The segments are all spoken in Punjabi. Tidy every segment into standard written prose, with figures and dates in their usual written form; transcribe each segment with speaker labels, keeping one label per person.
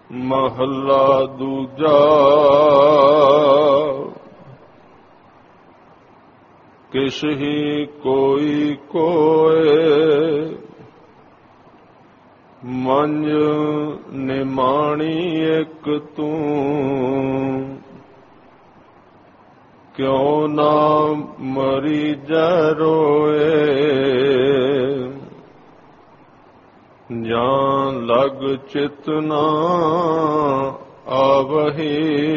Speaker 1: महला दूजा। किस ही कोई कोय मंज निमाणी एक तू। क्यों ना मरी जै रोए जान लग चित ना आवही।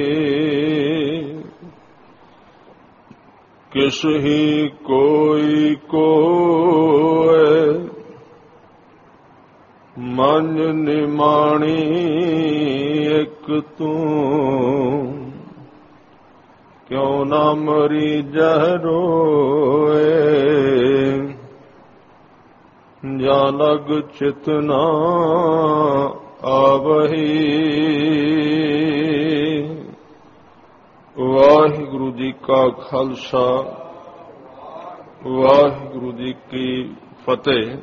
Speaker 1: किस ही कोई कोय मन निमाणी एक तू। क्यों ना मरी जह रोए जा लग चित ना आवही। वाहिगुरु जी का खालसा वाहिगुरु जी की फतेह।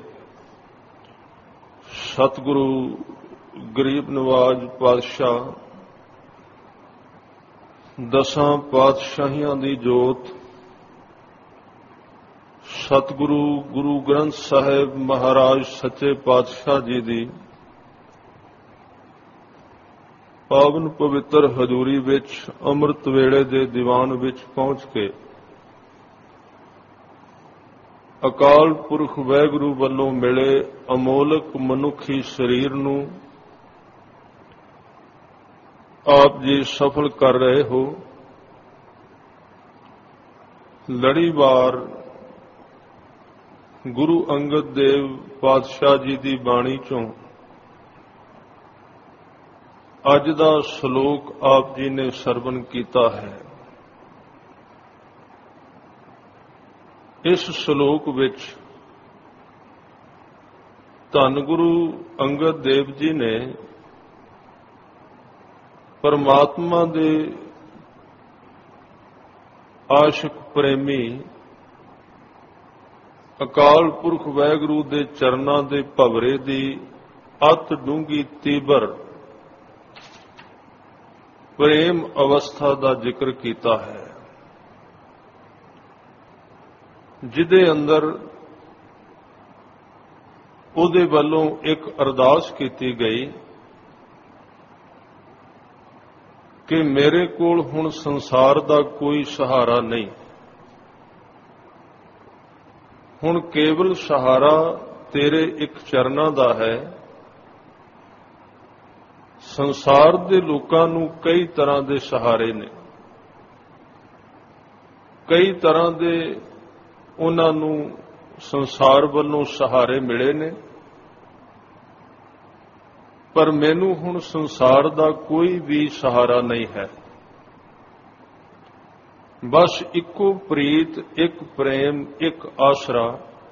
Speaker 1: सतगुरु गरीब नवाज पातशाह दसां पातशाहियां दी जोत सतगुरु गुरु ग्रंथ साहिब महाराज सच्चे पातशाह जी दी पावन पवित्र हजूरी विच अमृत वेले दे दीवान विच पहुंच के अकाल पुरख वाहिगुरु वल्लों मिले अमोलक मनुखी शरीर नूं आप जी सफल कर रहे हो। लड़ीवार गुरु अंगद देव पातशाह जी की बाणी चों अज दा श्लोक आप जी ने सरवण कीता है। इस श्लोक विच धन गुरु अंगद देव जी ने परमात्मा दे आशिक प्रेमी अकाल पुरख वाहिगुरु दे चरनां दे भवरे दी अत डूंगी तीबर प्रेम अवस्था दा जिक्र कीता है, जिदे अंदर उहदे वल्लों एक अरदास कीती गई कि मेरे कोल हुण संसार दा कोई सहारा नहीं। हुण केवल सहारा तेरे एक चरनां दा है। संसार दे लोकां नूं कई तरह दे सहारे ने, कई तरह दे उन्हां नूं संसार वल्लों सहारे मिले ने, पर मैनू हुण संसार दा कोई भी सहारा नहीं है। बस इको प्रीत, एक प्रेम, एक आसरा,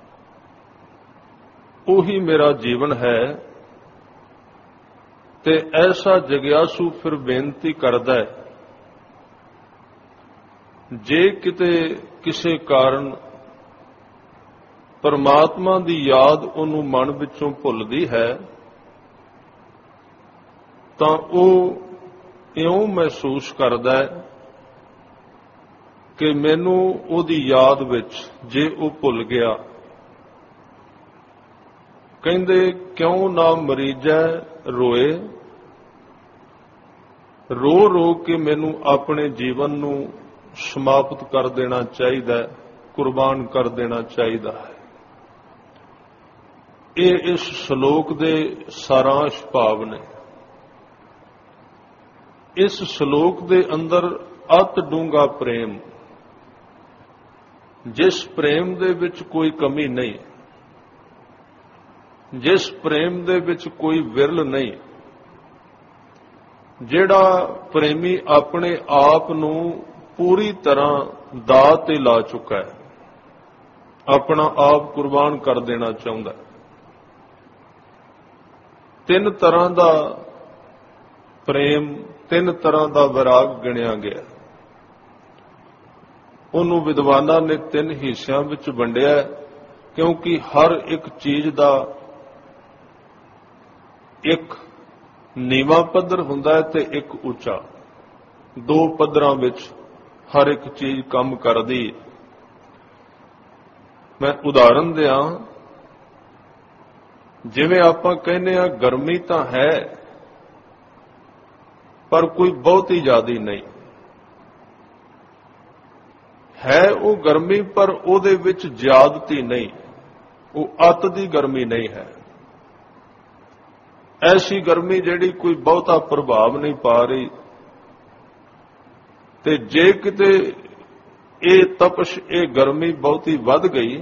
Speaker 1: उही मेरा जीवन है। ते ऐसा जग्यासू फिर बेनती करदा है, जे किते किसे कारण परमात्मा दी याद उहनूं मन विचों भुलदी है तां ओह इउं महसूस करदा है कि मैनू उहदी याद विच जे ओह भुल गया। कहंदे क्यों ना मरीजै रोए, रो रो के मैनू अपने जीवन नूं समाप्त कर देना चाहिए, कुर्बान कर देना चाहिए है। ये इस श्लोक दे सारांश भाव ने। इस श्लोक दे अंदर अत डूंगा प्रेम, जिस प्रेम दे विच कोई कमी नहीं, जिस प्रेम दे विच कोई विरल नहीं, जिहड़ा प्रेमी अपने आप नूं पूरी तरह दाव ते ला चुका है, अपना आप कुर्बान कर देना चाहुंदा है। तीन तरह दा प्रेम, तीन तरह का विराग गिणिया गया। उन्होंने विद्वानां ने तीन हिस्सियां विच वंडिया, क्योंकि हर एक चीज का एक ਨੀਵਾਂ ਪੱਧਰ ਹੁੰਦਾ ਹੈ ਤੇ ਇੱਕ ਉੱਚਾ। ਦੋ ਪੱਧਰਾਂ ਵਿੱਚ ਹਰ ਇੱਕ ਚੀਜ਼ ਕੰਮ ਕਰਦੀ। ਮੈਂ ਉਦਾਹਰਨ ਦਿਆਂ, ਜਿਵੇਂ ਆਪਾਂ ਕਹਿੰਦੇ ਆ ਗਰਮੀ ਤਾਂ ਹੈ ਪਰ ਕੋਈ ਬਹੁਤੀ ਜ਼ਿਆਦੀ ਨਹੀਂ ਹੈ। ਉਹ ਗਰਮੀ ਪਰ ਉਹਦੇ ਵਿੱਚ ਜ਼ਿਆਦਤੀ ਨਹੀਂ, ਉਹ ਅਤ ਦੀ ਗਰਮੀ ਨਹੀਂ ਹੈ। ਐਸੀ ਗਰਮੀ ਜਿਹੜੀ ਕੋਈ ਬਹੁਤਾ ਪ੍ਰਭਾਵ ਨਹੀਂ ਪਾ ਰਹੀ। ਤੇ ਜੇ ਕਿਤੇ ਇਹ ਤਪਸ਼, ਇਹ ਗਰਮੀ ਬਹੁਤੀ ਵੱਧ ਗਈ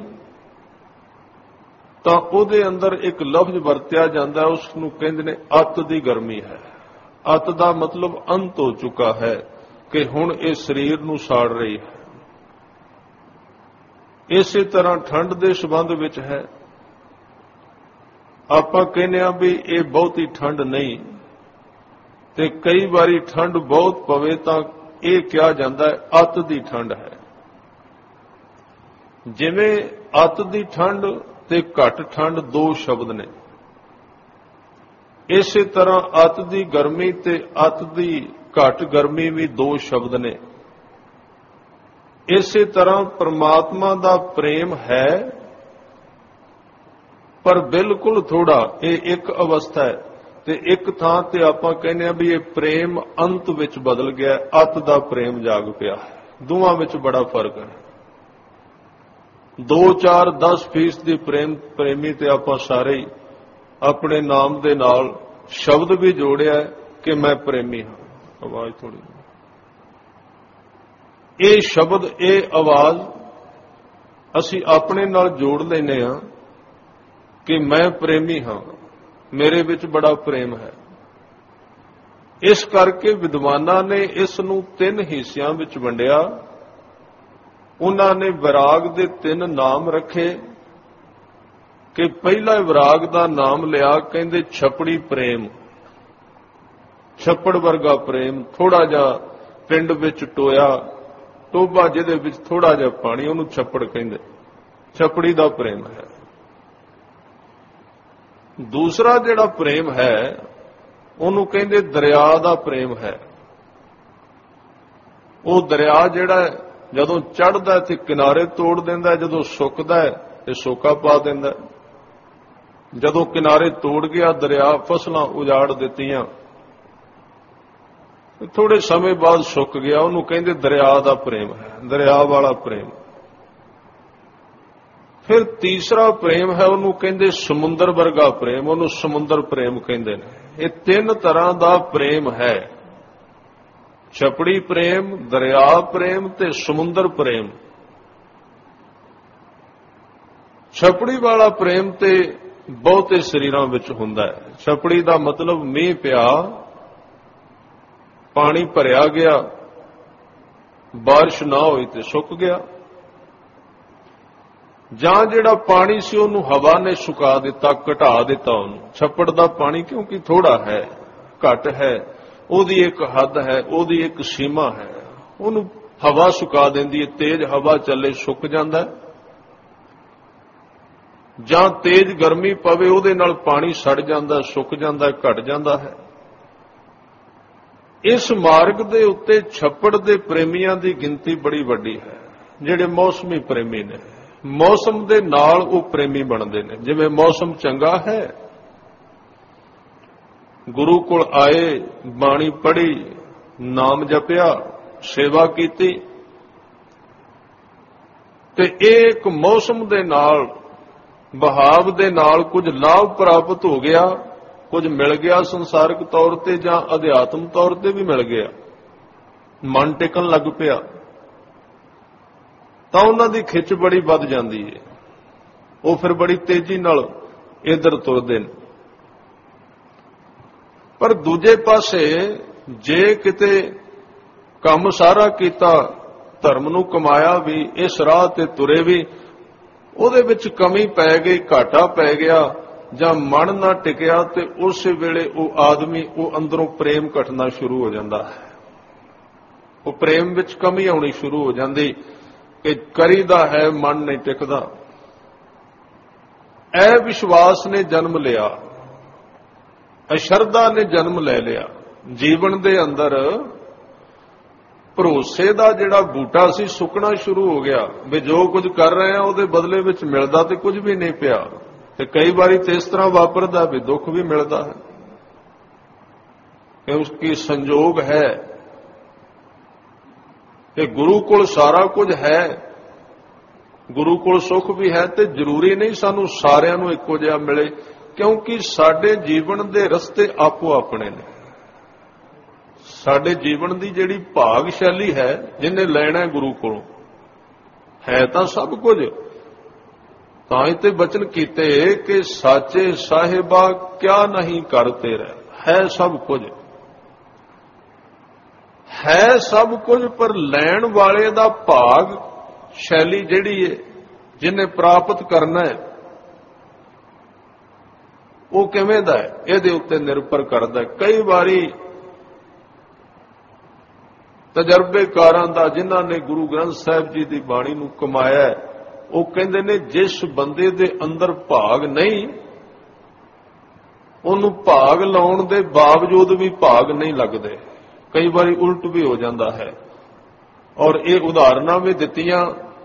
Speaker 1: ਤਾਂ ਉਹਦੇ ਅੰਦਰ ਇੱਕ ਲਫ਼ਜ਼ ਵਰਤਿਆ ਜਾਂਦਾ, ਉਸ ਨੂੰ ਕਹਿੰਦੇ ਨੇ ਅਤ ਦੀ ਗਰਮੀ ਹੈ। ਅਤ ਦਾ ਮਤਲਬ ਅੰਤ ਹੋ ਚੁੱਕਾ ਹੈ ਕਿ ਹੁਣ ਇਹ ਸਰੀਰ ਨੂੰ ਸਾੜ ਰਹੀ ਹੈ। ਇਸੇ ਤਰ੍ਹਾਂ ਠੰਡ ਦੇ ਸੰਬੰਧ ਵਿੱਚ ਹੈ। ਆਪਾਂ ਕਹਿੰਦੇ ਆ ਵੀ ਇਹ ਬਹੁਤੀ ਠੰਡ ਨਹੀਂ, ਤੇ ਕਈ ਵਾਰੀ ਠੰਡ ਬਹੁਤ ਪਵੇ ਤਾਂ ਇਹ ਕਿਹਾ ਜਾਂਦਾ ਹੈ ਅਤ ਦੀ ਠੰਡ ਹੈ। ਜਿਵੇਂ ਅਤ ਦੀ ਠੰਡ ਤੇ ਘੱਟ ਠੰਡ ਦੋ ਸ਼ਬਦ ਨੇ, ਇਸੇ ਤਰ੍ਹਾਂ ਅਤ ਦੀ ਗਰਮੀ ਤੇ ਅਤ ਦੀ ਘੱਟ ਗਰਮੀ ਵੀ ਦੋ ਸ਼ਬਦ ਨੇ। ਇਸੇ ਤਰ੍ਹਾਂ ਪ੍ਰਮਾਤਮਾ ਦਾ ਪ੍ਰੇਮ ਹੈ ਪਰ ਬਿਲਕੁਲ ਥੋੜਾ। ਇਹ ਇੱਕ ਅਵਸਥਾ ਹੈ ਤੇ ਇੱਕ ਥਾਂ ਤੇ ਆਪਾਂ ਕਹਿੰਦੇ ਆ ਵੀ ਇਹ ਪ੍ਰੇਮ ਅੰਤ ਵਿੱਚ ਬਦਲ ਗਿਆ, ਅਤ ਦਾ ਪ੍ਰੇਮ ਜਾਗ ਪਿਆ। ਦੋਵਾਂ ਵਿੱਚ ਬੜਾ ਫਰਕ ਹੈ। 2, 4, 10% ਦੀ ਪ੍ਰੇਮੀ ਤੇ ਆਪਾਂ ਸਾਰੇ ਹੀ ਆਪਣੇ ਨਾਮ ਦੇ ਨਾਲ ਸ਼ਬਦ ਵੀ ਜੋੜਿਆ ਕਿ ਮੈਂ ਪ੍ਰੇਮੀ ਹਾਂ। ਆਵਾਜ਼ ਥੋੜੀ, ਇਹ ਸ਼ਬਦ, ਇਹ ਆਵਾਜ਼ ਅਸੀਂ ਆਪਣੇ ਨਾਲ ਜੋੜ ਲੈਨੇ ਆ ਕਿ ਮੈਂ ਪ੍ਰੇਮੀ ਹਾਂ, ਮੇਰੇ ਵਿੱਚ ਬੜਾ ਪ੍ਰੇਮ ਹੈ। ਇਸ ਕਰਕੇ ਵਿਦਵਾਨਾਂ ਨੇ ਇਸ ਨੂੰ 3 ਹਿੱਸਿਆਂ ਵਿੱਚ ਵੰਡਿਆ। ਉਹਨਾਂ ਨੇ ਵਿਰਾਗ ਦੇ 3 ਨਾਮ ਰੱਖੇ ਕਿ ਪਹਿਲਾ ਵਿਰਾਗ ਦਾ ਨਾਮ ਲਿਆ, ਕਹਿੰਦੇ ਛਪੜੀ ਪ੍ਰੇਮ, ਛੱਪੜ ਵਰਗਾ ਪ੍ਰੇਮ। ਥੋੜਾ ਜਿਹਾ ਪਿੰਡ ਵਿੱਚ ਟੋਇਆ, ਟੋਭਾ ਜਿਹਦੇ ਵਿੱਚ ਥੋੜਾ ਜਿਹਾ ਪਾਣੀ, ਉਹਨੂੰ ਛੱਪੜ ਕਹਿੰਦੇ, ਛਪੜੀ ਦਾ ਪ੍ਰੇਮ ਹੈ। ਦੂਸਰਾ ਜਿਹੜਾ ਪ੍ਰੇਮ ਹੈ ਉਹਨੂੰ ਕਹਿੰਦੇ ਦਰਿਆ ਦਾ ਪ੍ਰੇਮ ਹੈ। ਉਹ ਦਰਿਆ ਜਿਹੜਾ ਜਦੋਂ ਚੜ੍ਹਦਾ ਤੇ ਕਿਨਾਰੇ ਤੋੜ ਦਿੰਦਾ, ਜਦੋਂ ਸੁੱਕਦਾ ਤੇ ਸੋਕਾ ਪਾ ਦਿੰਦਾ। ਜਦੋਂ ਕਿਨਾਰੇ ਤੋੜ ਗਿਆ ਦਰਿਆ, ਫਸਲਾਂ ਉਜਾੜ ਦਿੱਤੀਆਂ, ਥੋੜੇ ਸਮੇਂ ਬਾਅਦ ਸੁੱਕ ਗਿਆ, ਉਹਨੂੰ ਕਹਿੰਦੇ ਦਰਿਆ ਦਾ ਪ੍ਰੇਮ ਹੈ, ਦਰਿਆ ਵਾਲਾ ਪ੍ਰੇਮ। ਫਿਰ ਤੀਸਰਾ ਪ੍ਰੇਮ ਹੈ, ਉਹਨੂੰ ਕਹਿੰਦੇ ਸਮੁੰਦਰ ਵਰਗਾ ਪ੍ਰੇਮ, ਉਹਨੂੰ ਸਮੁੰਦਰ ਪ੍ਰੇਮ ਕਹਿੰਦੇ ਨੇ। ਇਹ 3 ਤਰ੍ਹਾਂ ਦਾ ਪ੍ਰੇਮ ਹੈ, ਛਪੜੀ ਪ੍ਰੇਮ, ਦਰਿਆ ਪ੍ਰੇਮ ਤੇ ਸਮੁੰਦਰ ਪ੍ਰੇਮ। ਛਪੜੀ ਵਾਲਾ ਪ੍ਰੇਮ ਤੇ ਬਹੁਤੇ ਸਰੀਰਾਂ ਵਿੱਚ ਹੁੰਦਾ ਹੈ। ਛਪੜੀ ਦਾ ਮਤਲਬ ਮੀਂਹ ਪਿਆ, ਪਾਣੀ ਭਰਿਆ ਗਿਆ, ਬਾਰਿਸ਼ ਨਾ ਹੋਈ ਤੇ ਸੁੱਕ ਗਿਆ। ਜਾਂ ਜਿਹੜਾ ਪਾਣੀ ਸੀ ਉਹਨੂੰ ਹਵਾ ਨੇ ਸੁਕਾ ਦਿੱਤਾ, ਘਟਾ ਦਿੱਤਾ ਉਹਨੂੰ। ਛੱਪੜ ਦਾ ਪਾਣੀ ਕਿਉਂਕਿ ਥੋੜਾ ਹੈ, ਘੱਟ ਹੈ, ਉਹਦੀ ਇੱਕ ਹੱਦ ਹੈ, ਉਹਦੀ ਇੱਕ ਸੀਮਾ ਹੈ, ਉਹਨੂੰ ਹਵਾ ਸੁਕਾ ਦਿੰਦੀ ਹੈ। ਤੇਜ਼ ਹਵਾ ਚੱਲੇ ਸੁੱਕ ਜਾਂਦਾ ਹੈ, ਜਾਂ ਤੇਜ਼ ਗਰਮੀ ਪਵੇ ਉਹਦੇ ਨਾਲ ਪਾਣੀ ਸੜ ਜਾਂਦਾ, ਸੁੱਕ ਜਾਂਦਾ, ਘਟ ਜਾਂਦਾ ਹੈ। ਇਸ ਮਾਰਗ ਦੇ ਉੱਤੇ ਛੱਪੜ ਦੇ ਪ੍ਰੇਮੀਆਂ ਦੀ ਗਿਣਤੀ ਬੜੀ ਵੱਡੀ ਹੈ, ਜਿਹੜੇ ਮੌਸਮੀ ਪ੍ਰੇਮੀ ਨੇ। ਮੌਸਮ ਦੇ ਨਾਲ ਉਹ ਪ੍ਰੇਮੀ ਬਣਦੇ ਨੇ। ਜਿਵੇਂ ਮੌਸਮ ਚੰਗਾ ਹੈ, ਗੁਰੂ ਕੋਲ ਆਏ, ਬਾਣੀ ਪੜ੍ਹੀ, ਨਾਮ ਜਪਿਆ, ਸੇਵਾ ਕੀਤੀ, ਤੇ ਇਹ ਇੱਕ ਮੌਸਮ ਦੇ ਨਾਲ, ਬਹਾਵ ਦੇ ਨਾਲ ਕੁਝ ਲਾਭ ਪ੍ਰਾਪਤ ਹੋ ਗਿਆ, ਕੁਝ ਮਿਲ ਗਿਆ ਸੰਸਾਰਿਕ ਤੌਰ ਤੇ ਜਾਂ ਅਧਿਆਤਮ ਤੌਰ ਤੇ ਵੀ ਮਿਲ ਗਿਆ, ਮਨ ਟਿਕਣ ਲੱਗ ਪਿਆ, ਤਾਂ ਉਹਨਾਂ ਦੀ ਖਿੱਚ ਬੜੀ ਵੱਧ ਜਾਂਦੀ ਹੈ। ਉਹ ਫਿਰ ਬੜੀ ਤੇਜ਼ੀ ਨਾਲ ਇੱਧਰ ਤੁਰਦੇ ਨੇ। ਪਰ ਦੂਜੇ ਪਾਸੇ ਜੇ ਕਿਤੇ ਕੰਮ ਸਾਰਾ ਕੀਤਾ, ਧਰਮ ਨੂੰ ਕਮਾਇਆ ਵੀ, ਇਸ ਰਾਹ ਤੇ ਤੁਰੇ ਵੀ, ਉਹਦੇ ਵਿੱਚ ਕਮੀ ਪੈ ਗਈ, ਘਾਟਾ ਪੈ ਗਿਆ, ਜਾਂ ਮਨ ਨਾ ਟਿਕਿਆ, ਤੇ ਉਸੇ ਵੇਲੇ ਉਹ ਆਦਮੀ, ਉਹ ਅੰਦਰੋਂ ਪ੍ਰੇਮ ਘਟਣਾ ਸ਼ੁਰੂ ਹੋ ਜਾਂਦਾ ਹੈ। ਉਹ ਪ੍ਰੇਮ ਵਿੱਚ ਕਮੀ ਆਉਣੀ ਸ਼ੁਰੂ ਹੋ ਜਾਂਦੀ ਕਿ ਕਰੀਦਾ ਹੈ, ਮਨ ਨਹੀਂ ਟਿਕਦਾ। ਇਹ ਵਿਸ਼ਵਾਸ ਨੇ ਜਨਮ ਲਿਆ ਅਸ਼ਰਧਾ ਨੇ ਜਨਮ ਲੈ ਲਿਆ। ਜੀਵਨ ਦੇ ਅੰਦਰ ਭਰੋਸੇ ਦਾ ਜਿਹੜਾ ਬੂਟਾ ਸੀ ਸੁੱਕਣਾ ਸ਼ੁਰੂ ਹੋ ਗਿਆ ਵੀ ਜੋ ਕੁਝ ਕਰ ਰਹੇ ਆ ਉਹਦੇ ਬਦਲੇ ਵਿੱਚ ਮਿਲਦਾ ਤੇ ਕੁਝ ਵੀ ਨਹੀਂ ਪਿਆ। ਤੇ ਕਈ ਵਾਰੀ ਤੇ ਇਸ ਤਰ੍ਹਾਂ ਵਾਪਰਦਾ ਵੀ ਦੁੱਖ ਵੀ ਮਿਲਦਾ ਹੈ ਕਿ ਉਸकी ਸੰਜੋਗ ਹੈ ਕਿ ਗੁਰੂ ਕੋਲ ਸਾਰਾ ਕੁਝ ਹੈ, ਗੁਰੂ ਕੋਲ ਸੁੱਖ ਵੀ ਹੈ, ਤੇ ਜ਼ਰੂਰੀ ਨਹੀਂ ਸਾਨੂੰ ਸਾਰਿਆਂ ਨੂੰ ਇੱਕੋ ਜਿਹਾ ਮਿਲੇ, ਕਿਉਂਕਿ ਸਾਡੇ ਜੀਵਨ ਦੇ ਰਸਤੇ ਆਪੋ ਆਪਣੇ ਨੇ। ਸਾਡੇ ਜੀਵਨ ਦੀ ਜਿਹੜੀ ਭਾਗਸ਼ਾਲੀ ਹੈ ਜਿਹਨੇ ਲੈਣਾ ਗੁਰੂ ਕੋਲੋਂ, ਹੈ ਤਾਂ ਸਭ ਕੁਝ। ਤਾਂ ਹੀ ਤੇ ਬਚਨ ਕੀਤੇ ਕਿ ਸਾਚੇ ਸਾਹਿਬਾ ਕਿਆ ਨਹੀਂ ਕਰ ਤੇਰਾ, ਹੈ ਸਭ ਕੁਝ, ਹੈ ਸਭ ਕੁਝ, ਪਰ ਲੈਣ ਵਾਲੇ ਦਾ ਭਾਗ ਸ਼ੈਲੀ ਜਿਹੜੀ ਹੈ ਜਿਹਨੇ ਪ੍ਰਾਪਤ ਕਰਨਾ ਹੈ ਉਹ ਕਿਵੇਂ ਦਾ ਹੈ ਇਹਦੇ ਉੱਤੇ ਨਿਰਭਰ ਕਰਦਾ ਹੈ। ਕਈ ਵਾਰੀ ਤਜਰਬੇਕਾਰਾਂ ਦਾ, ਜਿਨ੍ਹਾਂ ਨੇ ਗੁਰੂ ਗ੍ਰੰਥ ਸਾਹਿਬ ਜੀ ਦੀ ਬਾਣੀ ਨੂੰ ਕਮਾਇਆ, ਉਹ ਕਹਿੰਦੇ ਨੇ ਜਿਸ ਬੰਦੇ ਦੇ ਅੰਦਰ ਭਾਗ ਨਹੀਂ ਉਹਨੂੰ ਭਾਗ ਲਾਉਣ ਦੇ ਬਾਵਜੂਦ ਵੀ ਭਾਗ ਨਹੀਂ ਲੱਗਦੇ। ਕਈ ਵਾਰੀ ਉਲਟ ਵੀ ਹੋ ਜਾਂਦਾ ਹੈ। ਔਰ ਇਹ ਉਦਾਹਰਨਾਂ ਵੀ ਦਿੱਤੀਆਂ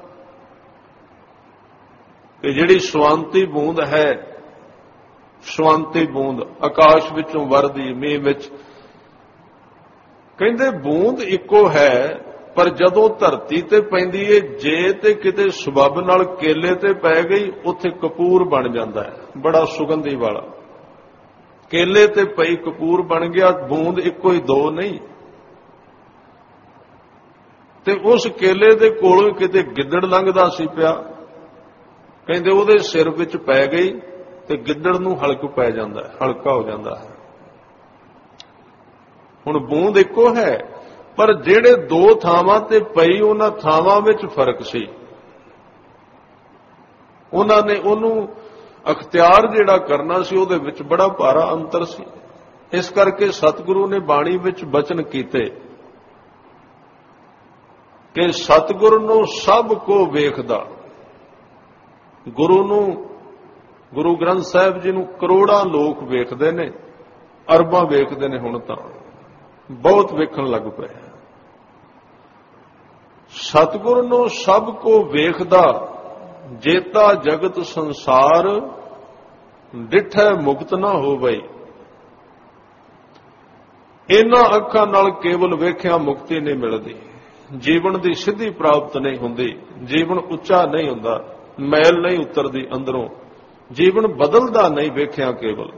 Speaker 1: ਕਿ ਜਿਹੜੀ ਸਵਾਂਤੀ ਬੂੰਦ ਹੈ, ਸਵਾਂਤੀ ਬੂੰਦ ਆਕਾਸ਼ ਵਿੱਚੋਂ ਵਰਦੀ ਮੀਂਹ ਵਿੱਚ, ਕਹਿੰਦੇ ਬੂੰਦ ਇੱਕੋ ਹੈ, ਪਰ ਜਦੋਂ ਧਰਤੀ ਤੇ ਪੈਂਦੀ ਏ ਜੇ ਤੇ ਕਿਤੇ ਸਬੱਬ ਨਾਲ ਕੇਲੇ ਤੇ ਪੈ ਗਈ ਉੱਥੇ ਕਪੂਰ ਬਣ ਜਾਂਦਾ ਹੈ, ਬੜਾ ਸੁਗੰਧੀ ਵਾਲਾ। ਕੇਲੇ ਤੇ ਪਈ ਕਪੂਰ ਬਣ ਗਿਆ, ਬੂੰਦ ਇੱਕੋ ਹੀ ਦੋ ਨਹੀਂ। ਤੇ ਉਸ ਕੇਲੇ ਦੇ ਕੋਲੋਂ ਕਿਤੇ ਗਿੱਦੜ ਲੰਘਦਾ ਸੀ ਪਿਆ, ਕਹਿੰਦੇ ਉਹਦੇ ਸਿਰ ਵਿੱਚ ਪੈ ਗਈ ਤੇ ਗਿੱਦੜ ਨੂੰ ਹਲਕ ਪੈ ਜਾਂਦਾ, ਹਲਕਾ ਹੋ ਜਾਂਦਾ ਹੈ। ਹੁਣ ਬੂੰਦ ਇੱਕੋ ਹੈ, ਪਰ ਜਿਹੜੇ ਦੋ ਥਾਵਾਂ ਤੇ ਪਈ ਉਹਨਾਂ ਥਾਵਾਂ ਵਿੱਚ ਫਰਕ ਸੀ। ਉਹਨਾਂ ਨੇ ਉਹਨੂੰ ਅਖਤਿਆਰ ਜਿਹੜਾ ਕਰਨਾ ਸੀ ਉਹਦੇ ਵਿੱਚ ਬੜਾ ਭਾਰਾ ਅੰਤਰ ਸੀ। ਇਸ ਕਰਕੇ ਸਤਿਗੁਰੂ ਨੇ ਬਾਣੀ ਵਿੱਚ ਬਚਨ ਕੀਤੇ ਕਿ ਸਤਿਗੁਰ ਨੂੰ ਸਭ ਕੋ ਵੇਖਦਾ। ਗੁਰੂ ਨੂੰ, ਗੁਰੂ ਗ੍ਰੰਥ ਸਾਹਿਬ ਜੀ ਨੂੰ ਕਰੋੜਾਂ ਲੋਕ ਵੇਖਦੇ ਨੇ, ਅਰਬਾਂ ਵੇਖਦੇ ਨੇ, ਹੁਣ ਤਾਂ ਬਹੁਤ ਵੇਖਣ ਲੱਗ ਪਏ। ਸਤਿਗੁਰ ਨੂੰ ਸਭ ਕੋ ਵੇਖਦਾ, ਜੇਤਾ ਜਗਤ ਸੰਸਾਰ ਡਿਠੈ ਮੁਕਤ ਨਾ ਹੋਵਈ। ਇਹਨਾਂ ਅੱਖਾਂ ਨਾਲ ਕੇਵਲ ਵੇਖਿਆ ਮੁਕਤੀ ਨਹੀਂ ਮਿਲਦੀ, ਜੀਵਨ ਦੀ ਸਿੱਧੀ ਪ੍ਰਾਪਤ ਨਹੀਂ ਹੁੰਦੀ, ਜੀਵਨ ਉੱਚਾ ਨਹੀਂ ਹੁੰਦਾ, ਮੈਲ ਨਹੀਂ ਉਤਰਦੀ ਅੰਦਰੋਂ, ਜੀਵਨ ਬਦਲਦਾ ਨਹੀਂ ਵੇਖਿਆ ਕੇਵਲ।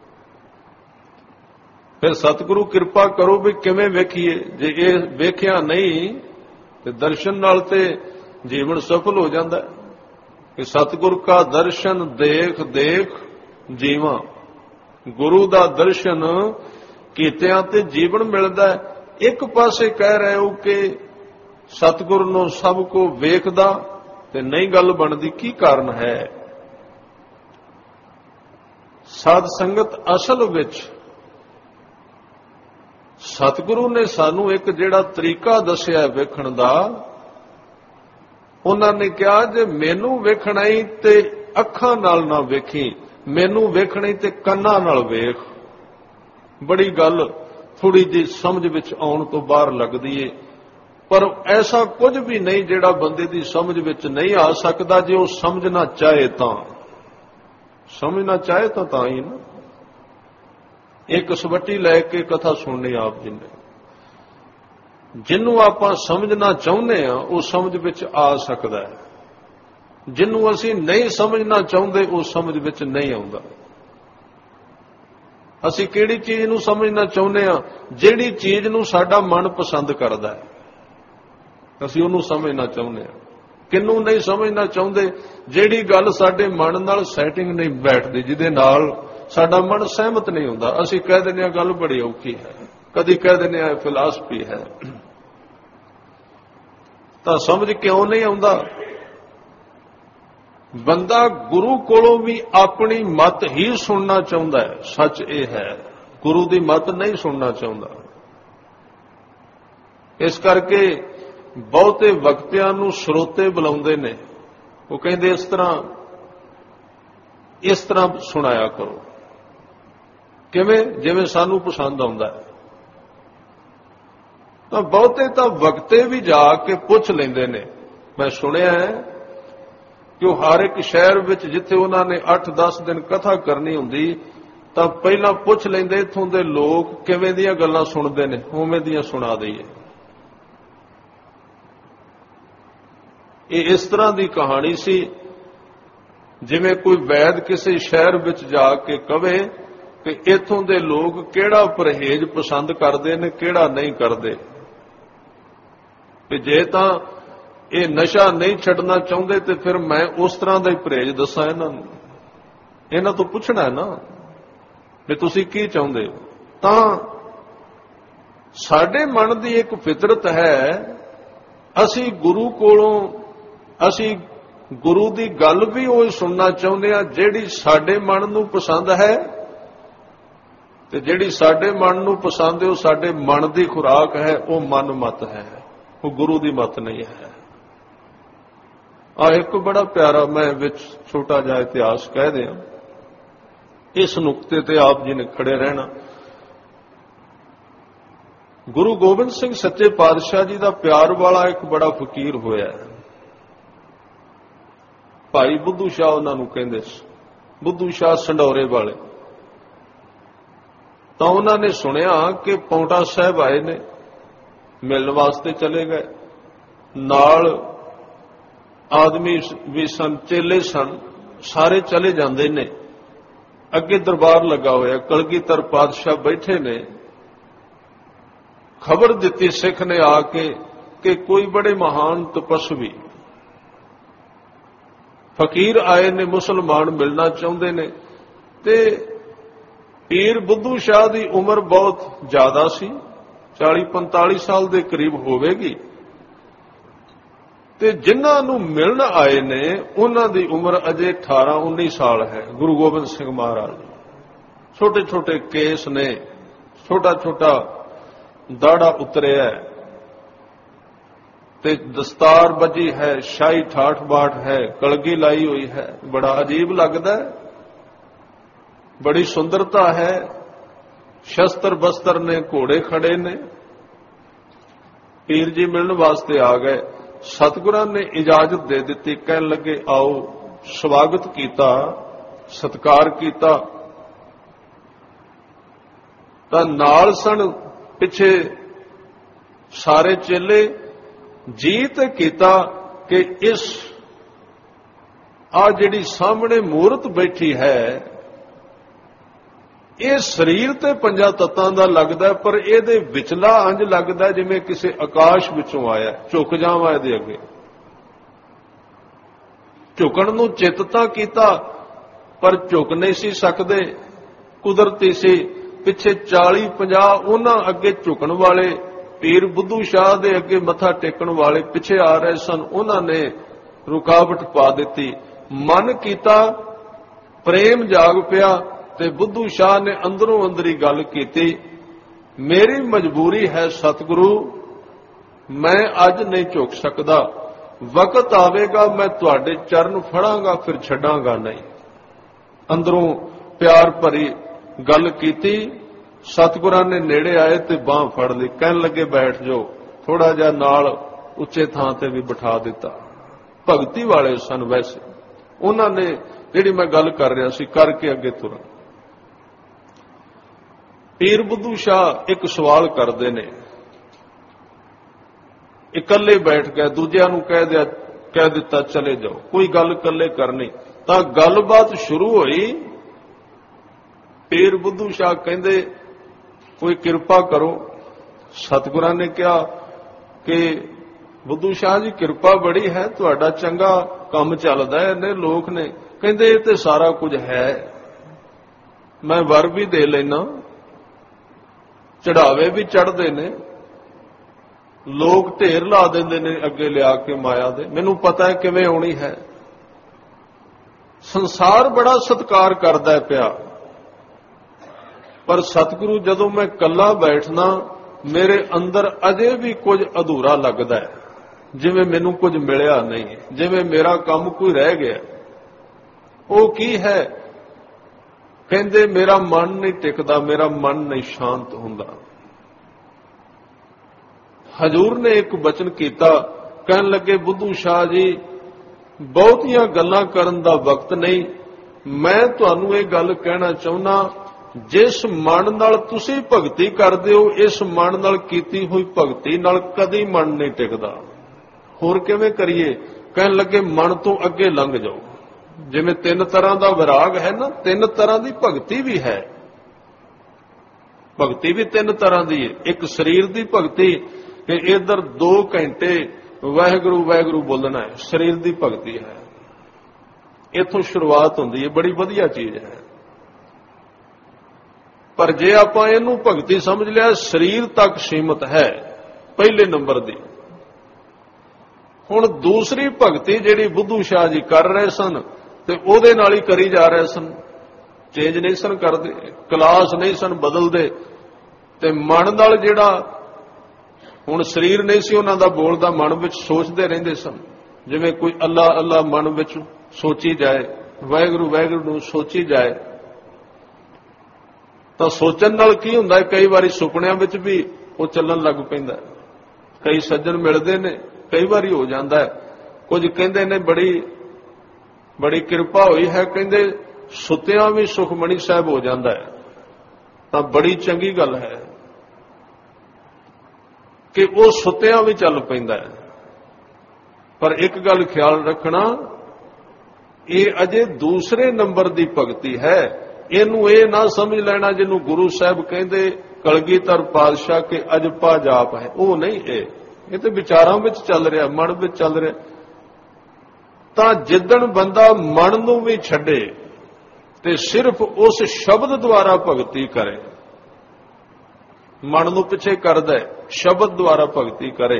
Speaker 1: ਫਿਰ ਸਤਿਗੁਰੂ ਕਿਰਪਾ ਕਰੋ ਵੀ ਕਿਵੇਂ ਵੇਖੀਏ। ਜੇ ਇਹ ਵੇਖਿਆ ਨਹੀਂ ਤੇ ਦਰਸ਼ਨ ਨਾਲ ਤੇ ਜੀਵਨ ਸਫਲ ਹੋ ਜਾਂਦਾ ਕਿ ਸਤਿਗੁਰ ਕਾ ਦਰਸ਼ਨ ਦੇਖ ਦੇਖ ਜੀਵਾਂ। ਗੁਰੂ ਦਾ ਦਰਸ਼ਨ ਕੀਤਿਆਂ ਤੇ ਜੀਵਨ ਮਿਲਦਾ। ਇੱਕ ਪਾਸੇ ਕਹਿ ਰਹੇ ਹੋ ਕਿ ਸਤਿਗੁਰ ਨੂੰ ਸਭ ਕੋ ਵੇਖਦਾ ਤੇ ਨਹੀਂ ਗੱਲ ਬਣਦੀ, ਕੀ ਕਾਰਨ ਹੈ? ਸਾਧ ਸੰਗਤ ਅਸਲ ਵਿੱਚ ਸਤਿਗੁਰੂ ਨੇ ਸਾਨੂੰ ਇੱਕ ਜਿਹੜਾ ਤਰੀਕਾ ਦੱਸਿਆ ਵੇਖਣ ਦਾ, ਉਹਨਾਂ ਨੇ ਕਿਹਾ ਜੇ ਮੈਨੂੰ ਵੇਖਣਾ ਹੀ ਤੇ ਅੱਖਾਂ ਨਾਲ ਨਾ ਵੇਖੀ, ਮੈਨੂੰ ਵੇਖਣਾ ਹੀ ਤੇ ਕੰਨਾਂ ਨਾਲ ਵੇਖ। ਬੜੀ ਗੱਲ ਥੋੜੀ ਜਿਹੀ ਸਮਝ ਵਿੱਚ ਆਉਣ ਤੋਂ ਬਾਹਰ ਲੱਗਦੀ ਏ, ਪਰ ਐਸਾ ਕੁਝ ਵੀ ਨਹੀਂ ਜਿਹੜਾ ਬੰਦੇ ਦੀ ਸਮਝ ਵਿੱਚ ਨਹੀਂ ਆ ਸਕਦਾ ਜੇ ਉਹ ਸਮਝਣਾ ਚਾਹੇ ਤਾਂ। ਸਮਝਣਾ ਚਾਹੇ ਤਾਂ ਹੀ ਨਾ। ਇੱਕ ਸਵੱਟੀ ਲੈ ਕੇ ਕਥਾ ਸੁਣਨੀ ਆਪ ਜੀ ਨੇ, ਜਿਹਨੂੰ ਆਪਾਂ ਸਮਝਣਾ ਚਾਹੁੰਦੇ ਆ ਉਹ ਸਮਝ ਵਿੱਚ ਆ ਸਕਦਾ ਹੈ, ਜਿਹਨੂੰ ਅਸੀਂ ਨਹੀਂ ਸਮਝਣਾ ਚਾਹੁੰਦੇ ਉਹ ਸਮਝ ਵਿੱਚ ਨਹੀਂ ਆਉਂਦਾ। ਅਸੀਂ ਕਿਹੜੀ ਚੀਜ਼ ਨੂੰ ਸਮਝਣਾ ਚਾਹੁੰਦੇ ਆ? ਜਿਹੜੀ ਚੀਜ਼ ਨੂੰ ਸਾਡਾ ਮਨ ਪਸੰਦ ਕਰਦਾ ਹੈ ਅਸੀਂ ਉਹਨੂੰ ਸਮਝਣਾ ਚਾਹੁੰਦੇ ਆ। ਕਿਹਨੂੰ ਨਹੀਂ ਸਮਝਣਾ ਚਾਹੁੰਦੇ? ਜਿਹੜੀ ਗੱਲ ਸਾਡੇ ਮਨ ਨਾਲ ਸੈਟਿੰਗ ਨਹੀਂ ਬੈਠਦੀ, ਜਿਹਦੇ ਨਾਲ ਸਾਡਾ ਮਨ ਸਹਿਮਤ ਨਹੀਂ ਹੁੰਦਾ। ਅਸੀਂ ਕਹਿ ਦਿੰਦੇ ਆ ਗੱਲ ਬੜੀ ਔਖੀ ਹੈ, ਕਦੀ ਕਹਿ ਦਿੰਦੇ ਆ ਫਿਲਾਸਫੀ ਹੈ। ਤਾਂ ਸਮਝ ਕਿਉਂ ਨਹੀਂ ਆਉਂਦਾ? ਬੰਦਾ ਗੁਰੂ ਕੋਲੋਂ ਵੀ ਆਪਣੀ ਮਤ ਹੀ ਸੁਣਨਾ ਚਾਹੁੰਦਾ ਹੈ। ਸੱਚ ਇਹ ਹੈ, ਗੁਰੂ ਦੀ ਮਤ ਨਹੀਂ ਸੁਣਨਾ ਚਾਹੁੰਦਾ। ਇਸ ਕਰਕੇ ਬਹੁਤੇ ਵਕਤਿਆਂ ਨੂੰ ਸਰੋਤੇ ਬੁਲਾਉਂਦੇ ਨੇ, ਉਹ ਕਹਿੰਦੇ ਇਸ ਤਰ੍ਹਾਂ ਸੁਣਾਇਆ ਕਰੋ। ਕਿਵੇਂ? ਜਿਵੇਂ ਸਾਨੂੰ ਪਸੰਦ ਆਉਂਦਾ ਹੈ। ਤਾਂ ਬਹੁਤੇ ਤਾਂ ਵਕਤੇ ਵੀ ਜਾ ਕੇ ਪੁੱਛ ਲੈਂਦੇ ਨੇ। ਮੈਂ ਸੁਣਿਆ ਹੈ ਕਿ ਉਹ ਹਰ ਇੱਕ ਸ਼ਹਿਰ ਵਿੱਚ ਜਿੱਥੇ ਉਹਨਾਂ ਨੇ 8-10 ਦਿਨ ਕਥਾ ਕਰਨੀ ਹੁੰਦੀ ਤਾਂ ਪਹਿਲਾਂ ਪੁੱਛ ਲੈਂਦੇ ਇੱਥੋਂ ਦੇ ਲੋਕ ਕਿਵੇਂ ਦੀਆਂ ਗੱਲਾਂ ਸੁਣਦੇ ਨੇ, ਉਵੇਂ ਦੀਆਂ ਸੁਣਾ ਦਈਏ। ਇਹ ਇਸ ਤਰ੍ਹਾਂ ਦੀ ਕਹਾਣੀ ਸੀ ਜਿਵੇਂ ਕੋਈ ਵੈਦ ਕਿਸੇ ਸ਼ਹਿਰ ਵਿੱਚ ਜਾ ਕੇ ਕਵੇ ਕਿ ਇੱਥੋਂ ਦੇ ਲੋਕ ਕਿਹੜਾ ਪਰਹੇਜ਼ ਪਸੰਦ ਕਰਦੇ ਨੇ, ਕਿਹੜਾ ਨਹੀਂ ਕਰਦੇ। ਤੇ ਜੇ ਤਾਂ ਇਹ ਨਸ਼ਾ ਨਹੀਂ ਛੱਡਣਾ ਚਾਹੁੰਦੇ ਤੇ ਫਿਰ ਮੈਂ ਉਸ ਤਰ੍ਹਾਂ ਦਾ ਹੀ ਪਰਹੇਜ਼ ਦੱਸਾਂ ਇਹਨਾਂ ਨੂੰ। ਇਹਨਾਂ ਤੋਂ ਪੁੱਛਣਾ ਹੈ ਨਾ ਵੀ ਤੁਸੀਂ ਕੀ ਚਾਹੁੰਦੇ ਹੋ। ਤਾਂ ਸਾਡੇ ਮਨ ਦੀ ਇੱਕ ਫਿਤਰਤ ਹੈ, ਅਸੀਂ ਗੁਰੂ ਕੋਲੋਂ ਅਸੀਂ ਗੁਰੂ ਦੀ ਗੱਲ ਵੀ ਉਹ ਸੁਣਨਾ ਚਾਹੁੰਦੇ ਹਾਂ ਜਿਹੜੀ ਸਾਡੇ ਮਨ ਨੂੰ ਪਸੰਦ ਹੈ, ਤੇ ਜਿਹੜੀ ਸਾਡੇ ਮਨ ਨੂੰ ਪਸੰਦ ਹੈ ਉਹ ਸਾਡੇ ਮਨ ਦੀ ਖੁਰਾਕ ਹੈ, ਉਹ ਮਨ ਮਤ ਹੈ, ਉਹ ਗੁਰੂ ਦੀ ਮਤ ਨਹੀਂ ਹੈ। ਇੱਕ ਬੜਾ ਪਿਆਰਾ ਮੈਂ ਵਿੱਚ ਛੋਟਾ ਜਿਹਾ ਇਤਿਹਾਸ ਕਹਿ ਦਿਆਂ, ਇਸ ਨੁਕਤੇ ਤੇ ਆਪ ਜੀ ਨੇ ਖੜੇ ਰਹਿਣਾ। ਗੁਰੂ ਗੋਬਿੰਦ ਸਿੰਘ ਸੱਚੇ ਪਾਤਸ਼ਾਹ ਜੀ ਦਾ ਪਿਆਰ ਵਾਲਾ ਇੱਕ ਬੜਾ ਫਕੀਰ ਹੋਇਆ, ਭਾਈ ਬੁੱਧੂ ਸ਼ਾਹ ਉਹਨਾਂ ਨੂੰ ਕਹਿੰਦੇ ਸੀ, ਬੁੱਧੂ ਸ਼ਾਹ ਸੰਡੌਰੇ ਵਾਲੇ। ਤਾਂ ਉਹਨਾਂ ਨੇ ਸੁਣਿਆ ਕਿ ਪੌਂਟਾ ਸਾਹਿਬ ਆਏ ਨੇ, ਮਿਲਣ ਵਾਸਤੇ ਚਲੇ ਗਏ। ਨਾਲ ਆਦਮੀ ਵੀ ਸਨ, ਚੇਲੇ ਸਨ, ਸਾਰੇ ਚਲੇ ਜਾਂਦੇ ਨੇ। ਅੱਗੇ ਦਰਬਾਰ ਲੱਗਾ ਹੋਇਆ, ਕਲਗੀਧਰ ਪਾਤਸ਼ਾਹ ਬੈਠੇ ਨੇ। ਖਬਰ ਦਿੱਤੀ ਸਿੱਖ ਨੇ ਆ ਕੇ ਕਿ ਕੋਈ ਬੜੇ ਮਹਾਨ ਤਪਸਵੀ ਫਕੀਰ ਆਏ ਨੇ, ਮੁਸਲਮਾਨ ਮਿਲਣਾ ਚਾਹੁੰਦੇ ਨੇ। ਤੇ ਪੀਰ ਬੁੱਧੂ ਸ਼ਾਹ ਦੀ ਉਮਰ ਬਹੁਤ ਜ਼ਿਆਦਾ ਸੀ, 40-45 ਸਾਲ ਦੇ ਕਰੀਬ ਹੋਵੇਗੀ। ਤੇ ਜਿਨ੍ਹਾਂ ਨੂੰ ਮਿਲਣ ਆਏ ਨੇ ਉਹਨਾਂ ਦੀ ਉਮਰ ਅਜੇ 18-19 ਸਾਲ ਹੈ। ਗੁਰੂ ਗੋਬਿੰਦ ਸਿੰਘ ਮਹਾਰਾਜ ਛੋਟੇ ਛੋਟੇ ਕੇਸ ਨੇ, ਛੋਟਾ ਛੋਟਾ ਦਾੜਾ ਉਤਰਿਆ ਤੇ ਦਸਤਾਰ ਬੱਜੀ ਹੈ, ਸ਼ਾਹੀ ਠਾਠ ਬਾਠ ਹੈ, ਕਲਗੀ ਲਾਈ ਹੋਈ ਹੈ। ਬੜਾ ਅਜੀਬ ਲੱਗਦਾ ਹੈ, ਬੜੀ ਸੁੰਦਰਤਾ ਹੈ। ਸ਼ਸਤਰ ਬਸਤਰ ਨੇ, ਘੋੜੇ ਖੜੇ ਨੇ। ਪੀਰ ਜੀ ਮਿਲਣ ਵਾਸਤੇ ਆ ਗਏ। ਸਤਿਗੁਰਾਂ ਨੇ ਇਜਾਜ਼ਤ ਦੇ ਦਿੱਤੀ, ਕਹਿਣ ਲੱਗੇ ਆਓ। ਸਵਾਗਤ ਕੀਤਾ, ਸਤਿਕਾਰ ਕੀਤਾ। ਤਾਂ ਨਾਲ ਸਣ ਪਿੱਛੇ ਸਾਰੇ ਚੇਲੇ। ਜੀ ਤੇ ਕੀਤਾ ਕਿ ਇਸ ਜਿਹੜੀ ਸਾਹਮਣੇ ਮੂਰਤ ਬੈਠੀ ਹੈ, ਇਹ ਸਰੀਰ ਤੇ 5 ਤੱਤਾਂ ਦਾ ਲੱਗਦਾ, ਪਰ ਇਹਦੇ ਵਿਚਲਾ ਅੰਜ ਲੱਗਦਾ ਜਿਵੇਂ ਕਿਸੇ ਆਕਾਸ਼ ਵਿੱਚੋਂ ਆਇਆ। ਝੁਕ ਜਾਵਾਂ ਇਹਦੇ ਅੱਗੇ। ਝੁਕਣ ਨੂੰ ਚਿੱਤ ਤਾਂ ਕੀਤਾ ਪਰ ਝੁਕ ਨਹੀਂ ਸੀ ਸਕਦੇ, ਕੁਦਰਤੀ ਸੀ। ਪਿੱਛੇ 40-50 ਉਹਨਾਂ ਅੱਗੇ ਝੁਕਣ ਵਾਲੇ, ਪੀਰ ਬੁੱਧੂ ਸ਼ਾਹ ਦੇ ਅੱਗੇ ਮੱਥਾ ਟੇਕਣ ਵਾਲੇ ਪਿੱਛੇ ਆ ਰਹੇ ਸਨ। ਉਹਨਾਂ ਨੇ ਰੁਕਾਵਟ ਪਾ ਦਿੱਤੀ। ਮਨ ਕੀਤਾ, ਪ੍ਰੇਮ ਜਾਗ ਪਿਆ ਤੇ ਬੁੱਧੂ ਸ਼ਾਹ ਨੇ ਅੰਦਰੋਂ ਅੰਦਰੀ ਗੱਲ ਕੀਤੀ, ਮੇਰੀ ਮਜਬੂਰੀ ਹੈ ਸਤਿਗੁਰੂ, ਮੈਂ ਅੱਜ ਨਹੀਂ ਝੁਕ ਸਕਦਾ। ਵਕਤ ਆਵੇਗਾ ਮੈਂ ਤੁਹਾਡੇ ਚਰਨ ਫੜਾਂਗਾ, ਫਿਰ ਛੱਡਾਂਗਾ ਨਹੀਂ। ਅੰਦਰੋਂ ਪਿਆਰ ਭਰੀ ਗੱਲ ਕੀਤੀ। ਸਤਿਗੁਰਾਂ ਨੇ ਨੇੜੇ ਆਏ ਤੇ ਬਾਂਹ ਫੜ ਲਈ, ਕਹਿਣ ਲੱਗੇ ਬੈਠ ਜਾਓ। ਥੋੜਾ ਜਿਹਾ ਨਾਲ ਉੱਚੇ ਥਾਂ ਤੇ ਵੀ ਬਿਠਾ ਦਿੱਤਾ। ਭਗਤੀ ਵਾਲੇ ਸਨ ਵੈਸੇ। ਉਹਨਾਂ ਨੇ ਜਿਹੜੀ ਮੈਂ ਗੱਲ ਕਰ ਰਿਹਾ ਸੀ ਕਰਕੇ ਅੱਗੇ ਤੁਰਾਂ। ਪੀਰ ਬੁੱਧੂ ਸ਼ਾਹ ਇੱਕ ਸਵਾਲ ਕਰਦੇ ਨੇ। ਇਕੱਲੇ ਬੈਠ ਗਏ, ਦੂਜਿਆਂ ਨੂੰ ਕਹਿ ਦਿੱਤਾ ਚਲੇ ਜਾਓ, ਕੋਈ ਗੱਲ ਇਕੱਲੇ ਕਰਨੀ। ਤਾਂ ਗੱਲਬਾਤ ਸ਼ੁਰੂ ਹੋਈ। ਪੀਰ ਬੁੱਧੂ ਸ਼ਾਹ ਕਹਿੰਦੇ ਕੋਈ ਕਿਰਪਾ ਕਰੋ। ਸਤਿਗੁਰਾਂ ਨੇ ਕਿਹਾ ਕਿ ਬੁੱਧੂ ਸ਼ਾਹ ਜੀ ਕਿਰਪਾ ਬੜੀ ਹੈ, ਤੁਹਾਡਾ ਚੰਗਾ ਕੰਮ ਚੱਲਦਾ ਹੈ, ਇੰਨੇ ਲੋਕ ਨੇ। ਕਹਿੰਦੇ ਇਹ ਤੇ ਸਾਰਾ ਕੁਝ ਹੈ, ਮੈਂ ਵਰ ਵੀ ਦੇ ਲੈਣਾ, ਚੜਾਵੇ ਵੀ ਚੜ੍ਹਦੇ ਨੇ, ਲੋਕ ਢੇਰ ਲਾ ਦਿੰਦੇ ਨੇ ਅੱਗੇ ਲਿਆ ਕੇ ਮਾਇਆ ਦੇ, ਮੈਨੂੰ ਪਤਾ ਹੈ ਕਿਵੇਂ ਆਉਣੀ ਹੈ। ਸੰਸਾਰ ਬੜਾ ਸਤਿਕਾਰ ਕਰਦਾ ਪਿਆ, ਪਰ ਸਤਿਗੁਰੂ ਜਦੋਂ ਮੈਂ ਇਕੱਲਾ ਬੈਠਣਾ ਮੇਰੇ ਅੰਦਰ ਅਜੇ ਵੀ ਕੁਝ ਅਧੂਰਾ ਲੱਗਦਾ ਹੈ, ਜਿਵੇਂ ਮੈਨੂੰ ਕੁਝ ਮਿਲਿਆ ਨਹੀਂ, ਜਿਵੇਂ ਮੇਰਾ ਕੰਮ ਕੋਈ ਰਹਿ ਗਿਆ। ਉਹ ਕੀ ਹੈ? ਕਹਿੰਦੇ ਮੇਰਾ ਮਨ ਨਹੀਂ ਟਿਕਦਾ, ਮੇਰਾ ਮਨ ਨਹੀਂ ਸ਼ਾਂਤ ਹੁੰਦਾ। ਹਜ਼ੂਰ ਨੇ ਇੱਕ ਬਚਨ ਕੀਤਾ, ਕਹਿਣ ਲੱਗੇ ਬੁੱਧੂ ਸ਼ਾਹ ਜੀ ਬਹੁਤੀਆਂ ਗੱਲਾਂ ਕਰਨ ਦਾ ਵਕਤ ਨਹੀਂ, ਮੈਂ ਤੁਹਾਨੂੰ ਇਹ ਗੱਲ ਕਹਿਣਾ ਚਾਹੁੰਦਾ, ਜਿਸ ਮਨ ਨਾਲ ਤੁਸੀਂ ਭਗਤੀ ਕਰਦੇ ਹੋ ਇਸ ਮਨ ਨਾਲ ਕੀਤੀ ਹੋਈ ਭਗਤੀ ਨਾਲ ਕਦੀ ਮਨ ਨਹੀਂ ਟਿਕਦਾ। ਹੋਰ ਕਿਵੇਂ ਕਰੀਏ? ਕਹਿਣ ਲੱਗੇ ਮਨ ਤੋਂ ਅੱਗੇ ਲੰਘ ਜਾਓ। ਜਿਵੇਂ 3 ਤਰ੍ਹਾਂ ਦਾ ਵਿਰਾਗ ਹੈ ਨਾ, 3 ਤਰ੍ਹਾਂ ਦੀ ਭਗਤੀ ਵੀ ਹੈ। ਭਗਤੀ ਵੀ 3 ਤਰ੍ਹਾਂ ਦੀ ਹੈ। ਇੱਕ ਸਰੀਰ ਦੀ ਭਗਤੀ ਕਿ ਇਧਰ 2 ਘੰਟੇ ਵਾਹਿਗੁਰੂ ਵਾਹਿਗੁਰੂ ਬੋਲਣਾ ਹੈ, ਸਰੀਰ ਦੀ ਭਗਤੀ ਹੈ। ਇੱਥੋਂ ਸ਼ੁਰੂਆਤ ਹੁੰਦੀ ਹੈ, ਬੜੀ ਵਧੀਆ ਚੀਜ਼ ਹੈ। ਪਰ ਜੇ ਆਪਾਂ ਇਹਨੂੰ ਭਗਤੀ ਸਮਝ ਲਿਆ, ਸਰੀਰ ਤੱਕ ਸੀਮਤ ਹੈ ਪਹਿਲੇ ਨੰਬਰ ਦੀ। ਹੁਣ ਦੂਸਰੀ ਭਗਤੀ ਜਿਹੜੀ ਬੁੱਧੂ ਸ਼ਾਹ ਜੀ ਕਰ ਰਹੇ ਸਨ ਤੇ ਉਹਦੇ ਨਾਲ ਹੀ ਕਰੀ ਜਾ ਰਹੇ ਸਨ, ਚੇਂਜ ਨਹੀਂ ਸਨ ਕਰਦੇ, ਕਲਾਸ ਨਹੀਂ ਸਨ ਬਦਲਦੇ। ਤੇ ਮਨ ਨਾਲ ਜਿਹੜਾ ਹੁਣ ਸਰੀਰ ਨਹੀਂ ਸੀ ਉਹਨਾਂ ਦਾ ਬੋਲਦਾ, ਮਨ ਵਿੱਚ ਸੋਚਦੇ ਰਹਿੰਦੇ ਸਨ। ਜਿਵੇਂ ਕੋਈ ਅੱਲਾ ਅੱਲਾ ਮਨ ਵਿੱਚ ਸੋਚੀ ਜਾਏ, ਵਾਹਿਗੁਰੂ ਵਾਹਿਗੁਰੂ ਨੂੰ ਸੋਚੀ ਜਾਏ, ਤਾਂ ਸੋਚਣ ਨਾਲ ਕੀ ਹੁੰਦਾ ਹੈ, ਕਈ ਵਾਰੀ ਸੁਪਨਿਆਂ ਵਿੱਚ ਵੀ ਉਹ ਚੱਲਣ ਲੱਗ ਪੈਂਦਾ। ਕਈ ਸੱਜਣ ਮਿਲਦੇ ਨੇ, ਕਈ ਵਾਰੀ ਹੋ ਜਾਂਦਾ ਹੈ। ਕੁਝ ਕਹਿੰਦੇ ਨੇ ਬੜੀ ਕਿਰਪਾ ਹੋਈ ਹੈ, ਕਹਿੰਦੇ ਸੁੱਤਿਆਂ ਵੀ ਸੁਖਮਣੀ ਸਾਹਿਬ ਹੋ ਜਾਂਦਾ ਹੈ, ਤਾਂ ਬੜੀ ਚੰਗੀ ਗੱਲ ਹੈ ਕਿ ਉਹ ਸੁੱਤਿਆਂ ਵੀ ਚੱਲ ਪੈਂਦਾ ਹੈ। ਪਰ ਇੱਕ ਗੱਲ ਖਿਆਲ ਰੱਖਣਾ, ਇਹ ਅਜੇ ਦੂਸਰੇ ਨੰਬਰ ਦੀ ਭਗਤੀ ਹੈ। ਇਹਨੂੰ ਇਹ ਨਾ ਸਮਝ ਲੈਣਾ ਜਿਹਨੂੰ ਗੁਰੂ ਸਾਹਿਬ ਕਹਿੰਦੇ ਕਲਗੀਧਰ ਪਾਤਸ਼ਾਹ ਕੇ ਅਜਪਾ ਜਾਪ ਹੈ, ਉਹ ਨਹੀਂ। ਇਹ ਤੇ ਵਿਚਾਰਾਂ ਵਿੱਚ ਚੱਲ ਰਿਹਾ, ਮਨ ਵਿੱਚ ਚੱਲ ਰਿਹਾ। ਤਾਂ ਜਿੱਦਣ ਬੰਦਾ ਮਨ ਨੂੰ ਵੀ ਛੱਡੇ ਤੇ ਸਿਰਫ ਉਸ ਸ਼ਬਦ ਦੁਆਰਾ ਭਗਤੀ ਕਰੇ, ਮਨ ਨੂੰ ਪਿੱਛੇ ਕਰਦਾ, ਸ਼ਬਦ ਦੁਆਰਾ ਭਗਤੀ ਕਰੇ।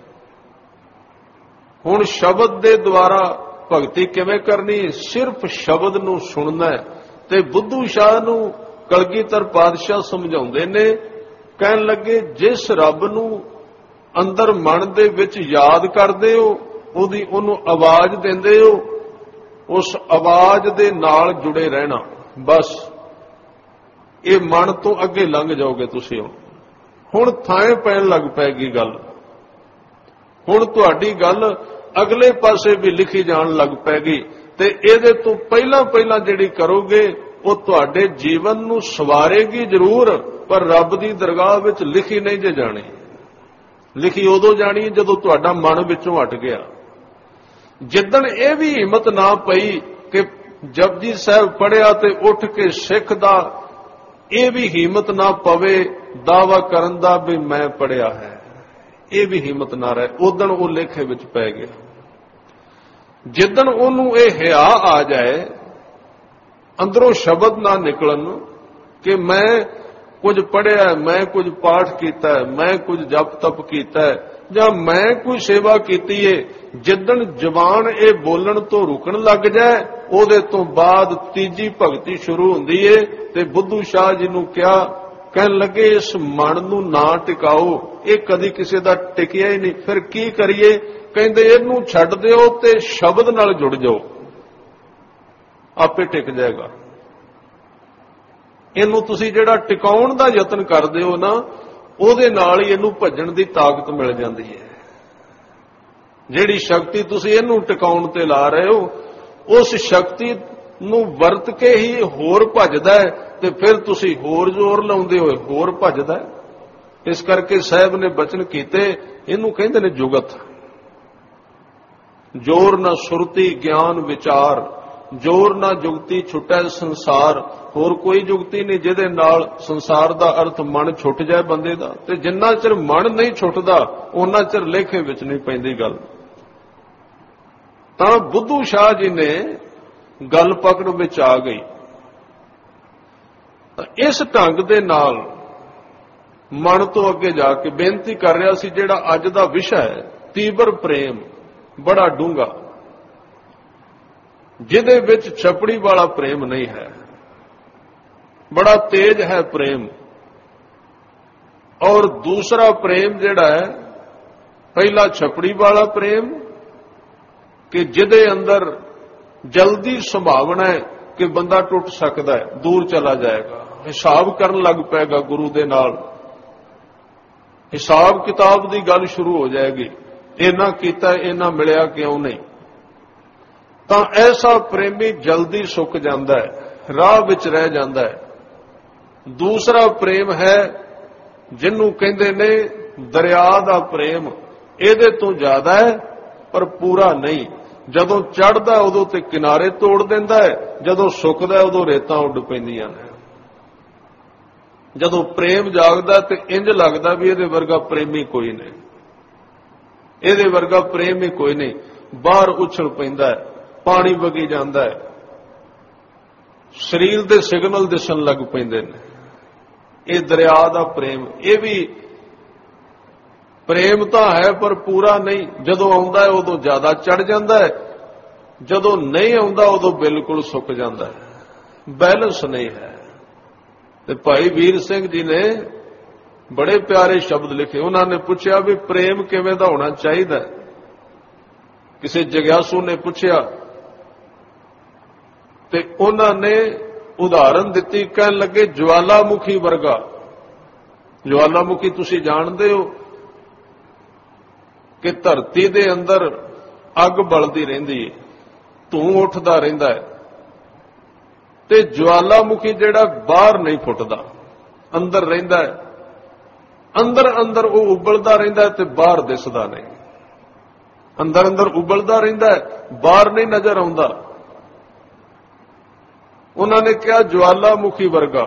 Speaker 1: ਹੁਣ ਸ਼ਬਦ ਦੇ ਦੁਆਰਾ ਭਗਤੀ ਕਿਵੇਂ ਕਰਨੀ? ਸਿਰਫ ਸ਼ਬਦ ਨੂੰ ਸੁਣਨਾ। ਤੇ ਬੁੱਧੂ ਸ਼ਾਹ ਨੂੰ ਕਲਗੀਧਰ ਪਾਤਸ਼ਾਹ ਸਮਝਾਉਂਦੇ ਨੇ, ਕਹਿਣ ਲੱਗੇ ਜਿਸ ਰੱਬ ਨੂੰ ਅੰਦਰ ਮਨ ਦੇ ਵਿੱਚ ਯਾਦ ਕਰਦੇ ਹੋ, ਉਹਨੂੰ ਆਵਾਜ਼ ਦਿੰਦੇ ਹੋ, ਉਸ ਆਵਾਜ਼ ਦੇ ਨਾਲ ਜੁੜੇ ਰਹਿਣਾ। ਬਸ ਇਹ ਮਨ ਤੋਂ ਅੱਗੇ ਲੰਘ ਜਾਓਗੇ ਤੁਸੀਂ। ਹੁਣ ਥਾਂ ਪੈਣ ਲੱਗ ਪੈਗੀ ਗੱਲ। ਹੁਣ ਤੁਹਾਡੀ ਗੱਲ ਅਗਲੇ ਪਾਸੇ ਵੀ ਲਿਖੀ ਜਾਣ ਲੱਗ ਪੈਗੀ। ਤੇ ਇਹਦੇ ਤੋਂ ਪਹਿਲਾਂ ਜਿਹੜੀ ਕਰੋਗੇ ਉਹ ਤੁਹਾਡੇ ਜੀਵਨ ਨੂੰ ਸਵਾਰੇਗੀ ਜ਼ਰੂਰ, ਪਰ ਰੱਬ ਦੀ ਦਰਗਾਹ ਵਿੱਚ ਲਿਖੀ ਨਹੀਂ ਜੇ ਜਾਣੀ। ਲਿਖੀ ਉਦੋਂ ਜਾਣੀ ਜਦੋਂ ਤੁਹਾਡਾ ਮਨ ਵਿੱਚੋਂ ਹਟ ਗਿਆ। ਜਿੱਦਣ ਇਹ ਵੀ ਹਿੰਮਤ ਨਾ ਪਈ ਕਿ ਜਪਜੀ ਸਾਹਿਬ ਪੜਿਆ ਤੇ ਉੱਠ ਕੇ ਸਿੱਖ ਦਾ ਇਹ ਵੀ ਹਿੰਮਤ ਨਾ ਪਵੇ ਦਾਵਾ ਕਰਨ ਦਾ ਵੀ ਮੈਂ ਪੜਿਆ ਹੈ, ਇਹ ਵੀ ਹਿੰਮਤ ਨਾ ਰਹੇ, ਉਦਣ ਉਹ ਲੇਖੇ ਵਿੱਚ ਪੈ ਗਿਆ। ਜਿੱਦਣ ਉਹਨੂੰ ਇਹ ਹਿਆ ਆ ਜਾਏ, ਅੰਦਰੋਂ ਸ਼ਬਦ ਨਾ ਨਿਕਲਣ ਕਿ ਮੈਂ ਕੁਝ ਪੜਿਆ, ਮੈਂ ਕੁਝ ਪਾਠ ਕੀਤਾ, ਮੈਂ ਕੁਝ ਜਪ ਤਪ ਕੀਤਾ ਜਾਂ ਮੈਂ ਕੋਈ ਸੇਵਾ ਕੀਤੀ ਏ, ਜਿੱਦਣ ਜ਼ਬਾਨ ਇਹ ਬੋਲਣ ਤੋਂ ਰੁਕਣ ਲੱਗ ਜਾਏ, ਉਹਦੇ ਤੋਂ ਬਾਅਦ ਤੀਜੀ ਭਗਤੀ ਸ਼ੁਰੂ ਹੁੰਦੀ ਏ। ਤੇ ਬੁੱਧੂ ਸ਼ਾਹ ਜੀ ਨੂੰ ਕਿਹਾ, ਕਹਿਣ ਲੱਗੇ ਇਸ ਮਨ ਨੂੰ ਨਾ ਟਿਕਾਓ, ਇਹ ਕਦੀ ਕਿਸੇ ਦਾ ਟਿਕਿਆ ਹੀ ਨਹੀਂ, ਫਿਰ ਕੀ ਕਰੀਏ? ਕਹਿੰਦੇ ਇਹਨੂੰ ਛੱਡ ਦਿਓ ਤੇ ਸ਼ਬਦ ਨਾਲ ਜੁੜ ਜਾਓ, ਆਪੇ ਟਿਕ ਜਾਏਗਾ। ਇਹਨੂੰ ਤੁਸੀਂ ਜਿਹੜਾ ਟਿਕਾਉਣ ਦਾ ਯਤਨ ਕਰਦੇ ਹੋ ਨਾ, ਉਹਦੇ ਨਾਲ ਹੀ ਇਹਨੂੰ ਭੱਜਣ ਦੀ ਤਾਕਤ ਮਿਲ ਜਾਂਦੀ ਹੈ। ਜਿਹੜੀ ਸ਼ਕਤੀ ਤੁਸੀਂ ਇਹਨੂੰ ਟਿਕਾਉਣ ਤੇ ਲਾ ਰਹੇ ਹੋ, ਉਸ ਸ਼ਕਤੀ ਨੂੰ ਵਰਤ ਕੇ ਹੀ ਹੋਰ ਭੱਜਦਾ ਹੈ, ਤੇ ਫਿਰ ਤੁਸੀਂ ਹੋਰ ਜ਼ੋਰ ਲਾਉਂਦੇ ਹੋਏ ਹੋਰ ਭੱਜਦਾ ਹੈ। ਇਸ ਕਰਕੇ ਸਾਹਿਬ ਨੇ ਬਚਨ ਕੀਤੇ, ਇਹਨੂੰ ਕਹਿੰਦੇ ਨੇ ਜੁਗਤ। ਜੋਰ ਨਾ ਸੁਰਤੀ ਗਿਆਨ ਵਿਚਾਰ, ਜੋਰ ਨਾ ਜੁਗਤੀ ਛੁੱਟੈ ਸੰਸਾਰ। ਹੋਰ ਕੋਈ ਜੁਗਤੀ ਨਹੀਂ ਜਿਹਦੇ ਨਾਲ ਸੰਸਾਰ ਦਾ ਅਰਥ ਮਨ ਛੁੱਟ ਜਾਏ ਬੰਦੇ ਦਾ। ਤੇ ਜਿੰਨਾ ਚਿਰ ਮਨ ਨਹੀਂ ਛੁੱਟਦਾ ਉਹਨਾਂ ਚਿਰ ਲੇਖੇ ਵਿੱਚ ਨਹੀਂ ਪੈਂਦੀ ਗੱਲ। ਤਾਂ ਬੁੱਧੂ ਸ਼ਾਹ ਜੀ ਨੇ ਗੱਲ ਪਕੜ ਵਿੱਚ ਆ ਗਈ। ਇਸ ਢੰਗ ਦੇ ਨਾਲ ਮਨ ਤੋਂ ਅੱਗੇ ਜਾ ਕੇ ਬੇਨਤੀ ਕਰ ਰਿਹਾ ਸੀ, ਜਿਹੜਾ ਅੱਜ ਦਾ ਵਿਸ਼ਾ ਹੈ, ਤੀਬਰ ਪ੍ਰੇਮ, ਬੜਾ ਡੂੰਘਾ, ਜਿਹਦੇ ਵਿੱਚ ਛਪੜੀ ਵਾਲਾ ਪ੍ਰੇਮ ਨਹੀਂ ਹੈ, ਬੜਾ ਤੇਜ ਹੈ ਪ੍ਰੇਮ। ਔਰ ਦੂਸਰਾ ਪ੍ਰੇਮ ਜਿਹੜਾ ਹੈ, ਪਹਿਲਾ ਛਪੜੀ ਵਾਲਾ ਪ੍ਰੇਮ ਕਿ ਜਿਹਦੇ ਅੰਦਰ ਜਲਦੀ ਸੰਭਾਵਨਾ ਹੈ ਕਿ ਬੰਦਾ ਟੁੱਟ ਸਕਦਾ ਹੈ, ਦੂਰ ਚਲਾ ਜਾਏਗਾ, ਹਿਸਾਬ ਕਰਨ ਲੱਗ ਪਏਗਾ ਗੁਰੂ ਦੇ ਨਾਲ, ਹਿਸਾਬ ਕਿਤਾਬ ਦੀ ਗੱਲ ਸ਼ੁਰੂ ਹੋ ਜਾਏਗੀ, ਇਹਨਾਂ ਕੀਤਾ ਇਹਨਾਂ ਮਿਲਿਆ ਕਿਉਂ ਨਹੀਂ। ਤਾਂ ਐਸਾ ਪ੍ਰੇਮੀ ਜਲਦੀ ਸੁੱਕ ਜਾਂਦਾ ਹੈ, ਰਾਹ ਵਿੱਚ ਰਹਿ ਜਾਂਦਾ ਹੈ। ਦੂਸਰਾ ਪ੍ਰੇਮ ਹੈ ਜਿਹਨੂੰ ਕਹਿੰਦੇ ਨੇ ਦਰਿਆ ਦਾ ਪ੍ਰੇਮ, ਇਹਦੇ ਤੋਂ ਜ਼ਿਆਦਾ ਹੈ ਪਰ ਪੂਰਾ ਨਹੀਂ। ਜਦੋਂ ਚੜ੍ਹਦਾ ਉਦੋਂ ਤੇ ਕਿਨਾਰੇ ਤੋੜ ਦਿੰਦਾ ਹੈ, ਜਦੋਂ ਸੁੱਕਦਾ ਉਦੋਂ ਰੇਤਾਂ ਉੱਡ ਪੈਂਦੀਆਂ ਨੇ। ਜਦੋਂ ਪ੍ਰੇਮ ਜਾਗਦਾ ਤੇ ਇੰਜ ਲੱਗਦਾ ਵੀ ਇਹਦੇ ਵਰਗਾ ਪ੍ਰੇਮੀ ਕੋਈ ਨਹੀਂ, ਇਹਦੇ ਵਰਗਾ ਪ੍ਰੇਮ ਹੀ ਕੋਈ ਨਹੀਂ। ਬਾਹਰ ਉਛਲ ਪੈਂਦਾ ਹੈ, ਪਾਣੀ ਵਗੀ ਜਾਂਦਾ ਹੈ, ਸਰੀਰ ਦੇ ਸਿਗਨਲ ਦਿਸਣ ਲੱਗ ਪੈਂਦੇ ਨੇ। ਇਹ ਦਰਿਆ ਦਾ ਪ੍ਰੇਮ, ਇਹ ਵੀ ਪ੍ਰੇਮ ਤਾਂ ਹੈ ਪਰ ਪੂਰਾ ਨਹੀਂ। ਜਦੋਂ ਆਉਂਦਾ ਹੈ ਉਦੋਂ ਜ਼ਿਆਦਾ ਚੜ ਜਾਂਦਾ ਹੈ, ਜਦੋਂ ਨਹੀਂ ਆਉਂਦਾ ਉਦੋਂ ਬਿਲਕੁਲ ਸੁੱਕ ਜਾਂਦਾ ਹੈ, ਬੈਲੈਂਸ ਨਹੀਂ ਹੈ। ਤੇ ਭਾਈ ਵੀਰ ਸਿੰਘ ਜੀ ਨੇ ਬੜੇ ਪਿਆਰੇ ਸ਼ਬਦ ਲਿਖੇ। ਉਹਨਾਂ ਨੇ ਪੁੱਛਿਆ ਵੀ ਪ੍ਰੇਮ ਕਿਵੇਂ ਦਾ ਹੋਣਾ ਚਾਹੀਦਾ। ਕਿਸੇ ਜਗਿਆਸੂ ਨੇ ਪੁੱਛਿਆ ਤੇ ਉਹਨਾਂ ਨੇ ਉਦਾਹਰਨ ਦਿੱਤੀ, ਕਹਿਣ ਲੱਗੇ ਜਵਾਲਾਮੁਖੀ ਵਰਗਾ। ਜਵਾਲਾਮੁਖੀ ਤੁਸੀਂ ਜਾਣਦੇ ਹੋ ਕਿ ਧਰਤੀ ਦੇ ਅੰਦਰ ਅੱਗ ਬਲਦੀ ਰਹਿੰਦੀ ਹੈ, ਧੂੰ ਉੱਠਦਾ ਰਹਿੰਦਾ ਹੈ, ਤੇ ਜਵਾਲਾਮੁਖੀ ਜਿਹੜਾ ਬਾਹਰ ਨਹੀਂ ਫੁੱਟਦਾ, ਅੰਦਰ ਰਹਿੰਦਾ ਹੈ। ਅੰਦਰ ਅੰਦਰ ਉਹ ਉਬਲਦਾ ਰਹਿੰਦਾ ਹੈ ਤੇ ਬਾਹਰ ਦਿਸਦਾ ਨਹੀਂ। ਅੰਦਰ ਅੰਦਰ ਉਬਲਦਾ ਰਹਿੰਦਾ ਹੈ, ਬਾਹਰ ਨਹੀਂ ਨਜ਼ਰ ਆਉਂਦਾ। ਉਹਨਾਂ ਨੇ ਕਿਹਾ ਜਵਾਲਾਮੁਖੀ ਵਰਗਾ।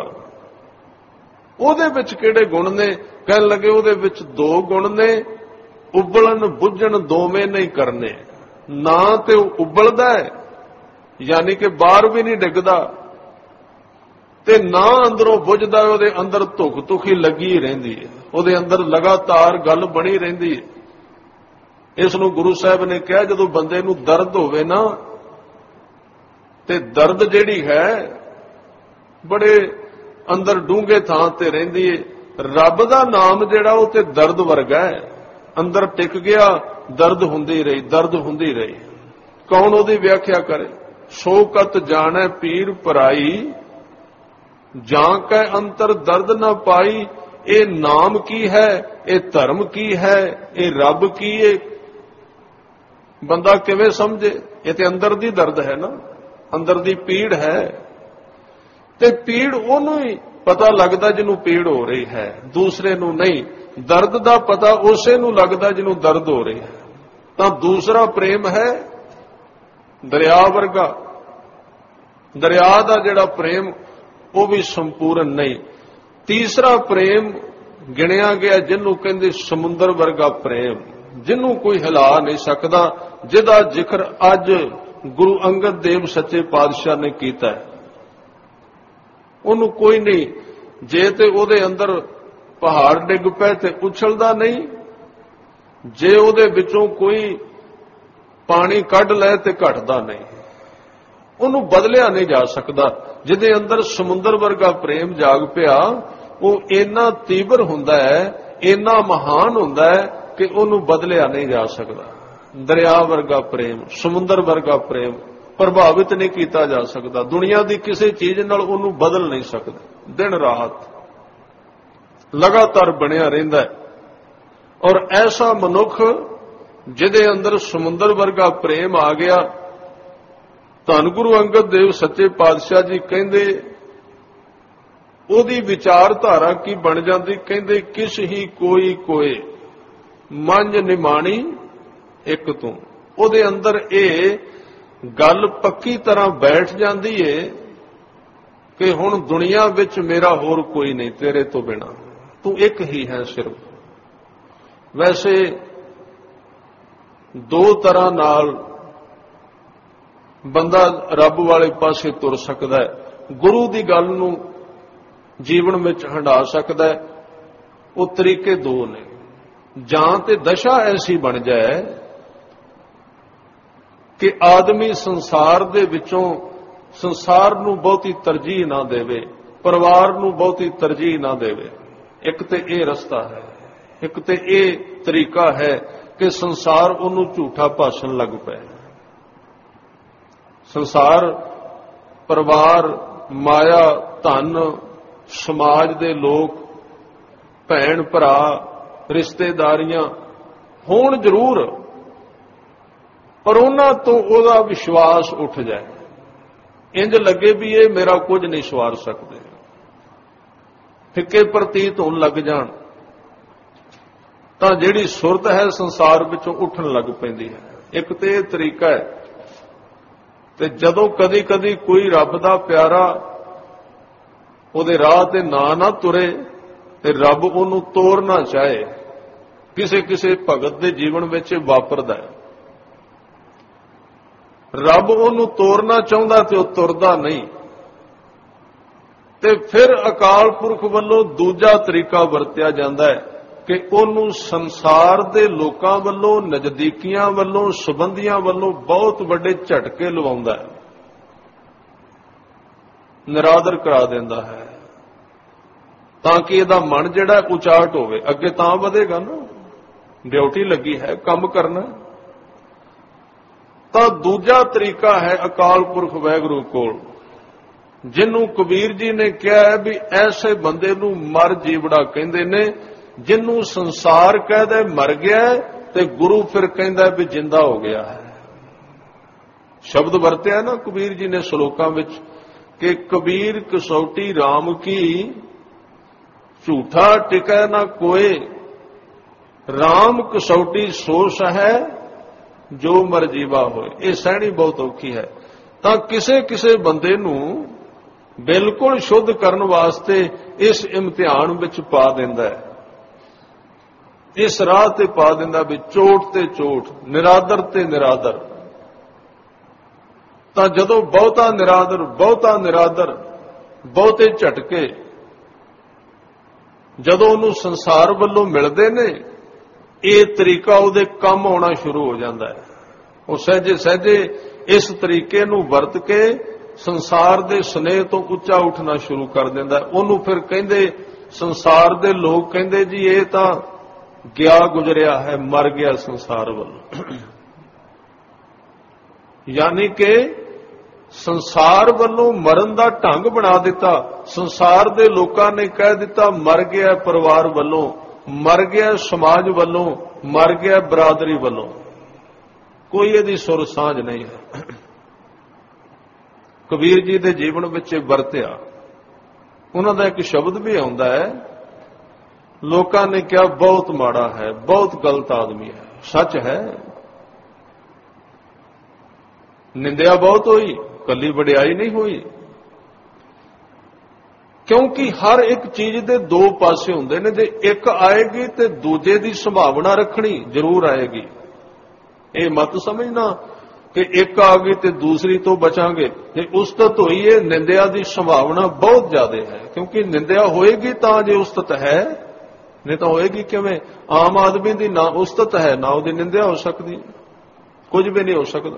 Speaker 1: ਉਹਦੇ ਵਿੱਚ ਕਿਹੜੇ ਗੁਣ ਨੇ? ਕਹਿਣ ਲੱਗੇ ਉਹਦੇ ਵਿੱਚ 2 ਗੁਣ ਨੇ, ਉਬਲਣ ਬੁੱਝਣ ਦੋਵੇਂ ਨਹੀਂ ਕਰਨੇ। ਨਾ ਤੇ ਉਹ ਉਬਲਦਾ ਹੈ, ਯਾਨੀ ਕਿ ਬਾਹਰ ਵੀ ਨਹੀਂ ਡਿੱਗਦਾ, ਤੇ ਨਾ ਅੰਦਰੋਂ ਬੁੱਝਦਾ। ਉਹਦੇ ਅੰਦਰ ਧੁੱਖ ਧੁਖੀ ਲੱਗੀ ਰਹਿੰਦੀ ਹੈ, ਉਹਦੇ ਅੰਦਰ ਲਗਾਤਾਰ ਗੱਲ ਬਣੀ ਰਹਿੰਦੀ ਹੈ। ਇਸ ਨੂੰ ਗੁਰੂ ਸਾਹਿਬ ਨੇ ਕਿਹਾ ਜਦੋਂ ਬੰਦੇ ਨੂੰ ਦਰਦ ਹੋਵੇ ਨਾ, ਤੇ ਦਰਦ ਜਿਹੜੀ ਹੈ ਬੜੇ ਅੰਦਰ ਡੂੰਘੇ ਥਾਂ ਤੇ ਰਹਿੰਦੀ ਹੈ। ਰੱਬ ਦਾ ਨਾਮ ਜਿਹੜਾ ਉਹ ਤੇ ਦਰਦ ਵਰਗਾ ਹੈ, ਅੰਦਰ ਟਿਕ ਗਿਆ, ਦਰਦ ਹੁੰਦੀ ਰਹੀ, ਦਰਦ ਹੁੰਦੀ ਰਹੀ। ਕੌਣ ਉਹਦੀ ਵਿਆਖਿਆ ਕਰੇ? ਸ਼ੋਕਤ ਜਾਣੈ ਪੀਰ ਪਰਾਈ, ਜਾਂ ਕੈ ਅੰਤਰ ਦਰਦ ਨਾ ਪਾਈ। ਇਹ ਨਾਮ ਕੀ ਹੈ, ਇਹ ਧਰਮ ਕੀ ਹੈ, ਇਹ ਰੱਬ ਕੀ ਹੈ, ਬੰਦਾ ਕਿਵੇਂ ਸਮਝੇ? ਇਹ ਤੇ ਅੰਦਰ ਦੀ ਦਰਦ ਹੈ ਨਾ, ਅੰਦਰ ਦੀ ਪੀੜ ਹੈ। ਤੇ ਪੀੜ ਉਹਨੂੰ ਹੀ ਪਤਾ ਲੱਗਦਾ ਜਿਹਨੂੰ ਪੀੜ ਹੋ ਰਹੀ ਹੈ, ਦੂਸਰੇ ਨੂੰ ਨਹੀਂ। ਦਰਦ ਦਾ ਪਤਾ ਉਸੇ ਨੂੰ ਲੱਗਦਾ ਜਿਹਨੂੰ ਦਰਦ ਹੋ ਰਹੀ ਹੈ। ਤਾਂ ਦੂਸਰਾ ਪ੍ਰੇਮ ਹੈ ਦਰਿਆ ਵਰਗਾ। ਦਰਿਆ ਦਾ ਜਿਹੜਾ ਪ੍ਰੇਮ ਉਹ ਵੀ ਸੰਪੂਰਨ ਨਹੀਂ। ਤੀਸਰਾ ਪ੍ਰੇਮ ਗਿਣਿਆ ਗਿਆ ਜਿਹਨੂੰ ਕਹਿੰਦੇ ਸਮੁੰਦਰ ਵਰਗਾ ਪ੍ਰੇਮ, ਜਿਹਨੂੰ ਕੋਈ ਹਿਲਾ ਨਹੀਂ ਸਕਦਾ, ਜਿਹਦਾ ਜ਼ਿਕਰ ਅੱਜ ਗੁਰੂ ਅੰਗਦ ਦੇਵ ਸੱਚੇ ਪਾਤਸ਼ਾਹ ਨੇ ਕੀਤਾ ਹੈ। ਉਹਨੂੰ ਕੋਈ ਨਹੀਂ, ਜੇ ਤੇ ਉਹਦੇ ਅੰਦਰ ਪਹਾੜ ਡਿੱਗ ਪਏ ਤੇ ਉਛਲਦਾ ਨਹੀਂ, ਜੇ ਉਹਦੇ ਵਿੱਚੋਂ ਕੋਈ ਪਾਣੀ ਕੱਢ ਲੈ ਤੇ ਘਟਦਾ ਨਹੀਂ, ਉਹਨੂੰ ਬਦਲਿਆ ਨਹੀਂ ਜਾ ਸਕਦਾ। ਜਿਹਦੇ ਅੰਦਰ ਸਮੁੰਦਰ ਵਰਗਾ ਪ੍ਰੇਮ ਜਾਗ ਪਿਆ, ਉਹ ਇੰਨਾ ਤੀਬਰ ਹੁੰਦਾ ਹੈ, ਇੰਨਾ ਮਹਾਨ ਹੁੰਦਾ ਹੈ ਕਿ ਉਹਨੂੰ ਬਦਲਿਆ ਨਹੀਂ ਜਾ ਸਕਦਾ। ਦਰਿਆ ਵਰਗਾ ਪ੍ਰੇਮ, ਸਮੁੰਦਰ ਵਰਗਾ ਪ੍ਰੇਮ ਪ੍ਰਭਾਵਿਤ ਨਹੀਂ ਕੀਤਾ ਜਾ ਸਕਦਾ। ਦੁਨੀਆ ਦੀ ਕਿਸੇ ਚੀਜ਼ ਨਾਲ ਉਹਨੂੰ ਬਦਲ ਨਹੀਂ ਸਕਦਾ। ਦਿਨ ਰਾਤ ਲਗਾਤਾਰ ਬਣਿਆ ਰਹਿੰਦਾ ਹੈ। ਔਰ ਐਸਾ ਮਨੁੱਖ ਜਿਹਦੇ ਅੰਦਰ ਸਮੁੰਦਰ ਵਰਗਾ ਪ੍ਰੇਮ ਆ ਗਿਆ, ਧੰਨ ਗੁਰੂ ਅੰਗਦ ਦੇਵ ਸੱਚੇ ਪਾਤਸ਼ਾਹ ਜੀ ਕਹਿੰਦੇ ਉਹਦੀ ਵਿਚਾਰਧਾਰਾ ਕੀ ਬਣ ਜਾਂਦੀ? ਕਹਿੰਦੇ ਕਿਸ ਹੀ ਕੋਈ ਕੋਏ ਮੰਝ ਨਿਮਾਣੀ ਇੱਕ ਤੂੰ। ਉਹਦੇ ਅੰਦਰ ਇਹ ਗੱਲ ਪੱਕੀ ਤਰ੍ਹਾਂ ਬੈਠ ਜਾਂਦੀ ਏ ਕਿ ਹੁਣ ਦੁਨੀਆ ਵਿੱਚ ਮੇਰਾ ਹੋਰ ਕੋਈ ਨਹੀਂ ਤੇਰੇ ਤੋਂ ਬਿਨਾ, ਤੂੰ ਇੱਕ ਹੀ ਹੈ ਸਿਰਫ। ਵੈਸੇ 2 ਤਰ੍ਹਾਂ ਨਾਲ ਬੰਦਾ ਰੱਬ ਵਾਲੇ ਪਾਸੇ ਤੁਰ ਸਕਦਾ ਹੈ, ਗੁਰੂ ਦੀ ਗੱਲ ਨੂੰ ਜੀਵਨ ਵਿੱਚ ਹੰਢਾ ਸਕਦਾ ਹੈ। ਉਹ ਤਰੀਕੇ 2 ਨੇ। ਜਾਂ ਤੇ ਦਸ਼ਾ ਐਸੀ ਬਣ ਜਾਏ ਕਿ ਆਦਮੀ ਸੰਸਾਰ ਦੇ ਵਿੱਚੋਂ ਸੰਸਾਰ ਨੂੰ ਬਹੁਤੀ ਤਰਜੀਹ ਨਾ ਦੇਵੇ, ਪਰਿਵਾਰ ਨੂੰ ਬਹੁਤੀ ਤਰਜੀਹ ਨਾ ਦੇਵੇ। ਇੱਕ ਤੇ ਇਹ ਰਸਤਾ ਹੈ, ਇੱਕ ਤੇ ਇਹ ਤਰੀਕਾ ਹੈ ਕਿ ਸੰਸਾਰ ਉਹਨੂੰ ਝੂਠਾ ਭਾਸ਼ਣ ਲੱਗ ਪਏ। ਸੰਸਾਰ ਪਰਿਵਾਰ, ਮਾਇਆ, ਧਨ, ਸਮਾਜ ਦੇ ਲੋਕ, ਭੈਣ ਭਰਾ, ਰਿਸ਼ਤੇਦਾਰੀਆਂ ਹੋਣ ਜ਼ਰੂਰ, ਪਰ ਉਹਨਾਂ ਤੋਂ ਉਹਦਾ ਵਿਸ਼ਵਾਸ ਉੱਠ ਜਾਏ, ਇੰਜ ਲੱਗੇ ਵੀ ਇਹ ਮੇਰਾ ਕੁਝ ਨਹੀਂ ਸਵਾਰ ਸਕਦੇ, ਫਿੱਕੇ ਪ੍ਰਤੀਤ ਹੋਣ ਲੱਗ ਜਾਣ, ਤਾਂ ਜਿਹੜੀ ਸੁਰਤ ਹੈ ਸੰਸਾਰ ਵਿੱਚੋਂ ਉੱਠਣ ਲੱਗ ਪੈਂਦੀ ਹੈ। ਇੱਕ ਤੇ ਇਹ ਤਰੀਕਾ ਹੈ। ਤੇ ਜਦੋਂ ਕਦੀ ਕਦੀ ਕੋਈ ਰੱਬ ਦਾ ਪਿਆਰਾ ਉਹਦੇ ਰਾਹ ਤੇ ਨਾ ਤੁਰੇ ਤੇ ਰੱਬ ਉਹਨੂੰ ਤੋਰਨਾ ਚਾਹੇ, ਕਿਸੇ ਕਿਸੇ ਭਗਤ ਦੇ ਜੀਵਨ ਵਿੱਚ ਵਾਪਰਦਾ ਹੈ। ਰੱਬ ਉਹਨੂੰ ਤੋਰਨਾ ਚਾਹੁੰਦਾ ਤੇ ਉਹ ਤੁਰਦਾ ਨਹੀਂ, ਤੇ ਫਿਰ ਅਕਾਲ ਪੁਰਖ ਵੱਲੋਂ ਦੂਜਾ ਤਰੀਕਾ ਵਰਤਿਆ ਜਾਂਦਾ ਹੈ ਕਿ ਉਹਨੂੰ ਸੰਸਾਰ ਦੇ ਲੋਕਾਂ ਵੱਲੋਂ, ਨਜ਼ਦੀਕੀਆਂ ਵੱਲੋਂ, ਸੰਬੰਧੀਆਂ ਵੱਲੋਂ ਬਹੁਤ ਵੱਡੇ ਝਟਕੇ ਲਵਾਉਂਦਾ ਹੈ, ਨਿਰਾਦਰ ਕਰਾ ਦਿੰਦਾ ਹੈ, ਤਾਂ ਕਿ ਇਹਦਾ ਮਨ ਜਿਹੜਾ ਉਚਾਟ ਹੋਵੇ, ਅੱਗੇ ਤਾਂ ਵਧੇਗਾ ਨਾ, ਡਿਊਟੀ ਲੱਗੀ ਹੈ, ਕੰਮ ਕਰਨਾ। ਤਾਂ ਦੂਜਾ ਤਰੀਕਾ ਹੈ ਅਕਾਲ ਪੁਰਖ ਵਾਹਿਗੁਰੂ ਕੋਲ, ਜਿਹਨੂੰ ਕਬੀਰ ਜੀ ਨੇ ਕਿਹਾ ਹੈ ਵੀ ਐਸੇ ਬੰਦੇ ਨੂੰ ਮਰ ਜੀਵੜਾ ਕਹਿੰਦੇ ਨੇ, ਜਿਹਨੂੰ ਸੰਸਾਰ ਕਹਿੰਦਾ ਮਰ ਗਿਆ ਤੇ ਗੁਰੂ ਫਿਰ ਕਹਿੰਦਾ ਵੀ ਜਿੰਦਾ ਹੋ ਗਿਆ ਹੈ। ਸ਼ਬਦ ਵਰਤਿਆ ਨਾ ਕਬੀਰ ਜੀ ਨੇ ਸ਼ਲੋਕਾਂ ਵਿੱਚ ਕਿ ਕਬੀਰ ਕਸੌਟੀ RAM ਕੀ, ਝੂਠਾ ਟਿਕੈ ਨਾ ਕੋਏ, RAM ਕਸੌਟੀ ਸੋ ਸਹੈ ਜੋ ਮਰ ਜੀਵਾ ਹੋਏ। ਇਹ ਸਹਿਣੀ ਬਹੁਤ ਔਖੀ ਹੈ। ਤਾਂ ਕਿਸੇ ਕਿਸੇ ਬੰਦੇ ਨੂੰ ਬਿਲਕੁਲ ਸ਼ੁੱਧ ਕਰਨ ਵਾਸਤੇ ਇਸ ਇਮਤਿਹਾਨ ਵਿੱਚ ਪਾ ਦਿੰਦਾ ਹੈ, ਇਸ ਰਾਹ ਤੇ ਪਾ ਦਿੰਦਾ ਵੀ ਚੋਟ ਤੇ ਚੋਟ, ਨਿਰਾਦਰ ਤੇ ਨਿਰਾਦਰ। ਤਾਂ ਜਦੋਂ ਬਹੁਤਾ ਨਿਰਾਦਰ, ਬਹੁਤੇ ਝਟਕੇ ਜਦੋਂ ਉਹਨੂੰ ਸੰਸਾਰ ਵੱਲੋਂ ਮਿਲਦੇ ਨੇ, ਇਹ ਤਰੀਕਾ ਉਹਦੇ ਕੰਮ ਆਉਣਾ ਸ਼ੁਰੂ ਹੋ ਜਾਂਦਾ ਹੈ। ਉਹ ਸਹਿਜੇ ਸਹਿਜੇ ਇਸ ਤਰੀਕੇ ਨੂੰ ਵਰਤ ਕੇ ਸੰਸਾਰ ਦੇ ਸਨੇਹ ਤੋਂ ਉੱਚਾ ਉੱਠਣਾ ਸ਼ੁਰੂ ਕਰ ਦਿੰਦਾ। ਉਹਨੂੰ ਫਿਰ ਕਹਿੰਦੇ, ਸੰਸਾਰ ਦੇ ਲੋਕ ਕਹਿੰਦੇ ਜੀ ਇਹ ਤਾਂ ਗਿਆ ਗੁਜ਼ਰਿਆ ਹੈ, ਮਰ ਗਿਆ ਸੰਸਾਰ ਵੱਲੋਂ। ਯਾਨੀ ਕਿ ਸੰਸਾਰ ਵੱਲੋਂ ਮਰਨ ਦਾ ਢੰਗ ਬਣਾ ਦਿੱਤਾ। ਸੰਸਾਰ ਦੇ ਲੋਕਾਂ ਨੇ ਕਹਿ ਦਿੱਤਾ ਮਰ ਗਿਆ ਪਰਿਵਾਰ ਵੱਲੋਂ, ਮਰ ਗਿਆ ਸਮਾਜ ਵੱਲੋਂ, ਮਰ ਗਿਆ ਬਰਾਦਰੀ ਵੱਲੋਂ, ਕੋਈ ਇਹਦੀ ਸੁਰ ਸਾਂਝ ਨਹੀਂ ਹੈ। ਕਬੀਰ ਜੀ ਦੇ ਜੀਵਨ ਵਿੱਚ ਵਰਤਿਆ। ਉਹਨਾਂ ਦਾ ਇੱਕ ਸ਼ਬਦ ਵੀ ਆਉਂਦਾ ਹੈ, ਲੋਕਾਂ ਨੇ ਕਿਹਾ ਬਹੁਤ ਮਾੜਾ ਹੈ, ਬਹੁਤ ਗਲਤ ਆਦਮੀ ਹੈ। ਸੱਚ ਹੈ, ਨਿੰਦਿਆ ਬਹੁਤ ਹੋਈ, ਕੱਲੀ ਵਡਿਆਈ ਨਹੀਂ ਹੋਈ, ਕਿਉਂਕਿ ਹਰ ਇੱਕ ਚੀਜ਼ ਦੇ ਦੋ ਪਾਸੇ ਹੁੰਦੇ ਨੇ। ਜੇ ਇੱਕ ਆਏਗੀ ਤੇ ਦੂਜੇ ਦੀ ਸੰਭਾਵਨਾ ਰੱਖਣੀ ਜ਼ਰੂਰ ਆਏਗੀ। ਇਹ ਮਤ ਸਮਝਣਾ ਕਿ ਇੱਕ ਆ ਗਈ ਤੇ ਦੂਸਰੀ ਤੋਂ ਬਚਾਂਗੇ। ਜੇ ਉਸਤਤ ਹੋਈ ਹੈ, ਨਿੰਦਿਆ ਦੀ ਸੰਭਾਵਨਾ ਬਹੁਤ ਜ਼ਿਆਦਾ ਹੈ, ਕਿਉਂਕਿ ਨਿੰਦਿਆ ਹੋਏਗੀ ਤਾਂ ਜੇ ਉਸਤਤ ਹੈ, ਨਹੀਂ ਤਾਂ ਹੋਏਗੀ ਕਿਵੇਂ? ਆਮ ਆਦਮੀ ਦੀ ਨਾ ਉਸਤਤ ਹੈ, ਨਾ ਉਹਦੀ ਨਿੰਦਿਆ ਹੋ ਸਕਦੀ, ਕੁਝ ਵੀ ਨਹੀਂ ਹੋ ਸਕਦਾ।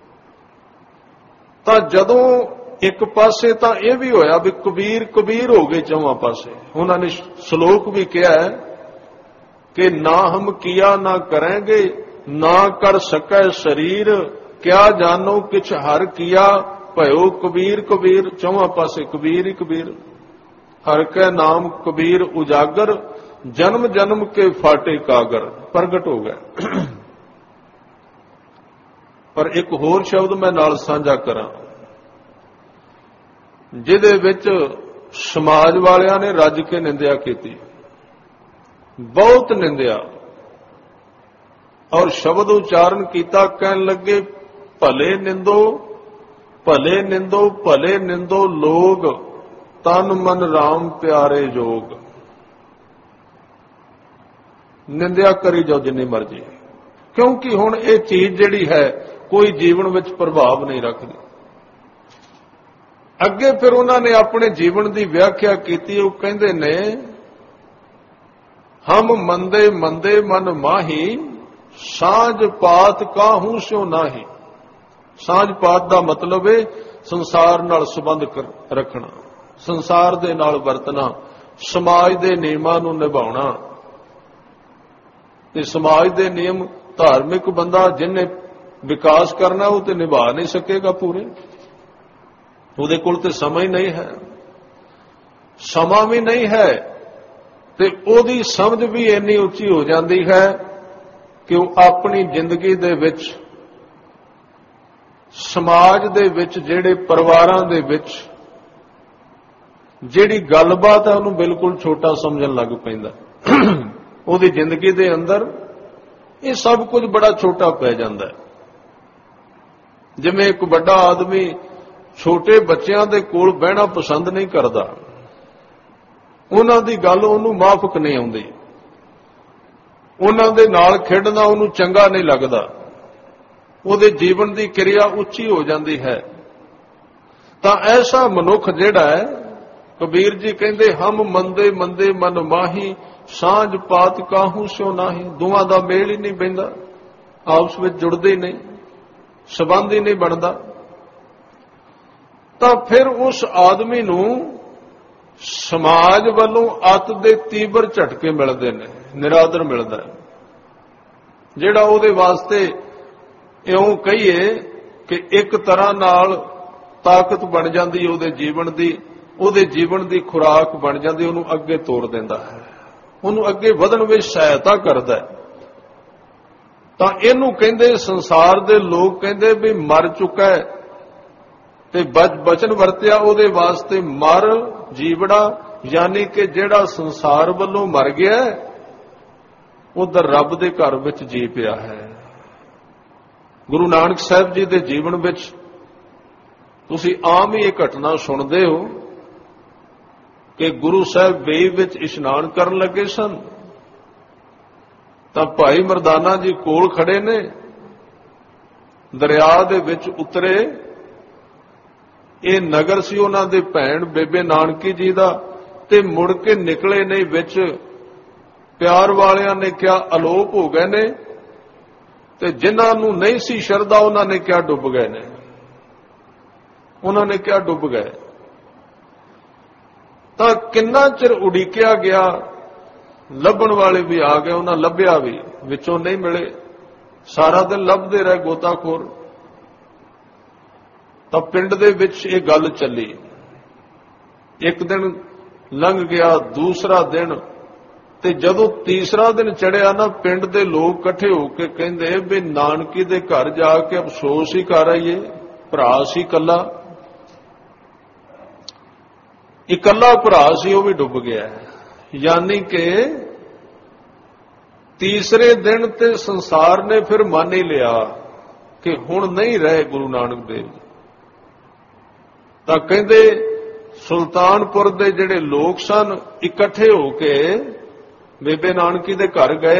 Speaker 1: ਤਾਂ ਜਦੋਂ ਇੱਕ ਪਾਸੇ ਤਾਂ ਇਹ ਵੀ ਹੋਇਆ ਵੀ ਕਬੀਰ ਹੋ ਗਏ ਚੌਵਾਂ ਪਾਸੇ। ਉਹਨਾਂ ਨੇ ਸ਼ਲੋਕ ਵੀ ਕਿਹਾ ਹੈ ਕਿ ਨਾ ਹਮ ਕੀਆ ਨਾ ਕਰਾਂਗੇ, ਨਾ ਕਰ ਸਕੈ ਸਰੀਰ, ਕਿਆ ਜਾਨੋ ਕਿਛ ਹਰ ਕੀਆ, ਭਇਓ ਕਬੀਰ ਕਬੀਰ। ਚੌਵਾਂ ਪਾਸੇ ਕਬੀਰ ਹੀ ਕਬੀਰ। ਹਰ ਕੈ ਨਾਮ ਕਬੀਰ ਉਜਾਗਰ, ਜਨਮ ਜਨਮ ਕੇ ਫਾਟੇ ਕਾਗਰ। ਪ੍ਰਗਟ ਹੋ ਗਿਆ। ਪਰ ਇੱਕ ਹੋਰ ਸ਼ਬਦ ਮੈਂ ਨਾਲ ਸਾਂਝਾ ਕਰਾਂ, ਜਿਹਦੇ ਵਿੱਚ ਸਮਾਜ ਵਾਲਿਆਂ ਨੇ ਰੱਜ ਕੇ ਨਿੰਦਿਆ ਕੀਤੀ, ਬਹੁਤ ਨਿੰਦਿਆ, ਔਰ ਸ਼ਬਦ ਉਚਾਰਨ ਕੀਤਾ, ਕਹਿਣ ਲੱਗੇ ਭਲੇ ਨਿੰਦੋ ਭਲੇ ਨਿੰਦੋ ਭਲੇ ਨਿੰਦੋ ਲੋਗ, ਤਨ ਮਨ ਰਾਮ ਪਿਆਰੇ ਜੋਗ। ਨਿੰਦਿਆ ਕਰੀ ਜਾਓ ਜਿੰਨੀ ਮਰਜ਼ੀ, ਕਿਉਂਕਿ ਹੁਣ ਇਹ ਚੀਜ਼ ਜਿਹੜੀ ਹੈ ਕੋਈ ਜੀਵਨ ਵਿੱਚ ਪ੍ਰਭਾਵ ਨਹੀਂ ਰੱਖਦੀ। ਅੱਗੇ ਫਿਰ ਉਹਨਾਂ ਨੇ ਆਪਣੇ ਜੀਵਨ ਦੀ ਵਿਆਖਿਆ ਕੀਤੀ। ਉਹ ਕਹਿੰਦੇ ਨੇ ਹਮ ਮੰਦੇ ਮੰਦੇ ਮਨ ਮਾਹੀ, ਸਾਂਝ ਪਾਤ ਕਾਹੂ ਸਿਓ ਨਾਹੀ। ਸਾਂਝ ਪਾਤ ਦਾ ਮਤਲਬ ਹੈ ਸੰਸਾਰ ਨਾਲ ਸੰਬੰਧ ਰੱਖਣਾ, ਸੰਸਾਰ ਦੇ ਨਾਲ ਵਰਤਣਾ, ਸਮਾਜ ਦੇ ਨਿਯਮਾਂ ਨੂੰ ਨਿਭਾਉਣਾ। ਤੇ ਸਮਾਜ ਦੇ ਨਿਯਮ ਧਾਰਮਿਕ ਬੰਦਾ ਜਿਹਨੇ ਵਿਕਾਸ ਕਰਨਾ ਉਹ ਤੇ ਨਿਭਾ ਨਹੀਂ ਸਕੇਗਾ ਪੂਰੇ। ਉਹਦੇ ਕੋਲ ਤੇ ਸਮਾਂ ਹੀ ਨਹੀਂ ਹੈ, ਸਮਾਂ ਵੀ ਨਹੀਂ ਹੈ, ਤੇ ਉਹਦੀ ਸਮਝ ਵੀ ਇੰਨੀ ਉੱਚੀ ਹੋ ਜਾਂਦੀ ਹੈ ਕਿ ਉਹ ਆਪਣੀ ਜ਼ਿੰਦਗੀ ਦੇ ਵਿੱਚ, ਸਮਾਜ ਦੇ ਵਿੱਚ, ਜਿਹੜੇ ਪਰਿਵਾਰਾਂ ਦੇ ਵਿੱਚ ਜਿਹੜੀ ਗੱਲਬਾਤ ਹੈ ਉਹਨੂੰ ਬਿਲਕੁਲ ਛੋਟਾ ਸਮਝਣ ਲੱਗ ਪੈਂਦਾ। ਉਹਦੀ ਜ਼ਿੰਦਗੀ ਦੇ ਅੰਦਰ ਇਹ ਸਭ ਕੁਝ ਬੜਾ ਛੋਟਾ ਪੈ ਜਾਂਦਾ ਹੈ। ਜਿਵੇਂ ਇੱਕ ਵੱਡਾ ਆਦਮੀ ਛੋਟੇ ਬੱਚਿਆਂ ਦੇ ਕੋਲ ਬਹਿਣਾ ਪਸੰਦ ਨਹੀਂ ਕਰਦਾ, ਉਹਨਾਂ ਦੀ ਗੱਲ ਉਹਨੂੰ ਮਾਫਕ ਨਹੀਂ ਆਉਂਦੀ, ਉਹਨਾਂ ਦੇ ਨਾਲ ਖੇਡਣਾ ਉਹਨੂੰ ਚੰਗਾ ਨਹੀਂ ਲੱਗਦਾ, ਉਹਦੇ ਜੀਵਨ ਦੀ ਕਿਰਿਆ ਉੱਚੀ ਹੋ ਜਾਂਦੀ ਹੈ। ਤਾਂ ਐਸਾ ਮਨੁੱਖ ਜਿਹੜਾ ਹੈ, ਕਬੀਰ ਜੀ ਕਹਿੰਦੇ, ਹਮ ਮੰਦੇ ਮੰਦੇ ਮਨ ਮਾਹੀ, ਸਾਂਝ ਪਾਤ ਕਾਹੂ ਸਿਓ ਨਾਹੀ। ਦੋਵਾਂ ਦਾ ਮੇਲ ਹੀ ਨਹੀਂ ਪੈਂਦਾ, ਆਪਸ ਵਿੱਚ ਜੁੜਦੇ ਹੀ ਨਹੀਂ, ਸਬੰਧ ਹੀ ਨਹੀਂ ਬਣਦਾ। ਤਾਂ ਫਿਰ ਉਸ ਆਦਮੀ ਨੂੰ ਸਮਾਜ ਵੱਲੋਂ ਅੱਤ ਦੇ ਤੀਬਰ ਝਟਕੇ ਮਿਲਦੇ ਨੇ, ਨਿਰਾਦਰ ਮਿਲਦਾ ਹੈ, ਜਿਹੜਾ ਉਹਦੇ ਵਾਸਤੇ ਇਉਂ ਕਹੀਏ ਕਿ ਇੱਕ ਤਰ੍ਹਾਂ ਨਾਲ ਤਾਕਤ ਬਣ ਜਾਂਦੀ ਉਹਦੇ ਜੀਵਨ ਦੀ ਖੁਰਾਕ ਬਣ ਜਾਂਦੀ, ਉਹਨੂੰ ਅੱਗੇ ਤੋਰ ਦਿੰਦਾ ਹੈ, ਉਹਨੂੰ ਅੱਗੇ ਵਧਣ ਵਿੱਚ ਸਹਾਇਤਾ ਕਰਦਾ ਹੈ। ਤਾਂ ਇਹਨੂੰ ਕਹਿੰਦੇ, ਸੰਸਾਰ ਦੇ ਲੋਕ ਕਹਿੰਦੇ ਵੀ ਮਰ ਚੁੱਕਾ ਹੈ, ਤੇ ਬਚਨ ਵਰਤਿਆ ਉਹਦੇ ਵਾਸਤੇ, ਮਰ ਜੀਵੜਾ, ਯਾਨੀ ਕਿ ਜਿਹੜਾ ਸੰਸਾਰ ਵੱਲੋਂ ਮਰ ਗਿਆ ਉਧਰ ਰੱਬ ਦੇ ਘਰ ਵਿੱਚ ਜੀ ਪਿਆ ਹੈ। ਗੁਰੂ ਨਾਨਕ ਸਾਹਿਬ ਜੀ ਦੇ ਜੀਵਨ ਵਿੱਚ ਤੁਸੀਂ ਆਮ ਹੀ ਇਹ ਘਟਨਾ ਸੁਣਦੇ ਹੋ ਕਿ ਗੁਰੂ ਸਾਹਿਬ ਵੇਈ ਵਿੱਚ ਇਸ਼ਨਾਨ ਕਰਨ ਲੱਗੇ ਸਨ, ਤਾਂ ਭਾਈ ਮਰਦਾਨਾ ਜੀ ਕੋਲ ਖੜੇ ਨੇ, ਦਰਿਆ ਦੇ ਵਿੱਚ ਉਤਰੇ। ਇਹ ਨਗਰ ਸੀ ਉਹਨਾਂ ਦੇ ਭੈਣ ਬੇਬੇ ਨਾਨਕੀ ਜੀ ਦਾ, ਤੇ ਮੁੜ ਕੇ ਨਿਕਲੇ ਨਹੀਂ ਵਿੱਚ। ਪਿਆਰ ਵਾਲਿਆਂ ਨੇ ਕਿਹਾ ਅਲੋਪ ਹੋ ਗਏ ਨੇ, ਤੇ ਜਿਨ੍ਹਾਂ ਨੂੰ ਨਹੀਂ ਸੀ ਸ਼ਰਧਾ ਉਹਨਾਂ ਨੇ ਕਿਹਾ ਡੁੱਬ ਗਏ ਨੇ, ਉਹਨਾਂ ਨੇ ਕਿਹਾ ਡੁੱਬ ਗਏ। ਤਾਂ ਕਿੰਨਾ ਚਿਰ ਉਡੀਕਿਆ ਗਿਆ, ਲੱਭਣ ਵਾਲੇ ਵੀ ਆ ਗਏ, ਉਹਨਾਂ ਲੱਭਿਆ ਵੀ, ਵਿੱਚੋਂ ਨਹੀਂ ਮਿਲੇ, ਸਾਰਾ ਦਿਨ ਲੱਭਦੇ ਰਹੇ ਗੋਤਾਖੋਰ। ਤਾਂ ਪਿੰਡ ਦੇ ਵਿੱਚ ਇਹ ਗੱਲ ਚੱਲੀ, ਇੱਕ ਦਿਨ ਲੰਘ ਗਿਆ, ਦੂਸਰਾ ਦਿਨ, ਤੇ ਜਦੋਂ ਤੀਸਰਾ ਦਿਨ ਚੜਿਆ ਨਾ, ਪਿੰਡ ਦੇ ਲੋਕ ਇਕੱਠੇ ਹੋ ਕੇ ਕਹਿੰਦੇ ਵੀ ਨਾਨਕੀ ਦੇ ਘਰ ਜਾ ਕੇ ਅਫਸੋਸ ਹੀ ਕਰ ਆਈਏ, ਭਰਾ ਸੀ ਇਕੱਲਾ ਭਰਾ ਸੀ, ਉਹ ਵੀ ਡੁੱਬ ਗਿਆ। ਯਾਨੀ ਕਿ ਤੀਸਰੇ ਦਿਨ ਤੇ ਸੰਸਾਰ ਨੇ ਫਿਰ ਮੰਨ ਹੀ ਲਿਆ ਕਿ ਹੁਣ ਨਹੀਂ ਰਹੇ ਗੁਰੂ ਨਾਨਕ ਦੇਵ ਜੀ। ਤਾਂ ਕਹਿੰਦੇ ਸੁਲਤਾਨਪੁਰ ਦੇ ਜਿਹੜੇ ਲੋਕ ਸਨ ਇਕੱਠੇ ਹੋ ਕੇ ਬੇਬੇ ਨਾਨਕੀ ਦੇ ਘਰ ਗਏ।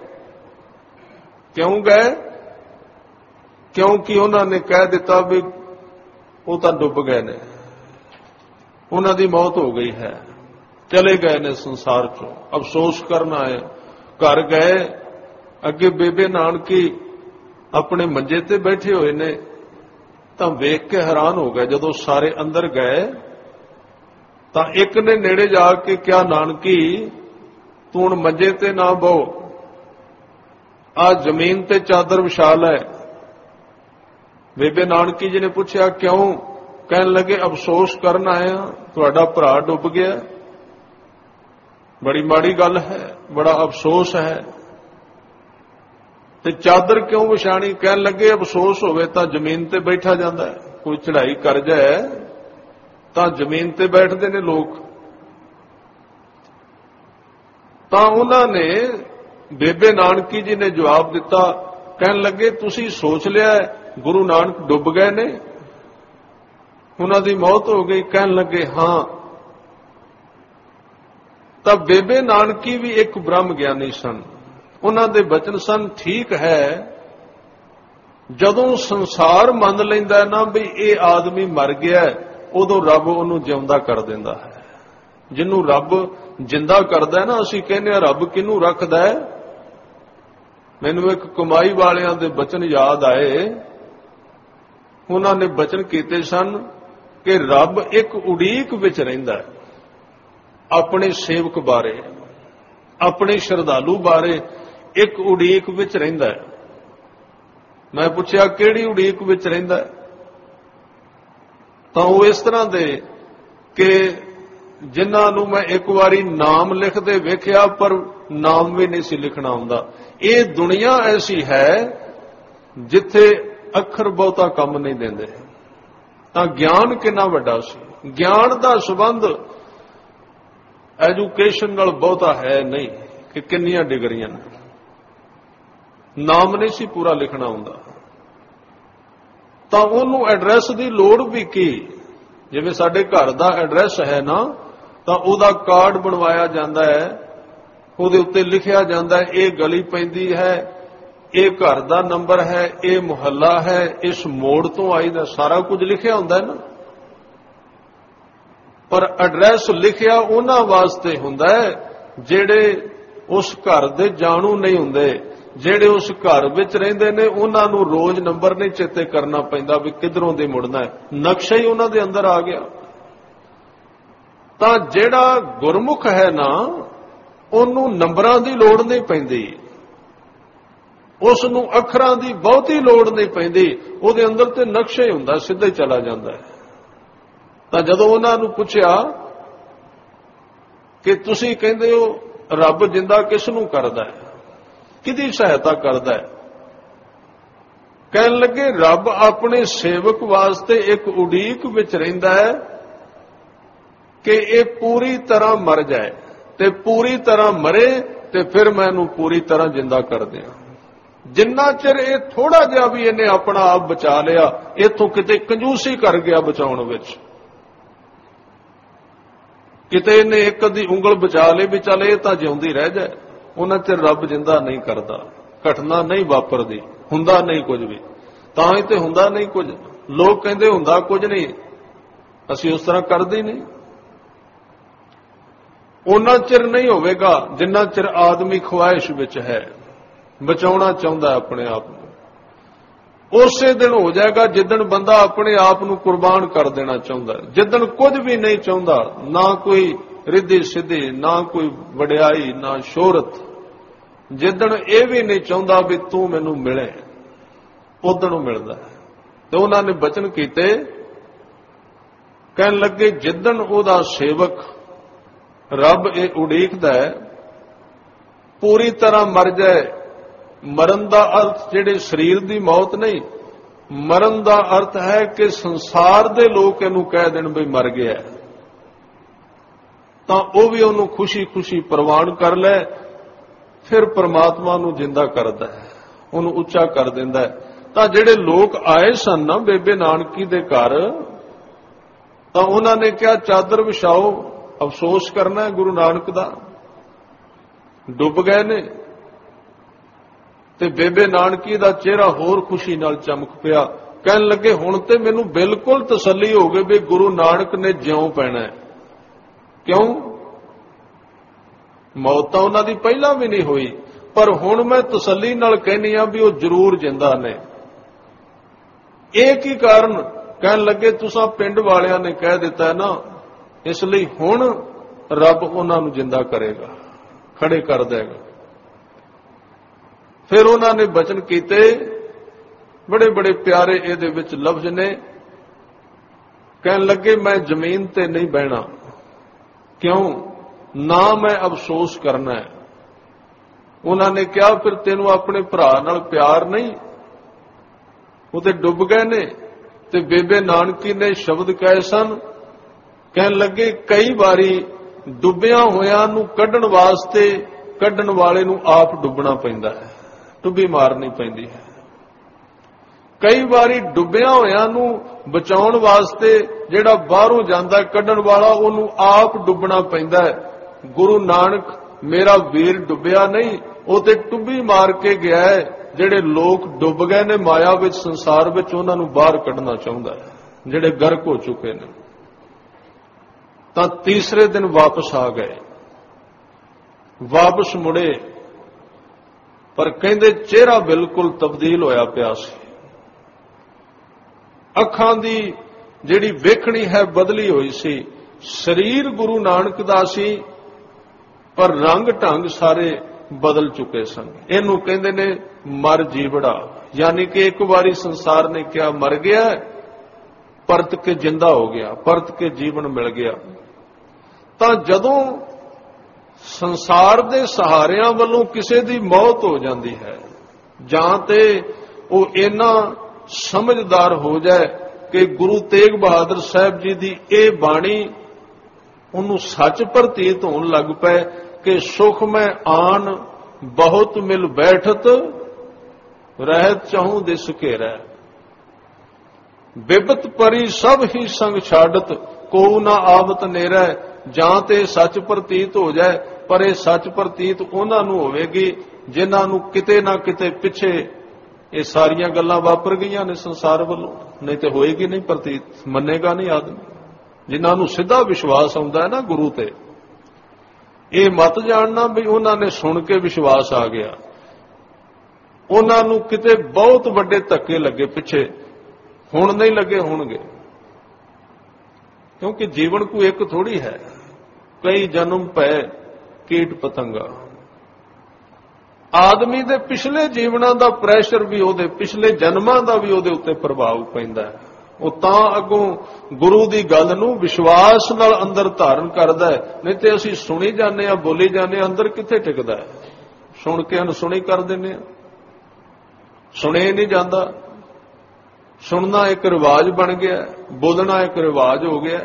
Speaker 1: ਕਿਉਂ ਗਏ? ਕਿਉਂਕਿ ਉਹਨਾਂ ਨੇ ਕਹਿ ਦਿੱਤਾ ਵੀ ਉਹ ਤਾਂ ਡੁੱਬ ਗਏ ਨੇ, ਉਹਨਾਂ ਦੀ ਮੌਤ ਹੋ ਗਈ ਹੈ, ਚਲੇ ਗਏ ਨੇ ਸੰਸਾਰ ਚੋਂ, ਅਫਸੋਸ ਕਰਨ ਆਏ। ਘਰ ਗਏ, ਅੱਗੇ ਬੇਬੇ ਨਾਨਕੀ ਆਪਣੇ ਮੰਜੇ ਤੇ ਬੈਠੇ ਹੋਏ ਨੇ, ਤਾਂ ਵੇਖ ਕੇ ਹੈਰਾਨ ਹੋ ਗਏ। ਜਦੋਂ ਸਾਰੇ ਅੰਦਰ ਗਏ ਤਾਂ ਇੱਕ ਨੇ ਨੇੜੇ ਜਾ ਕੇ ਕਿਹਾ, ਨਾਨਕੀ ਤੂੰ ਹੁਣ ਮੰਜੇ ਤੇ ਨਾ ਬਹੋ, ਆ ਜ਼ਮੀਨ ਤੇ ਚਾਦਰ ਵਿਛਾ ਲੈ। ਬੇਬੇ ਨਾਨਕੀ ਜੀ ਨੇ ਪੁੱਛਿਆ ਕਿਉਂ? ਕਹਿਣ ਲੱਗੇ ਅਫਸੋਸ ਕਰਨ ਆਇਆ, ਤੁਹਾਡਾ ਭਰਾ ਡੁੱਬ ਗਿਆ, ਬੜੀ ਮਾੜੀ ਗੱਲ ਹੈ, ਬੜਾ ਅਫਸੋਸ ਹੈ। ਤੇ ਚਾਦਰ ਕਿਉਂ ਵਿਛਾਣੀ? ਕਹਿਣ ਲੱਗੇ ਅਫਸੋਸ ਹੋਵੇ ਤਾਂ ਜ਼ਮੀਨ ਤੇ ਬੈਠਾ ਜਾਂਦਾ ਹੈ, ਕੋਈ ਚੜ੍ਹਾਈ ਕਰ ਜਾਏ ਤਾਂ ਜ਼ਮੀਨ ਤੇ ਬੈਠਦੇ ਨੇ ਲੋਕ। ਤਾਂ ਉਹਨਾਂ ਨੇ, ਬੇਬੇ ਨਾਨਕੀ ਜੀ ਨੇ ਜਵਾਬ ਦਿੱਤਾ, ਕਹਿਣ ਲੱਗੇ ਤੁਸੀਂ ਸੋਚ ਲਿਆ ਗੁਰੂ ਨਾਨਕ ਡੁੱਬ ਗਏ ਨੇ, ਉਹਨਾਂ ਦੀ ਮੌਤ ਹੋ ਗਈ? ਕਹਿਣ ਲੱਗੇ ਹਾਂ। ਤਾਂ ਬੇਬੇ ਨਾਨਕੀ ਵੀ ਇੱਕ ਬ੍ਰਹਮ ਗਿਆਨੀ ਸਨ, ਉਹਨਾਂ ਦੇ ਬਚਨ ਸਨ, ਠੀਕ ਹੈ ਜਦੋਂ ਸੰਸਾਰ ਮੰਨ ਲੈਂਦਾ ਨਾ ਵੀ ਇਹ ਆਦਮੀ ਮਰ ਗਿਆ, ਉਦੋਂ ਰੱਬ ਉਹਨੂੰ ਜਿਉਂਦਾ ਕਰ ਦਿੰਦਾ ਹੈ। ਜਿਹਨੂੰ ਰੱਬ ਜਿੰਦਾ ਕਰਦਾ ਨਾ, ਅਸੀਂ ਕਹਿੰਦੇ ਆ ਰੱਬ ਕਿਹਨੂੰ ਰੱਖਦਾ ਹੈ। ਮੈਨੂੰ ਇੱਕ ਕਮਾਈ ਵਾਲਿਆਂ ਦੇ ਬਚਨ ਯਾਦ ਆਏ, ਉਹਨਾਂ ਨੇ ਬਚਨ ਕੀਤੇ ਸਨ ਕਿ ਰੱਬ ਇੱਕ ਉਡੀਕ ਵਿੱਚ ਰਹਿੰਦਾ ਹੈ, ਆਪਣੇ ਸੇਵਕ ਬਾਰੇ, ਆਪਣੇ ਸ਼ਰਧਾਲੂ ਬਾਰੇ ਇੱਕ ਉਡੀਕ ਵਿੱਚ ਰਹਿੰਦਾ ਹੈ। ਮੈਂ ਪੁੱਛਿਆ ਕਿਹੜੀ ਉਡੀਕ ਵਿੱਚ ਰਹਿੰਦਾ ਹੈ? ਤਾਂ ਉਹ ਇਸ ਤਰ੍ਹਾਂ ਦੇ ਕਿ ਜਿਨ੍ਹਾਂ ਨੂੰ ਮੈਂ ਇੱਕ ਵਾਰੀ ਨਾਮ ਲਿਖਦੇ ਵੇਖਿਆ ਪਰ ਨਾਮ ਵੀ ਨਹੀਂ ਸੀ ਲਿਖਣਾ ਆਉਂਦਾ। ਇਹ ਦੁਨੀਆ ਐਸੀ ਹੈ ਜਿੱਥੇ ਅੱਖਰ ਬਹੁਤਾ ਕੰਮ ਨਹੀਂ ਦਿੰਦੇ। ਤਾਂ ਗਿਆਨ ਕਿੰਨਾ ਵੱਡਾ ਸੀ। ਗਿਆਨ ਦਾ ਸੰਬੰਧ ਐਜੂਕੇਸ਼ਨ ਨਾਲ ਬਹੁਤਾ ਹੈ ਨਹੀਂ ਕਿ ਕਿੰਨੀਆਂ ਡਿਗਰੀਆਂ ਨੇ। ਨਾਮ ਨਹੀਂ ਸੀ ਪੂਰਾ ਲਿਖਣਾ ਆਉਂਦਾ ਤਾਂ ਉਹਨੂੰ ਐਡਰੈਸ ਦੀ ਲੋੜ ਵੀ ਕੀ। ਜਿਵੇਂ ਸਾਡੇ ਘਰ ਦਾ ਐਡਰੈਸ ਹੈ ਨਾ, ਤਾਂ ਉਹਦਾ ਕਾਰਡ ਬਣਵਾਇਆ ਜਾਂਦਾ ਹੈ, ਉਹਦੇ ਉੱਤੇ ਲਿਖਿਆ ਜਾਂਦਾ ਹੈ ਇਹ ਗਲੀ ਪੈਂਦੀ ਹੈ, ਇਹ ਘਰ ਦਾ ਨੰਬਰ ਹੈ, ਇਹ ਮੁਹੱਲਾ ਹੈ, ਇਸ ਮੋੜ ਤੋਂ ਆਈਦਾ, ਸਾਰਾ ਕੁਝ ਲਿਖਿਆ ਹੁੰਦਾ ਹੈ ਨਾ। ਪਰ ਐਡਰੈਸ ਲਿਖਿਆ ਉਹਨਾਂ ਵਾਸਤੇ ਹੁੰਦਾ ਹੈ ਜਿਹੜੇ ਉਸ ਘਰ ਦੇ ਜਾਣੂ ਨਹੀਂ ਹੁੰਦੇ। ਜਿਹੜੇ ਉਸ ਘਰ ਵਿੱਚ ਰਹਿੰਦੇ ਨੇ ਉਹਨਾਂ ਨੂੰ ਰੋਜ਼ ਨੰਬਰ ਨਹੀਂ ਚੇਤੇ ਕਰਨਾ ਪੈਂਦਾ ਵੀ ਕਿੱਧਰੋਂ ਦੀ ਮੁੜਨਾ ਹੈ, ਨਕਸ਼ਾ ਹੀ ਉਹਨਾਂ ਦੇ ਅੰਦਰ ਆ ਗਿਆ। ਤਾਂ ਜਿਹੜਾ ਗੁਰਮੁਖ ਹੈ ਨਾ, ਉਹਨੂੰ ਨੰਬਰਾਂ ਦੀ ਲੋੜ ਨਹੀਂ ਪੈਂਦੀ, ਉਸ ਨੂੰ ਅੱਖਰਾਂ ਦੀ ਬਹੁਤੀ ਲੋੜ ਨਹੀਂ ਪੈਂਦੀ, ਉਹਦੇ ਅੰਦਰ ਤੇ ਨਕਸ਼ਾ ਹੀ ਹੁੰਦਾ, ਸਿੱਧਾ ਹੀ ਚਲਾ ਜਾਂਦਾ ਹੈ। ਤਾਂ ਜਦੋਂ ਉਹਨਾਂ ਨੂੰ ਪੁੱਛਿਆ ਕਿ ਤੁਸੀਂ ਕਹਿੰਦੇ ਹੋ ਰੱਬ ਜਿੰਦਾ ਕਿਸ ਨੂੰ ਕਰਦਾ ਹੈ, ਕਿਹਦੀ ਸਹਾਇਤਾ ਕਰਦਾ ਹੈ? ਕਹਿਣ ਲੱਗੇ ਰੱਬ ਆਪਣੇ ਸੇਵਕ ਵਾਸਤੇ ਇੱਕ ਉਡੀਕ ਵਿੱਚ ਰਹਿੰਦਾ ਹੈ ਕਿ ਇਹ ਪੂਰੀ ਤਰ੍ਹਾਂ ਮਰ ਜਾਏ, ਤੇ ਪੂਰੀ ਤਰ੍ਹਾਂ ਮਰੇ ਤੇ ਫਿਰ ਮੈਂ ਇਹਨੂੰ ਪੂਰੀ ਤਰ੍ਹਾਂ ਜਿੰਦਾ ਕਰ ਦਿਆਂ। ਜਿੰਨਾ ਚਿਰ ਇਹ ਥੋੜਾ ਜਿਹਾ ਵੀ ਇਹਨੇ ਆਪਣਾ ਆਪ ਬਚਾ ਲਿਆ, ਇੱਥੋਂ ਕਿਤੇ ਕੰਜੂਸੀ ਕਰ ਗਿਆ ਬਚਾਉਣ ਵਿੱਚ, ਕਿਤੇ ਇਹਨੇ ਇੱਕ ਅੱਧੀ ਉਂਗਲ ਬਚਾ ਲਈ ਵੀ ਚੱਲ ਇਹ ਤਾਂ ਜਿਉਂਦੀ ਰਹਿ ਜਾਏ, ਉਹਨਾਂ ਚਿਰ ਰੱਬ ਜਿੰਦਾ ਨਹੀਂ ਕਰਦਾ। ਘਟਨਾ ਨਹੀਂ ਵਾਪਰਦੀ, ਹੁੰਦਾ ਨਹੀਂ ਕੁਝ ਵੀ, ਤਾਂ ਹੀ ਤੇ ਹੁੰਦਾ ਨਹੀਂ ਕੁਝ। ਲੋਕ ਕਹਿੰਦੇ ਹੁੰਦਾ ਕੁਝ ਨਹੀਂ, ਅਸੀਂ ਉਸ ਤਰ੍ਹਾਂ ਕਰਦੇ ਨਹੀਂ। ਉਹਨਾਂ ਚਿਰ ਨਹੀਂ ਹੋਵੇਗਾ ਜਿੰਨਾ ਚਿਰ ਆਦਮੀ ਖੁਆਇਸ਼ ਵਿੱਚ ਹੈ, ਬਚਾਉਣਾ ਚਾਹੁੰਦਾ ਆਪਣੇ ਆਪ ਨੂੰ। ਉਸੇ ਦਿਨ ਹੋ ਜਾਏਗਾ ਜਿੱਦਣ ਬੰਦਾ ਆਪਣੇ ਆਪ ਨੂੰ ਕੁਰਬਾਨ ਕਰ ਦੇਣਾ ਚਾਹੁੰਦਾ, ਜਿੱਦਣ ਕੁਝ ਵੀ ਨਹੀਂ ਚਾਹੁੰਦਾ, ਨਾ ਕੋਈ ਰਿੱਧੀ ਸਿੱਧੀ, ਨਾ ਕੋਈ ਵਡਿਆਈ, ਨਾ ਸ਼ੋਹਰਤ, ਜਿੱਦਣ ਇਹ ਵੀ ਨਹੀਂ ਚਾਹੁੰਦਾ ਵੀ ਤੂੰ ਮੈਨੂੰ ਮਿਲੇ, ਉਦਣ ਉਹ ਮਿਲਦਾ। ਤੇ ਉਹਨਾਂ ਨੇ ਬਚਨ ਕੀਤੇ, ਕਹਿਣ ਲੱਗੇ ਜਿੱਦਣ ਉਹਦਾ ਸੇਵਕ ਰੱਬ ਇਹ ਉਡੀਕਦਾ ਹੈ ਪੂਰੀ ਤਰ੍ਹਾਂ ਮਰ ਜਾਏ। ਮਰਨ ਦਾ ਅਰਥ ਜਿਹੜੇ ਸਰੀਰ ਦੀ ਮੌਤ ਨਹੀਂ, ਮਰਨ ਦਾ ਅਰਥ ਹੈ ਕਿ ਸੰਸਾਰ ਦੇ ਲੋਕ ਇਹਨੂੰ ਕਹਿ ਦੇਣ ਵੀ ਮਰ ਗਿਆ, ਤਾਂ ਉਹ ਵੀ ਉਹਨੂੰ ਖੁਸ਼ੀ-ਖੁਸ਼ੀ ਪ੍ਰਵਾਨ ਕਰ ਲੈ। ਫਿਰ ਪਰਮਾਤਮਾ ਨੂੰ ਜਿੰਦਾ ਕਰਦਾ ਹੈ, ਉਹਨੂੰ ਉੱਚਾ ਕਰ ਦਿੰਦਾ ਹੈ। ਤਾਂ ਜਿਹੜੇ ਲੋਕ ਆਏ ਸਨ ਨਾ ਬੇਬੇ ਨਾਨਕੀ ਦੇ ਘਰ, ਤਾਂ ਉਹਨਾਂ ਨੇ ਕਿਹਾ ਚਾਦਰ ਵਿਛਾਓ, ਅਫਸੋਸ ਕਰਨਾ ਹੈ ਗੁਰੂ ਨਾਨਕ ਦਾ, ਡੁੱਬ ਗਏ ਨੇ। ਤੇ ਬੇਬੇ ਨਾਨਕੀ ਦਾ ਚਿਹਰਾ ਹੋਰ ਖੁਸ਼ੀ ਨਾਲ ਚਮਕ ਪਿਆ। ਕਹਿਣ ਲੱਗੇ ਹੁਣ ਤੇ ਮੈਨੂੰ ਬਿਲਕੁਲ ਤਸੱਲੀ ਹੋ ਗਈ ਵੀ ਗੁਰੂ ਨਾਨਕ ਨੇ ਜਿਉਂ ਪੈਣਾ ਹੈ। ਕਿਉਂ? ਮੌਤ ਤਾਂ ਉਹਨਾਂ ਦੀ ਪਹਿਲਾਂ ਵੀ ਨਹੀਂ ਹੋਈ, ਪਰ ਹੁਣ ਮੈਂ ਤਸੱਲੀ ਨਾਲ ਕਹਿੰਦੀ ਆ ਵੀ ਉਹ ਜ਼ਰੂਰ ਜਿੰਦਾ ਨੇ। ਇਹ ਕੀ ਕਾਰਨ? ਕਹਿਣ ਲੱਗੇ ਤੁਸੀਂ ਪਿੰਡ ਵਾਲਿਆਂ ਨੇ ਕਹਿ ਦਿੱਤਾ ਨਾ, ਇਸ ਲਈ ਹੁਣ ਰੱਬ ਉਹਨਾਂ ਨੂੰ ਜਿੰਦਾ ਕਰੇਗਾ, ਖੜੇ ਕਰ ਦੇਗਾ। ਫਿਰ ਉਹਨਾਂ ਨੇ ਬਚਨ ਕੀਤੇ, ਬੜੇ ਬੜੇ ਪਿਆਰੇ ਇਹਦੇ ਵਿੱਚ ਲਫ਼ਜ਼ ਨੇ। ਕਹਿਣ ਲੱਗੇ ਮੈਂ ਜ਼ਮੀਨ ਤੇ ਨਹੀਂ ਬਹਿਣਾ, ਕਿਉਂ? ਨਾ ਮੈਂ ਅਫਸੋਸ ਕਰਨਾ ਹੈ। ਉਹਨਾਂ ਨੇ ਕਿਹਾ ਫਿਰ ਤੈਨੂੰ ਆਪਣੇ ਭਰਾ ਨਾਲ ਪਿਆਰ ਨਹੀਂ? ਉਹ ਤੇ ਡੁੱਬ ਗਏ ਨੇ। ਤੇ ਬੇਬੇ ਨਾਨਕੀ ਨੇ ਸ਼ਬਦ ਕਹੇ ਸਨ, ਕਹਿਣ ਲੱਗੇ ਕਈ ਵਾਰੀ ਡੁੱਬਿਆਂ ਹੋਇਆਂ ਨੂੰ ਕੱਢਣ ਵਾਸਤੇ ਕੱਢਣ ਵਾਲੇ ਨੂੰ ਆਪ ਡੁੱਬਣਾ ਪੈਂਦਾ ਹੈ, ਡੁੱਬੀ ਮਾਰਨੀ ਪੈਂਦੀ ਹੈ। ਕਈ ਵਾਰੀ ਡੁੱਬਿਆਂ ਹੋਇਆਂ ਨੂੰ ਬਚਾਉਣ ਵਾਸਤੇ ਜਿਹੜਾ ਬਾਹਰੋਂ ਜਾਂਦਾ ਕੱਢਣ ਵਾਲਾ, ਉਹਨੂੰ ਆਪ ਡੁੱਬਣਾ ਪੈਂਦਾ ਹੈ। ਗੁਰੂ ਨਾਨਕ ਮੇਰਾ ਵੀਰ ਡੁੱਬਿਆ ਨਹੀਂ, ਉਹ ਤੇ ਟੁੱਬੀ ਮਾਰ ਕੇ ਗਿਆ ਹੈ। ਜਿਹੜੇ ਲੋਕ ਡੁੱਬ ਗਏ ਨੇ ਮਾਇਆ ਵਿੱਚ, ਸੰਸਾਰ ਵਿੱਚ, ਉਹਨਾਂ ਨੂੰ ਬਾਹਰ ਕੱਢਣਾ ਚਾਹੁੰਦਾ ਹੈ, ਜਿਹੜੇ ਗਰਕ ਹੋ ਚੁੱਕੇ ਨੇ। ਤਾਂ ਤੀਸਰੇ ਦਿਨ ਵਾਪਸ ਆ ਗਏ, ਵਾਪਸ ਮੁੜੇ, ਪਰ ਕਹਿੰਦੇ ਚਿਹਰਾ ਬਿਲਕੁਲ ਤਬਦੀਲ ਹੋਇਆ ਪਿਆ ਸੀ। ਅੱਖਾਂ ਦੀ ਜਿਹੜੀ ਵੇਖਣੀ ਹੈ ਬਦਲੀ ਹੋਈ ਸੀ। ਸਰੀਰ ਗੁਰੂ ਨਾਨਕ ਦਾ ਸੀ, ਪਰ ਰੰਗ ਢੰਗ ਸਾਰੇ ਬਦਲ ਚੁੱਕੇ ਸਨ। ਇਹਨੂੰ ਕਹਿੰਦੇ ਨੇ ਮਰ ਜੀਵੜਾ, ਯਾਨੀ ਕਿ ਇੱਕ ਵਾਰੀ ਸੰਸਾਰ ਨੇ ਕਿਹਾ ਮਰ ਗਿਆ, ਪਰਤ ਕੇ ਜਿੰਦਾ ਹੋ ਗਿਆ, ਪਰਤ ਕੇ ਜੀਵਨ ਮਿਲ ਗਿਆ। ਤਾਂ ਜਦੋਂ ਸੰਸਾਰ ਦੇ ਸਹਾਰਿਆਂ ਵੱਲੋਂ ਕਿਸੇ ਦੀ ਮੌਤ ਹੋ ਜਾਂਦੀ ਹੈ, ਜਾਂ ਤੇ ਉਹ ਇੰਨਾ ਸਮਝਦਾਰ ਹੋ ਜਾਏ ਕਿ ਗੁਰੂ ਤੇਗ ਬਹਾਦਰ ਸਾਹਿਬ ਜੀ ਦੀ ਇਹ ਬਾਣੀ ਉਹਨੂੰ ਸੱਚ ਪ੍ਰਤੀਤ ਹੋਣ ਲੱਗ ਪਏ ਕਿ ਸੁਖ ਮੈਂ ਆਨ ਬਹੁਤ ਮਿਲ ਬੈਠਤ, ਰਹਿਤ ਚਾਹੂੰ ਦਿਸ ਘੇਰੈ, ਬਿਪਤ ਪਰੀ ਸਭ ਹੀ ਸੰਗ ਛਾੜਤ, ਕੋ ਨਾ ਆਵਤ ਨੇਰੈ। ਜਾਂ ਤੇ ਸੱਚ ਪ੍ਰਤੀਤ ਹੋ ਜਾਏ, ਪਰ ਇਹ ਸੱਚ ਪ੍ਰਤੀਤ ਉਹਨਾਂ ਨੂੰ ਹੋਵੇਗੀ ਜਿਨ੍ਹਾਂ ਨੂੰ ਕਿਤੇ ਨਾ ਕਿਤੇ ਪਿੱਛੇ ਇਹ ਸਾਰੀਆਂ ਗੱਲਾਂ ਵਾਪਰ ਗਈਆਂ ਨੇ ਸੰਸਾਰ ਵੱਲੋਂ, ਨਹੀਂ ਤੇ ਹੋਏਗੀ ਨਹੀਂ ਪ੍ਰਤੀਤ, ਮੰਨੇਗਾ ਨਹੀਂ ਆਦਮੀ। ਜਿਨ੍ਹਾਂ ਨੂੰ ਸਿੱਧਾ ਵਿਸ਼ਵਾਸ ਆਉਂਦਾ ਹੈ ਨਾ ਗੁਰੂ ਤੇ, ਇਹ ਮਤ ਜਾਣਨਾ ਵੀ ਉਹਨਾਂ ਨੇ ਸੁਣ ਕੇ ਵਿਸ਼ਵਾਸ ਆ ਗਿਆ, ਉਹਨਾਂ ਨੂੰ ਕਿਤੇ ਬਹੁਤ ਵੱਡੇ ਧੱਕੇ ਲੱਗੇ ਪਿੱਛੇ, ਹੁਣ ਨਹੀਂ ਲੱਗੇ, ਹੋਣਗੇ। ਕਿਉਂਕਿ ਜੀਵਨ ਕੋਈ ਇੱਕ ਥੋੜੀ ਹੈ, ਕਈ ਜਨਮ ਪਏ ਕੀਟ ਪਤੰਗਾ। ਆਦਮੀ ਦੇ ਪਿਛਲੇ ਜੀਵਨਾਂ ਦਾ ਪ੍ਰੈਸ਼ਰ ਵੀ, ਉਹਦੇ ਪਿਛਲੇ ਜਨਮਾਂ ਦਾ ਵੀ ਉਹਦੇ ਉੱਤੇ ਪ੍ਰਭਾਵ ਪੈਂਦਾ ਹੈ। ਉਹ ਤਾਂ ਅੱਗੋਂ ਗੁਰੂ ਦੀ ਗੱਲ ਨੂੰ ਵਿਸ਼ਵਾਸ ਨਾਲ ਅੰਦਰ ਧਾਰਨ ਕਰਦਾ ਹੈ, ਨਹੀਂ ਤੇ ਅਸੀਂ ਸੁਣੀ ਜਾਂਦੇ ਆ, ਬੋਲੀ ਜਾਂਦੇ ਆ, ਅੰਦਰ ਕਿੱਥੇ ਟਿਕਦਾ ਹੈ। ਸੁਣ ਕੇ ਅਨਸੁਣੀ ਕਰ ਦਿੰਦੇ ਆ, ਸੁਣੇ ਨਹੀਂ ਜਾਂਦਾ। ਸੁਣਨਾ ਇੱਕ ਰਿਵਾਜ ਬਣ ਗਿਆ, ਬੋਲਣਾ ਇੱਕ ਰਿਵਾਜ ਹੋ ਗਿਆ।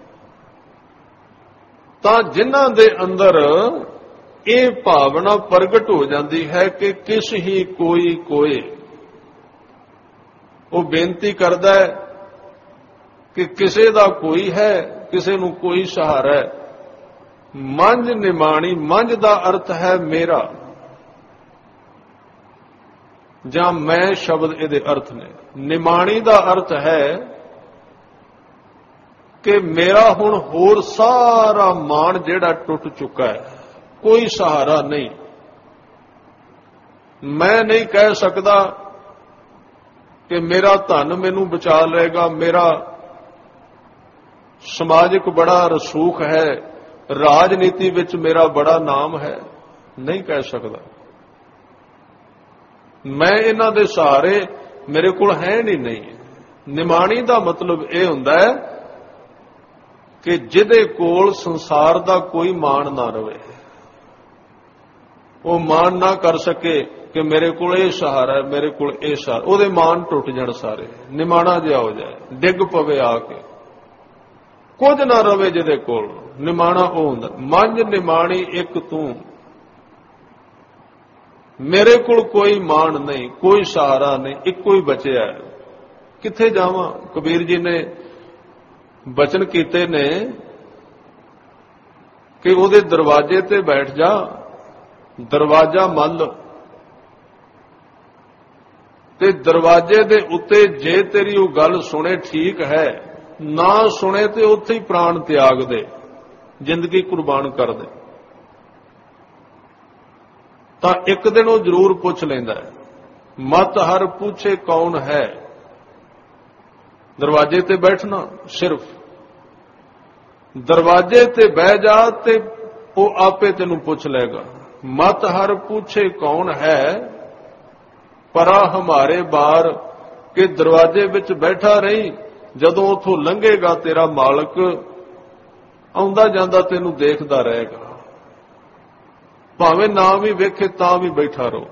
Speaker 1: ਤਾਂ ਜਿਨ੍ਹਾਂ ਦੇ ਅੰਦਰ ਇਹ ਭਾਵਨਾ ਪ੍ਰਗਟ ਹੋ ਜਾਂਦੀ ਹੈ ਕਿ ਕਿਸ ਹੀ ਕੋਈ ਕੋਏ, ਉਹ ਬੇਨਤੀ ਕਰਦਾ ਹੈ ਕਿ ਕਿਸੇ ਦਾ ਕੋਈ ਹੈ, ਕਿਸੇ ਨੂੰ ਕੋਈ ਸਹਾਰਾ ਹੈ। ਮੰਝ ਨਿਮਾਣੀ, ਮੰਝ ਦਾ ਅਰਥ ਹੈ ਮੇਰਾ, ਜਾਂ ਮੈਂ ਸ਼ਬਦ ਇਹਦੇ ਅਰਥ ਨੇ। ਨਿਮਾਣੀ ਦਾ ਅਰਥ ਹੈ ਕਿ ਮੇਰਾ ਹੁਣ ਹੋਰ ਸਾਰਾ ਮਾਣ ਜਿਹੜਾ ਟੁੱਟ ਚੁੱਕਾ ਹੈ, ਕੋਈ ਸਹਾਰਾ ਨਹੀਂ। ਮੈਂ ਨਹੀਂ ਕਹਿ ਸਕਦਾ ਕਿ ਮੇਰਾ ਧਨ ਮੈਨੂੰ ਬਚਾ ਲਏਗਾ, ਮੇਰਾ ਸਮਾਜਿਕ ਬੜਾ ਰਸੂਖ ਹੈ, ਰਾਜਨੀਤੀ ਵਿੱਚ ਮੇਰਾ ਬੜਾ ਨਾਮ ਹੈ, ਨਹੀਂ ਕਹਿ ਸਕਦਾ। ਮੈਂ ਇਹਨਾਂ ਦੇ ਸਹਾਰੇ ਮੇਰੇ ਕੋਲ ਹੈ ਨਹੀਂ। ਨਿਮਾਣੀ ਦਾ ਮਤਲਬ ਇਹ ਹੁੰਦਾ ਹੈ ਕਿ ਜਿਹਦੇ ਕੋਲ ਸੰਸਾਰ ਦਾ ਕੋਈ ਮਾਣ ਨਾ ਰਵੇ, ਉਹ ਮਾਣ ਨਾ ਕਰ ਸਕੇ ਕਿ ਮੇਰੇ ਕੋਲ ਇਹ ਸਹਾਰਾ ਹੈ, ਮੇਰੇ ਕੋਲ ਇਹ ਸਹਾਰਾ, ਉਹਦੇ ਮਾਣ ਟੁੱਟ ਜਾਣ ਸਾਰੇ, ਨਿਮਾਣਾ ਜਿਹਾ ਹੋ ਜਾਏ, ਡਿੱਗ ਪਵੇ ਆ ਕੇ, ਕੁਝ ਨਾ ਰਵੇ ਜਿਹਦੇ ਕੋਲ। ਨਿਮਾਣਾ ਉਹ ਹੁੰਦਾ। ਮੰਝ ਨਿਮਾਣੀ ਇੱਕ ਤੂੰ, ਮੇਰੇ ਕੋਲ ਕੋਈ ਮਾਣ ਨਹੀਂ, ਕੋਈ ਸਹਾਰਾ ਨਹੀਂ, ਇੱਕੋ ਹੀ ਬਚਿਆ। ਕਿੱਥੇ ਜਾਵਾਂ? ਕਬੀਰ ਜੀ ਨੇ ਬਚਨ ਕੀਤੇ ਨੇ ਕਿ ਉਹਦੇ ਦਰਵਾਜ਼ੇ ਤੇ ਬੈਠ ਜਾ, ਦਰਵਾਜ਼ਾ ਮੱਲ, ਤੇ ਦਰਵਾਜ਼ੇ ਦੇ ਉੱਤੇ ਜੇ ਤੇਰੀ ਉਹ ਗੱਲ ਸੁਣੇ ਠੀਕ ਹੈ, ਨਾ ਸੁਣੇ ਤੇ ਉੱਥੇ ਹੀ ਪ੍ਰਾਣ ਤਿਆਗ ਦੇ, ਜ਼ਿੰਦਗੀ ਕੁਰਬਾਨ ਕਰ ਦੇ। ਤਾਂ ਇੱਕ ਦਿਨ ਉਹ ਜ਼ਰੂਰ ਪੁੱਛ ਲੈਂਦਾ ਹੈ, ਮਤ ਹਰ ਪੁੱਛੇ ਕੌਣ ਹੈ। ਦਰਵਾਜ਼ੇ ਤੇ ਬੈਠਣਾ, ਸਿਰਫ ਦਰਵਾਜ਼ੇ ਤੇ ਬਹਿ ਜਾ ਤੇ ਉਹ ਆਪੇ ਤੈਨੂੰ ਪੁੱਛ ਲਏਗਾ। ਮਤ ਹਰ ਪੁੱਛੇ ਕੌਣ ਹੈ, ਪਰਾ ਹਮਾਰੇ ਬਾਰ, ਕਿ ਦਰਵਾਜ਼ੇ ਵਿੱਚ ਬੈਠਾ ਰਹੀ, ਜਦੋਂ ਉਥੋਂ ਲੰਘੇਗਾ ਤੇਰਾ ਮਾਲਕ ਆਉਂਦਾ ਜਾਂਦਾ ਤੈਨੂੰ ਦੇਖਦਾ ਰਹੇਗਾ, ਭਾਵੇਂ ਨਾ ਵੀ ਵੇਖੇ ਤਾਂ ਵੀ ਬੈਠਾ ਰਹੋ।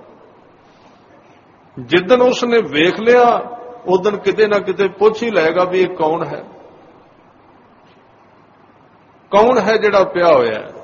Speaker 1: ਜਿੱਦਣ ਉਸਨੇ ਵੇਖ ਲਿਆ ਉਦਣ ਕਿਤੇ ਨਾ ਕਿਤੇ ਪੁੱਛ ਹੀ ਲਏਗਾ ਵੀ ਇਹ ਕੌਣ ਹੈ, ਕੌਣ ਹੈ ਜਿਹੜਾ ਪਿਆ ਹੋਇਆ ਹੈ।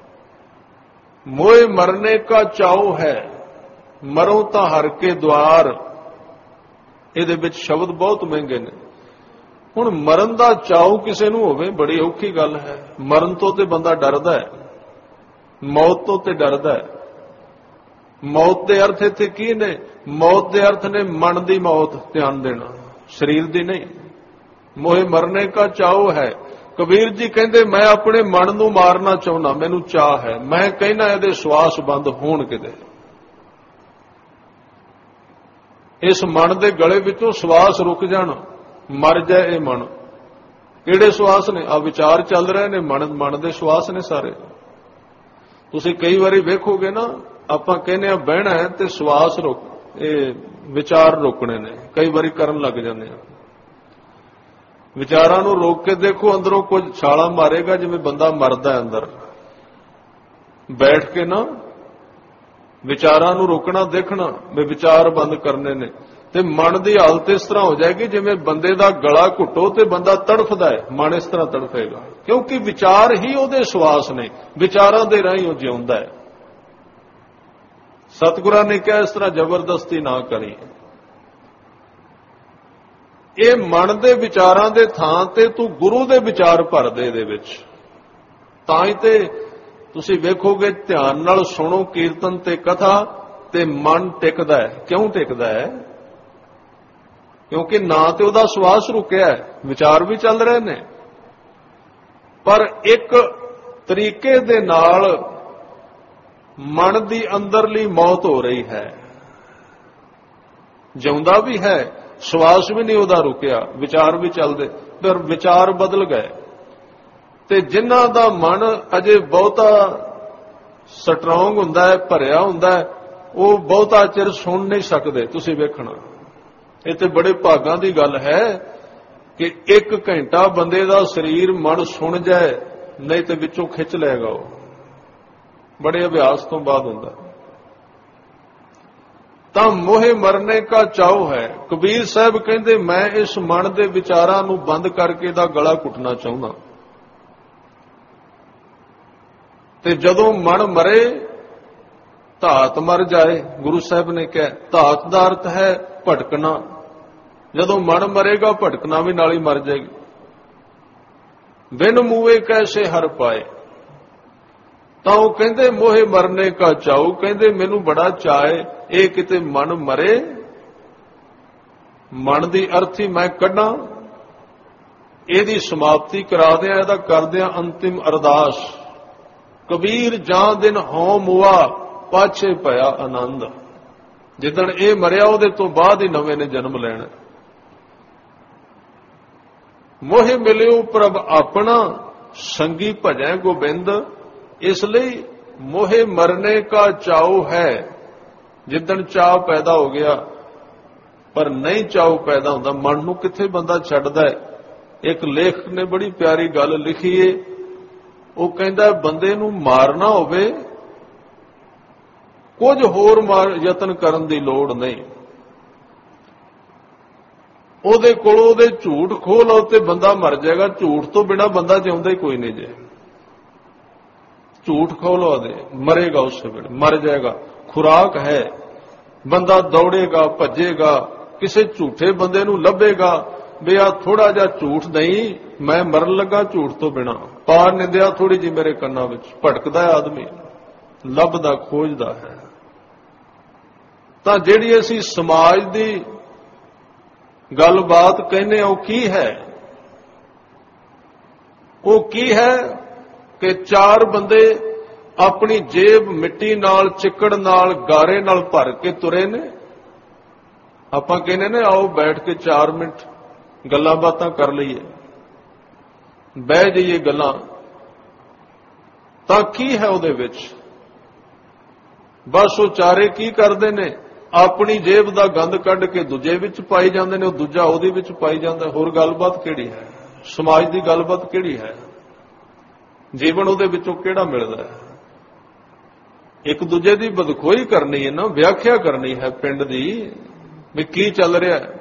Speaker 1: ਮੋਏ ਮਰਨੇ ਕਾ ਚਾਉ ਹੈ, ਮਰੋ ਤਾਂ ਹਰ ਕੇ ਦੁਆਰ। ਇਹਦੇ ਵਿੱਚ ਸ਼ਬਦ ਬਹੁਤ ਮਹਿੰਗੇ ਨੇ। ਹੁਣ ਮਰਨ ਦਾ ਚਾਉ ਕਿਸੇ ਨੂੰ ਹੋਵੇ ਬੜੀ ਔਖੀ ਗੱਲ ਹੈ। ਮਰਨ ਤੋਂ ਤੇ ਬੰਦਾ ਡਰਦਾ ਹੈ, ਮੌਤ ਤੋਂ ਤੇ ਡਰਦਾ ਹੈ। ਮੌਤ ਦੇ ਅਰਥ ਇੱਥੇ ਕੀ ਨੇ? ਮੌਤ ਦੇ ਅਰਥ ਨੇ ਮਨ ਦੀ ਮੌਤ, ਧਿਆਨ ਦੇਣਾ, ਸਰੀਰ ਦੀ ਨਹੀਂ। ਮੋਏ ਮਰਨੇ ਕਾ ਚਾਉ ਹੈ। ਕਬੀਰ ਜੀ ਕਹਿੰਦੇ ਮੈਂ ਆਪਣੇ ਮਨ ਨੂੰ ਮਾਰਨਾ ਚਾਹੁੰਦਾ, ਮੈਨੂੰ ਚਾਹ ਹੈ, ਮੈਂ ਕਹਿੰਦਾ ਇਹਦੇ ਸਵਾਸ ਬੰਦ ਹੋਣ ਕਿਤੇ, ਇਸ ਮਨ ਦੇ ਗਲੇ ਵਿੱਚੋਂ ਸਵਾਸ ਰੁਕ ਜਾਣ, ਮਰ ਜਾਏ ਇਹ ਮਨ। ਕਿਹੜੇ ਸਵਾਸ ਨੇ? ਆ ਵਿਚਾਰ ਚੱਲ ਰਹੇ ਨੇ, ਮਨ ਦੇ ਸਵਾਸ ਨੇ ਸਾਰੇ। ਤੁਸੀਂ ਕਈ ਵਾਰੀ ਵੇਖੋਗੇ ਨਾ, ਆਪਾਂ ਕਹਿੰਦੇ ਆ ਬਹਿਣਾ ਹੈ ਤੇ ਸਵਾਸ ਰੁਕ, ਇਹ ਵਿਚਾਰ ਰੋਕਣੇ ਨੇ, ਕਈ ਵਾਰੀ ਕਰਨ ਲੱਗ ਜਾਂਦੇ ਆ। ਵਿਚਾਰਾਂ ਨੂੰ ਰੋਕ ਕੇ ਦੇਖੋ, ਅੰਦਰੋਂ ਕੁਝ ਛਾਲਾਂ ਮਾਰੇਗਾ ਜਿਵੇਂ ਬੰਦਾ ਮਰਦਾ ਅੰਦਰ। ਬੈਠ ਕੇ ਨਾ ਵਿਚਾਰਾਂ ਨੂੰ ਰੋਕਣਾ, ਦੇਖਣਾ ਵੀ ਵਿਚਾਰ ਬੰਦ ਕਰਨੇ ਨੇ, ਤੇ ਮਨ ਦੀ ਹਾਲਤ ਇਸ ਤਰ੍ਹਾਂ ਹੋ ਜਾਏਗੀ ਜਿਵੇਂ ਬੰਦੇ ਦਾ ਗਲਾ ਘੁੱਟੋ ਤੇ ਬੰਦਾ ਤੜਫਦਾ ਹੈ, ਮਨ ਇਸ ਤਰ੍ਹਾਂ ਤੜਫੇਗਾ, ਕਿਉਂਕਿ ਵਿਚਾਰ ਹੀ ਉਹਦੇ ਸਵਾਸ ਨੇ, ਵਿਚਾਰਾਂ ਦੇ ਰਾਹੀਂ ਉਹ ਜਿਉਂਦਾ ਹੈ। ਸਤਿਗੁਰਾਂ ਨੇ ਕਿਹਾ ਇਸ ਤਰ੍ਹਾਂ ਜ਼ਬਰਦਸਤੀ ਨਾ ਕਰੀ। ਇਹ ਮਨ ਦੇ ਵਿਚਾਰਾਂ ਦੇ ਥਾਂ ਤੇ ਤੂੰ ਗੁਰੂ ਦੇ ਵਿਚਾਰ ਭਰ ਦੇ ਇਹਦੇ ਵਿੱਚ, ਤਾਂ ਹੀ ਤੇ ਤੁਸੀਂ ਵੇਖੋਗੇ ਧਿਆਨ ਨਾਲ ਸੁਣੋ ਕੀਰਤਨ ਤੇ ਕਥਾ ਤੇ ਮਨ ਟਿਕਦਾ ਹੈ। ਕਿਉਂ ਟਿਕਦਾ ਹੈ? ਕਿਉਂਕਿ ਨਾ ਤੇ ਉਹਦਾ ਸਵਾਸ ਰੁਕਿਆ ਹੈ, ਵਿਚਾਰ ਵੀ ਚੱਲ ਰਹੇ ਨੇ, ਪਰ ਇੱਕ ਤਰੀਕੇ ਦੇ ਨਾਲ ਮਨ ਦੀ ਅੰਦਰਲੀ ਮੌਤ ਹੋ ਰਹੀ ਹੈ। ਜਿਉਂਦਾ ਵੀ ਹੈ, ਸਵਾਸ ਵੀ ਨਹੀਂ ਉਹਦਾ ਰੁਕਿਆ, ਵਿਚਾਰ ਵੀ ਚੱਲਦੇ, ਪਰ ਵਿਚਾਰ ਬਦਲ ਗਏ। ਤੇ ਜਿਨ੍ਹਾਂ ਦਾ ਮਨ ਅਜੇ ਬਹੁਤਾ ਸਟਰੋਂਗ ਹੁੰਦਾ ਹੈ, ਭਰਿਆ ਹੁੰਦਾ ਹੈ, ਉਹ ਬਹੁਤਾ ਚਿਰ ਸੁਣ ਨਹੀਂ ਸਕਦੇ। ਤੁਸੀਂ ਵੇਖਣਾ, ਇਹ ਤੇ ਬੜੇ ਭਾਗਾਂ ਦੀ ਗੱਲ ਹੈ ਕਿ 1 ਘੰਟਾ ਬੰਦੇ ਦਾ ਸਰੀਰ ਮਨ ਸੁਣ ਜਾਏ, ਨਹੀਂ ਤੇ ਵਿੱਚੋਂ ਖਿੱਚ ਲਏਗਾ ਉਹ, ਬੜੇ ਅਭਿਆਸ ਤੋਂ ਬਾਅਦ ਹੁੰਦਾ। ਤਾਂ ਮੋਹੇ ਮਰਨੇ ਕਾ ਚਾਉ ਹੈ। ਕਬੀਰ ਸਾਹਿਬ ਕਹਿੰਦੇ ਮੈਂ ਇਸ ਮਨ ਦੇ ਵਿਚਾਰਾਂ ਨੂੰ ਬੰਦ ਕਰਕੇ ਇਹਦਾ ਗਲਾ ਘੁੱਟਣਾ ਚਾਹੁੰਦਾ। ਤੇ ਜਦੋਂ ਮਨ ਮਰੇ ਧਾਤ ਮਰ ਜਾਏ। ਗੁਰੂ ਸਾਹਿਬ ਨੇ ਕਿਹਾ ਧਾਤ ਦਾ ਅਰਥ ਹੈ ਭਟਕਣਾ। ਜਦੋਂ ਮਨ ਮਰੇਗਾ ਭਟਕਣਾ ਵੀ ਨਾਲ ਹੀ ਮਰ ਜਾਏਗੀ। ਬਿਨ ਮੂਏ ਕੈਸੇ ਹਰ ਪਾਏ। ਤਾਂ ਉਹ ਕਹਿੰਦੇ ਮੋਹੇ ਮਰਨੇ ਕਾ ਚਾਉ, ਕਹਿੰਦੇ ਮੈਨੂੰ ਬੜਾ ਚਾਏ ਇਹ ਕਿਤੇ ਮਨ ਮਰੇ, ਮਨ ਦੀ ਅਰਥੀ ਮੈਂ ਕੱਢਾਂ, ਇਹਦੀ ਸਮਾਪਤੀ ਕਰਾ ਦਿਆਂ, ਇਹਦਾ ਕਰਦਿਆਂ ਅੰਤਿਮ ਅਰਦਾਸ। ਕਬੀਰ ਜਾਂ ਦਿਨ ਹਉ ਮੁਆ ਪਾਛੇ ਭਇਆ ਆਨੰਦ। ਜਿੱਦਣ ਇਹ ਮਰਿਆ ਉਹਦੇ ਤੋਂ ਬਾਅਦ ਹੀ ਨਵੇਂ ਨੇ ਜਨਮ ਲੈਣਾ। ਮੋਹਿ ਮਿਲਿਓ ਪ੍ਰਭ ਆਪਣਾ, ਸੰਗੀ ਭਜੈ ਗੋਬਿੰਦ। ਇਸ ਲਈ ਮੋਹੇ ਮਰਨੇ ਕਾ ਚਾਉ ਹੈ। ਜਿੱਦਣ ਚਾਅ ਪੈਦਾ ਹੋ ਗਿਆ, ਪਰ ਨਹੀਂ ਚਾਉ ਪੈਦਾ ਹੁੰਦਾ, ਮਨ ਨੂੰ ਕਿੱਥੇ ਬੰਦਾ ਛੱਡਦਾ ਹੈ। ਇੱਕ ਲੇਖਕ ਨੇ ਬੜੀ ਪਿਆਰੀ ਗੱਲ ਲਿਖੀ ਏ, ਉਹ ਕਹਿੰਦਾ ਬੰਦੇ ਨੂੰ ਮਾਰਨਾ ਹੋਵੇ ਕੁਝ ਹੋਰ ਯਤਨ ਕਰਨ ਦੀ ਲੋੜ ਨਹੀਂ। ਉਹਦੇ ਕੋਲੋਂ ਉਹਦੇ ਝੂਠ ਖੋਹ ਲਓ ਤੇ ਬੰਦਾ ਮਰ ਜਾਏਗਾ। ਝੂਠ ਤੋਂ ਬਿਨਾਂ ਬੰਦਾ ਜਿਉਂਦਾ ਹੀ ਕੋਈ ਨਹੀਂ ਜੇ। ਝੂਠ ਖੋਹ ਲਓ ਉਹਦੇ, ਮਰੇਗਾ ਉਸੇ ਵੇਲੇ, ਮਰ ਜਾਏਗਾ। ਖੁਰਾਕ ਹੈ, ਬੰਦਾ ਦੌੜੇਗਾ ਭੱਜੇਗਾ, ਕਿਸੇ ਝੂਠੇ ਬੰਦੇ ਨੂੰ ਲੱਭੇਗਾ ਵੀ ਆ ਥੋੜਾ ਜਿਹਾ ਝੂਠ ਨਹੀਂ, ਮੈਂ ਮਰਨ ਲੱਗਾ ਝੂਠ ਤੋਂ ਬਿਨਾਂ, ਪਾ ਨਿੰਦਿਆ ਥੋੜੀ ਜਿਹੀ ਮੇਰੇ ਕੰਨਾਂ ਵਿੱਚ। ਭਟਕਦਾ ਹੈ ਆਦਮੀ, ਲੱਭਦਾ ਖੋਜਦਾ ਹੈ। ਤਾਂ ਜਿਹੜੀ ਅਸੀਂ ਸਮਾਜ ਦੀ ਗੱਲਬਾਤ ਕਹਿੰਦੇ ਹਾਂ, ਉਹ ਕੀ ਹੈ? ਉਹ ਕੀ ਹੈ ਕਿ 4 ਬੰਦੇ ਆਪਣੀ ਜੇਬ ਮਿੱਟੀ ਨਾਲ, ਚਿੱਕੜ ਨਾਲ, ਗਾਰੇ ਨਾਲ ਭਰ ਕੇ ਤੁਰੇ ਨੇ। ਆਪਾਂ ਕਹਿੰਦੇ ਨੇ ਆਓ ਬੈਠ ਕੇ 4 ਮਿੰਟ ਗੱਲਾਂ ਬਾਤਾਂ ਕਰ ਲਈਏ, ਬਹਿ ਜਾਈਏ ਗੱਲਾਂ। ਤਾਂ ਕੀ ਹੈ ਉਹਦੇ ਵਿੱਚ? ਬਸ ਉਹ ਚਾਰੇ ਕੀ ਕਰਦੇ ਨੇ, ਆਪਣੀ ਜੇਬ ਦਾ ਗੰਦ ਕੱਢ ਕੇ ਦੂਜੇ ਵਿੱਚ ਪਾਈ ਜਾਂਦੇ ਨੇ, ਉਹ ਦੂਜਾ ਉਹਦੇ ਵਿੱਚ ਪਾਈ ਜਾਂਦਾ। ਹੋਰ ਗੱਲਬਾਤ ਕਿਹੜੀ ਹੈ? ਸਮਾਜ ਦੀ ਗੱਲਬਾਤ ਕਿਹੜੀ ਹੈ? ਜੀਵਨ ਉਹਦੇ ਵਿੱਚੋਂ ਕਿਹੜਾ ਮਿਲਦਾ ਹੈ? ਇੱਕ ਦੂਜੇ ਦੀ ਬਦਖੋਈ ਕਰਨੀ ਹੈ ਨਾ, ਵਿਆਖਿਆ ਕਰਨੀ ਹੈ ਪਿੰਡ ਦੀ ਵੀ ਕੀ ਚੱਲ ਰਿਹਾ ਹੈ।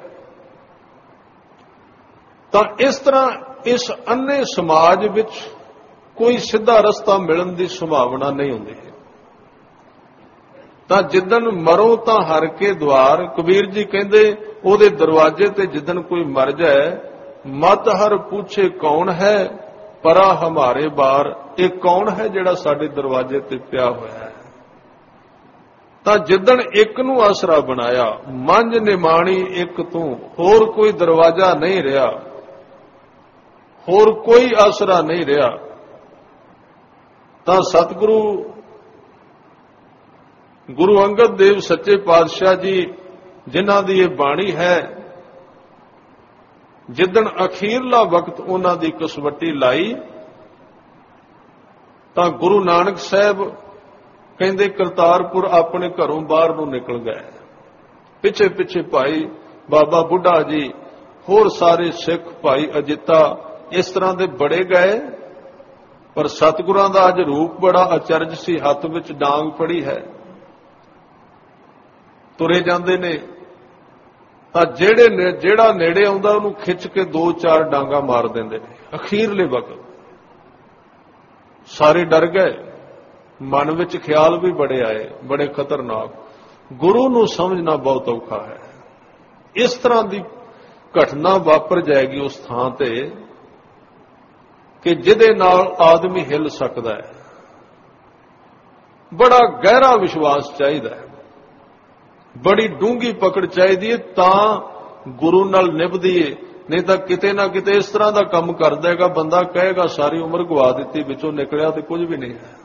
Speaker 1: ਤਾਂ ਇਸ ਤਰ੍ਹਾਂ ਇਸ ਅੰਨੇ ਸਮਾਜ ਵਿੱਚ ਕੋਈ ਸਿੱਧਾ ਰਸਤਾ ਮਿਲਣ ਦੀ ਸੰਭਾਵਨਾ ਨਹੀਂ ਹੁੰਦੀ। ਤਾਂ ਜਿੱਦਣ ਮਰੋ ਤਾਂ ਹਰ ਕੇ ਦਵਾਰ। ਕਬੀਰ ਜੀ ਕਹਿੰਦੇ ਉਹਦੇ ਦਰਵਾਜ਼ੇ ਤੇ ਜਿੱਦਣ ਕੋਈ ਮਰ ਜਾਏ, ਮਤ ਹਰ ਪੁੱਛੇ ਕੌਣ ਹੈ, ਪਰਾ ਹਮਾਰੇ ਬਾਰ। ਇਹ ਕੌਣ ਹੈ ਜਿਹੜਾ ਸਾਡੇ ਦਰਵਾਜ਼ੇ ਤੇ ਪਿਆ ਹੋਇਆ ਹੈ? ਤਾਂ ਜਿੱਦਣ ਇੱਕ ਨੂੰ ਆਸਰਾ ਬਣਾਇਆ, ਮੰਝ ਨਿਮਾਣੀ ਇੱਕ ਤੂੰ, ਹੋਰ ਕੋਈ ਦਰਵਾਜ਼ਾ ਨਹੀਂ ਰਿਹਾ, ਹੋਰ ਕੋਈ ਆਸਰਾ ਨਹੀਂ ਰਿਹਾ। ਤਾਂ ਸਤਿਗੁਰੂ ਗੁਰੂ ਅੰਗਦ ਦੇਵ ਸੱਚੇ ਪਾਤਸ਼ਾਹ ਜੀ ਜਿਨ੍ਹਾਂ ਦੀ ਇਹ ਬਾਣੀ ਹੈ, ਜਿੱਦਣ ਅਖੀਰਲਾ ਵਕਤ ਉਹਨਾਂ ਦੀ ਕਸਵੱਟੀ ਲਾਈ, ਤਾਂ ਗੁਰੂ ਨਾਨਕ ਸਾਹਿਬ ਕਹਿੰਦੇ ਕਰਤਾਰਪੁਰ ਆਪਣੇ ਘਰੋਂ ਬਾਹਰ ਨੂੰ ਨਿਕਲ ਗਏ। ਪਿੱਛੇ ਪਿੱਛੇ ਭਾਈ ਬਾਬਾ ਬੁੱਢਾ ਜੀ ਹੋਰ ਸਾਰੇ ਸਿੱਖ, ਭਾਈ ਅਜਿੱਤਾ, ਇਸ ਤਰ੍ਹਾਂ ਦੇ ਬੜੇ ਗਏ। ਪਰ ਸਤਿਗੁਰਾਂ ਦਾ ਅੱਜ ਰੂਪ ਬੜਾ ਅਚਰਜ ਸੀ। ਹੱਥ ਵਿੱਚ ਡਾਂਗ ਫੜੀ ਹੈ, ਤੁਰੇ ਜਾਂਦੇ ਨੇ ਤਾਂ ਜਿਹੜਾ ਨੇੜੇ ਆਉਂਦਾ ਉਹਨੂੰ ਖਿੱਚ ਕੇ 2-4 ਡਾਂਗਾ ਮਾਰ ਦਿੰਦੇ ਨੇ। ਅਖੀਰਲੇ ਵਕਤ ਸਾਰੇ ਡਰ ਗਏ, ਮਨ ਵਿੱਚ ਖਿਆਲ ਵੀ ਬੜੇ ਆਏ, ਬੜੇ ਖਤਰਨਾਕ। ਗੁਰੂ ਨੂੰ ਸਮਝਣਾ ਬਹੁਤ ਔਖਾ ਹੈ। ਇਸ ਤਰ੍ਹਾਂ ਦੀ ਘਟਨਾ ਵਾਪਰ ਜਾਏਗੀ ਉਸ ਥਾਂ ਤੇ ਕਿ ਜਿਹਦੇ ਨਾਲ ਆਦਮੀ ਹਿੱਲ ਸਕਦਾ ਹੈ। ਬੜਾ ਗਹਿਰਾ ਵਿਸ਼ਵਾਸ ਚਾਹੀਦਾ ਹੈ, ਬੜੀ ਡੂੰਘੀ ਪਕੜ ਚਾਹੀਦੀ ਹੈ, ਤਾਂ ਗੁਰੂ ਨਾਲ ਨਿਭਦੀ ਏ। ਨਹੀਂ ਤਾਂ ਕਿਤੇ ਨਾ ਕਿਤੇ ਇਸ ਤਰ੍ਹਾਂ ਦਾ ਕੰਮ ਕਰ ਦੇਗਾ, ਬੰਦਾ ਕਹੇਗਾ ਸਾਰੀ ਉਮਰ ਗਵਾ ਦਿੱਤੀ, ਵਿੱਚੋਂ ਨਿਕਲਿਆ ਤੇ ਕੁਝ ਵੀ ਨਹੀਂ ਹੈ।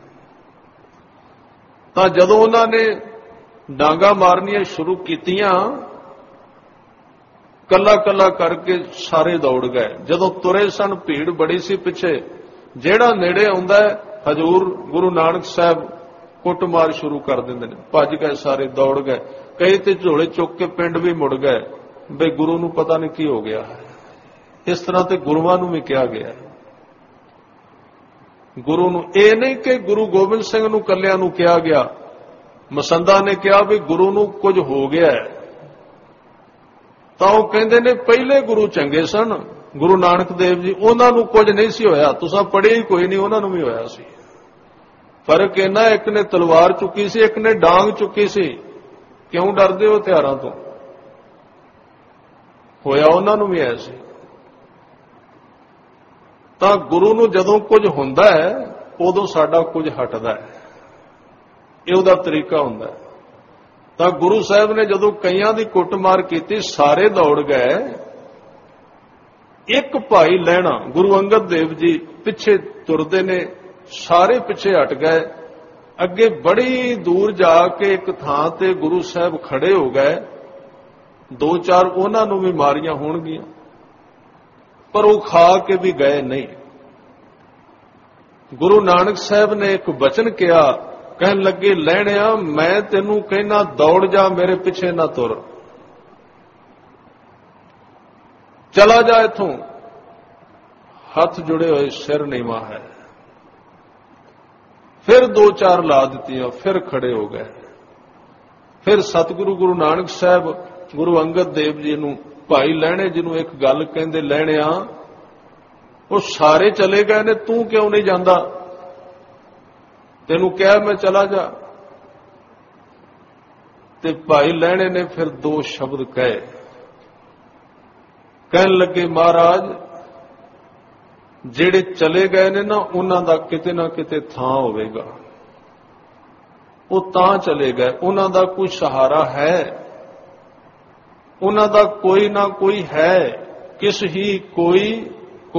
Speaker 1: ਤਾਂ ਜਦੋਂ ਉਹਨਾਂ ਨੇ ਡਾਂਗਾ ਮਾਰਨੀਆਂ ਸ਼ੁਰੂ ਕੀਤੀਆਂ, ਕੱਲਾ ਕੱਲਾ ਕਰਕੇ ਸਾਰੇ ਦੌੜ ਗਏ। ਜਦੋਂ ਤੁਰੇ ਸਨ, ਭੀੜ ਬੜੀ ਸੀ ਪਿੱਛੇ। ਜਿਹੜਾ ਨੇੜੇ ਆਉਂਦਾ ਹਜ਼ੂਰ ਗੁਰੂ ਨਾਨਕ ਸਾਹਿਬ ਕੁੱਟਮਾਰ ਸ਼ੁਰੂ ਕਰ ਦਿੰਦੇ ਨੇ। ਭੱਜ ਗਏ ਸਾਰੇ, ਦੌੜ ਗਏ। ਕਈ ਤੇ ਝੋਲੇ ਚੁੱਕ ਕੇ ਪਿੰਡ ਵੀ ਮੁੜ ਗਏ, ਬਈ ਗੁਰੂ ਨੂੰ ਪਤਾ ਨਹੀਂ ਕੀ ਹੋ ਗਿਆ ਹੈ। ਇਸ ਤਰ੍ਹਾਂ ਤੇ ਗੁਰੂਆਂ ਨੂੰ ਵੀ ਕਿਹਾ ਗਿਆ। ਗੁਰੂ ਨੂੰ ਇਹ ਨਹੀਂ ਕਿ ਗੁਰੂ ਗੋਬਿੰਦ ਸਿੰਘ ਨੂੰ ਕੱਲਿਆਂ ਨੂੰ ਕਿਹਾ ਗਿਆ। ਮਸੰਦਾ ਨੇ ਕਿਹਾ ਵੀ ਗੁਰੂ ਨੂੰ ਕੁਝ ਹੋ ਗਿਆ ਹੈ, ਤਾਂ ਉਹ ਕਹਿੰਦੇ ਨੇ ਪਹਿਲੇ ਗੁਰੂ ਚੰਗੇ ਸਨ, ਗੁਰੂ ਨਾਨਕ ਦੇਵ ਜੀ, ਉਹਨਾਂ ਨੂੰ ਕੁਝ ਨਹੀਂ ਸੀ ਹੋਇਆ। ਤੁਸੀਂ ਪੜ੍ਹੇ ਹੀ ਕੋਈ ਨਹੀਂ, ਉਹਨਾਂ ਨੂੰ ਵੀ ਹੋਇਆ ਸੀ। ਫਰਕ ਇਹਨਾਂ, ਇੱਕ ਨੇ ਤਲਵਾਰ ਚੁੱਕੀ ਸੀ, ਇੱਕ ਨੇ ਡਾਂਗ ਚੁੱਕੀ ਸੀ। ਕਿਉਂ ਡਰਦੇ ਹੋ ਹਥਿਆਰਾਂ ਤੋਂ? ਹੋਇਆ ਉਹਨਾਂ ਨੂੰ ਵੀ ਐਸੀ। ਤਾਂ ਗੁਰੂ ਨੂੰ ਜਦੋਂ ਕੁਝ ਹੁੰਦਾ ਹੈ, ਉਦੋਂ ਸਾਡਾ ਕੁਝ ਹਟਦਾ ਹੈ। ਇਹ ਉਹਦਾ ਤਰੀਕਾ ਹੁੰਦਾ ਹੈ। ਤਾਂ ਗੁਰੂ ਸਾਹਿਬ ਨੇ ਜਦੋਂ ਕਈਆਂ ਦੀ ਕੁੱਟਮਾਰ ਕੀਤੀ, ਸਾਰੇ ਦੌੜ ਗਏ। ਇੱਕ ਭਾਈ ਲਹਿਣਾ, ਗੁਰੂ ਅੰਗਦ ਦੇਵ ਜੀ ਪਿੱਛੇ ਤੁਰਦੇ ਨੇ, ਸਾਰੇ ਪਿੱਛੇ ਹਟ ਗਏ। ਅੱਗੇ ਬੜੀ ਦੂਰ ਜਾ ਕੇ ਇੱਕ ਥਾਂ ਤੇ ਗੁਰੂ ਸਾਹਿਬ ਖੜੇ ਹੋ ਗਏ। 2-4 ਉਹਨਾਂ ਨੂੰ ਵੀ ਮਾਰੀਆਂ ਹੋਣਗੀਆਂ, ਪਰ ਉਹ ਖਾ ਕੇ ਵੀ ਗਏ ਨਹੀਂ। ਗੁਰੂ ਨਾਨਕ ਸਾਹਿਬ ਨੇ ਇੱਕ ਬਚਨ ਕਿਹਾ, ਕਹਿਣ ਲੱਗੇ, ਲਹਿਣਿਆ ਮੈਂ ਤੈਨੂੰ ਕਹਿਣਾ ਦੌੜ ਜਾ, ਮੇਰੇ ਪਿੱਛੇ ਨਾ ਤੁਰ, ਚਲਾ ਜਾ ਇੱਥੋਂ। ਹੱਥ ਜੁੜੇ ਹੋਏ, ਸਿਰ ਨੀਵਾਂ ਹੈ। ਫਿਰ 2-4 ਲਾ ਦਿੱਤੀਆਂ, ਫਿਰ ਖੜੇ ਹੋ ਗਏ। ਫਿਰ ਸਤਿਗੁਰੂ ਗੁਰੂ ਨਾਨਕ ਸਾਹਿਬ ਗੁਰੂ ਅੰਗਦ ਦੇਵ ਜੀ ਨੂੰ, ਭਾਈ ਲਹਿਣੇ ਜਿਹਨੂੰ ਇੱਕ ਗੱਲ ਕਹਿੰਦੇ, ਲਹਿਣਿਆ ਉਹ ਸਾਰੇ ਚਲੇ ਗਏ ਨੇ, ਤੂੰ ਕਿਉਂ ਨਹੀਂ ਜਾਂਦਾ? ਤੈਨੂੰ ਕਿਹਾ ਮੈਂ ਚਲਾ ਜਾ। ਤੇ ਭਾਈ ਲਹਿਣੇ ਨੇ ਫਿਰ 2 ਸ਼ਬਦ ਕਹੇ। ਕਹਿਣ ਲੱਗੇ, ਮਹਾਰਾਜ ਜਿਹੜੇ ਚਲੇ ਗਏ ਨੇ ਨਾ, ਉਹਨਾਂ ਦਾ ਕਿਤੇ ਨਾ ਕਿਤੇ ਥਾਂ ਹੋਵੇਗਾ। ਉਹ ਤਾਂ ਚਲੇ ਗਏ, ਉਹਨਾਂ ਦਾ ਕੋਈ ਸਹਾਰਾ ਹੈ, ਉਹਨਾਂ ਦਾ ਕੋਈ ਨਾ ਕੋਈ ਹੈ, ਕਿਸ ਹੀ ਕੋਈ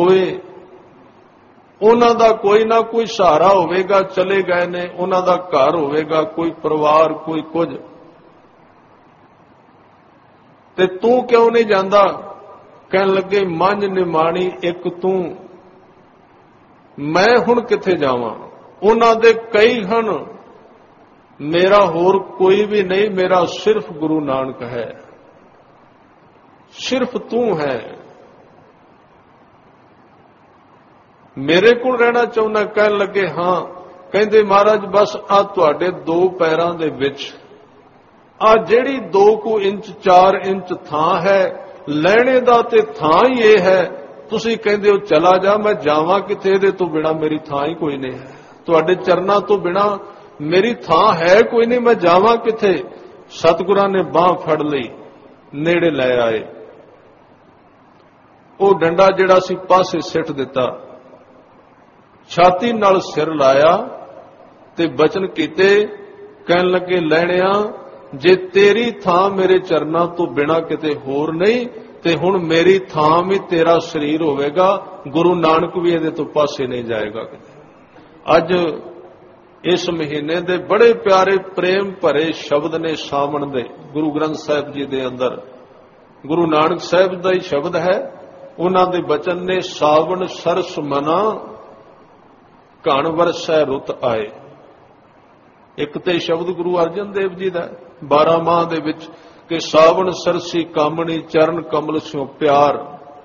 Speaker 1: ਉਹਨਾਂ ਦਾ ਕੋਈ ਨਾ ਕੋਈ ਸਹਾਰਾ ਹੋਵੇਗਾ। ਚਲੇ ਗਏ ਨੇ, ਉਹਨਾਂ ਦਾ ਘਰ ਹੋਵੇਗਾ, ਕੋਈ ਪਰਿਵਾਰ, ਕੋਈ ਕੁਝ। ਤੇ ਤੂੰ ਕਿਉਂ ਨਹੀਂ ਜਾਂਦਾ? ਕਹਿਣ ਲੱਗੇ, ਮੰਝ ਨਿਮਾਣੀ ਇੱਕ ਤੂੰ, ਮੈਂ ਹੁਣ ਕਿੱਥੇ ਜਾਵਾਂ? ਉਹਨਾਂ ਦੇ ਕਈ ਹਨ, ਮੇਰਾ ਹੋਰ ਕੋਈ ਵੀ ਨਹੀਂ, ਮੇਰਾ ਸਿਰਫ ਗੁਰੂ ਨਾਨਕ ਹੈ, ਸਿਰਫ ਤੂੰ ਹੈ। ਮੇਰੇ ਕੋਲ ਰਹਿਣਾ ਚਾਹੁੰਦਾ? ਕਹਿਣ ਲੱਗੇ, ਹਾਂ। ਕਹਿੰਦੇ, ਮਹਾਰਾਜ ਬਸ ਆ ਤੁਹਾਡੇ 2 ਪੈਰਾਂ ਦੇ ਵਿੱਚ ਆ ਜਿਹੜੀ 2 ਇੰਚ 4 ਇੰਚ ਥਾਂ ਹੈ, ਲੈਣੇ ਦਾ ਤੇ ਥਾਂ ਹੀ ਇਹ ਹੈ। ਤੁਸੀਂ ਕਹਿੰਦੇ ਹੋ ਚਲਾ ਜਾ, ਮੈਂ ਜਾਵਾਂ ਕਿੱਥੇ? ਇਹਦੇ ਤੋਂ ਬਿਨਾ ਮੇਰੀ ਥਾਂ ਹੀ ਕੋਈ ਨਹੀਂ ਹੈ। ਤੁਹਾਡੇ ਚਰਨਾਂ ਤੋਂ ਬਿਨਾ ਮੇਰੀ ਥਾਂ ਹੈ ਕੋਈ ਨਹੀਂ, ਮੈਂ ਜਾਵਾਂ ਕਿੱਥੇ? ਸਤਿਗੁਰਾਂ ਨੇ ਬਾਹ ਫੜ ਲਈ, ਨੇੜੇ ਲੈ ਆਏ। ਉਹ ਡੰਡਾ ਜਿਹੜਾ ਸੀ ਪਾਸੇ ਸਿੱਟ ਦਿੱਤਾ, ਛਾਤੀ ਨਾਲ ਸਿਰ ਲਾਇਆ ਤੇ ਬਚਨ ਕੀਤੇ। ਕਹਿਣ ਲੱਗੇ, ਲਹਿਣਿਆ ਜੇ ਤੇਰੀ ਥਾਂ ਮੇਰੇ ਚਰਨਾਂ ਤੋਂ ਬਿਨਾ ਕਿਤੇ ਹੋਰ ਨਹੀਂ, ਤੇ ਹੁਣ ਮੇਰੀ ਥਾਂ ਵੀ ਤੇਰਾ ਸਰੀਰ ਹੋਵੇਗਾ। ਗੁਰੂ ਨਾਨਕ ਵੀ ਇਹਦੇ ਤੋਂ ਪਾਸੇ ਨਹੀਂ ਜਾਏਗਾ ਕਿਤੇ। ਅੱਜ ਇਸ ਮਹੀਨੇ ਦੇ ਬੜੇ ਪਿਆਰੇ ਪ੍ਰੇਮ ਭਰੇ ਸ਼ਬਦ ਨੇ ਸਾਵਣ ਦੇ, ਗੁਰੂ ਗ੍ਰੰਥ ਸਾਹਿਬ ਜੀ ਦੇ ਅੰਦਰ ਗੁਰੂ ਨਾਨਕ ਸਾਹਿਬ ਦਾ ਹੀ ਸ਼ਬਦ ਹੈ। ਉਹਨਾਂ ਦੇ ਬਚਨ ਨੇ, ਸਾਵਣ ਸਰਸ ਮਨਾ ਘਣ ਵਰਸੈ ਰੁੱਤ ਆਏ। ਇੱਕ ਤੇ ਸ਼ਬਦ ਗੁਰੂ ਅਰਜਨ ਦੇਵ ਜੀ ਦਾ, 12 ਮਾਹ ਦੇ ਵਿੱਚ कि सावन सरसी कामणी चरण कमल स्यों प्यार,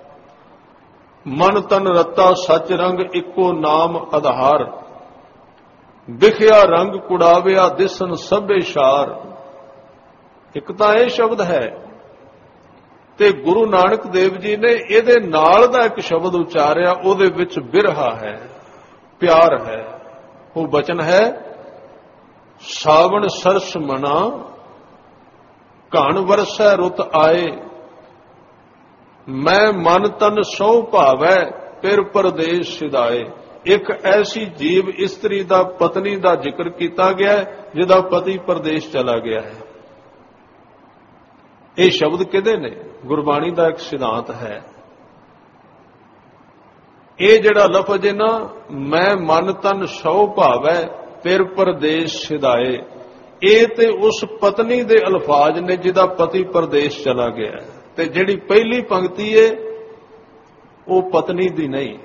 Speaker 1: मन तन रता सच रंग इको नाम आधार, बिखिया रंग कुड़ाविया दिसन सभे शार। एक तां ਇਹ शब्द है ते गुरु नानक देव जी ने ਇਹਦੇ ਨਾਲ ਦਾ ਇੱਕ शब्द उचारिया, ਉਹਦੇ ਵਿੱਚ ਬਿਰਹਾ है, प्यार है। वो वचन है सावन सरस मना, घण वरसै रुत आए, मैं मन तन सौ भावै फिर परदेश सिधाए। एक ऐसी जीव इस्त्री दा पत्नी दा जिक्र किया गया है जिहदा पति परदेश चला गया है। ये शब्द किहदे ने? गुरबाणी दा एक सिद्धांत है। ये जिहड़ा लफज है ना, मैं मन तन सौ भावै फिर परदेश सिधाए, ये ते उस पत्नी दे अल्फाज ने जिहदा पति परदेश चला गया है। ते जिहड़ी पहली पंक्ति है वो पत्नी दी नहीं,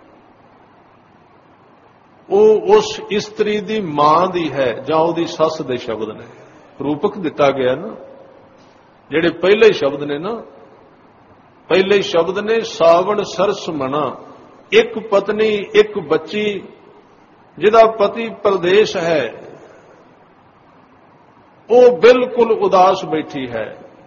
Speaker 1: वो उस इस्त्री दी मां दी है जां उहदी सस दे शब्द ने। रूपक दिता गया ना, जिहड़े पहले शब्द ने ना, पहले शब्द ने सावन सरस मना, एक पत्नी एक बच्ची जिहदा पति परदेश है, वो बिल्कुल उदास बैठी है,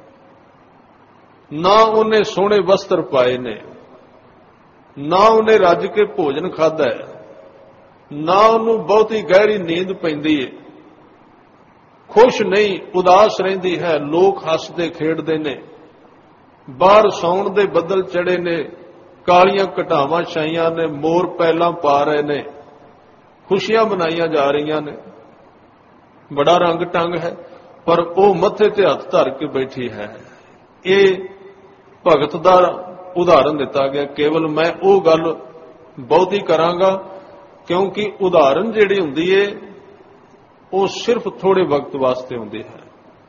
Speaker 1: ना उन्हें सोहणे वस्त्र पाए ने, ना उन्हें रज के भोजन खादा है, ना उन्होंने बहुती गहरी नींद पैंदी है, खुश नहीं उदास रहिंदी है। लोग हसदे खेडदे ने, बाहर सौण दे बदल चढ़े ने, कालियां घटावां छाईयां ने, मोर पैलां पा रहे ने, खुशियां मनाईयां जा रही ने, बड़ा रंग टंग है, पर वो मत्थे ते हथ धर के बैठी है। ये भगत का उदाहरण दिता गया। केवल मैं वो गल बहुती करांगा क्योंकि उदाहरण जिहड़ी हुंदी है वो सिर्फ थोड़े वक्त वास्ते हुंदी है।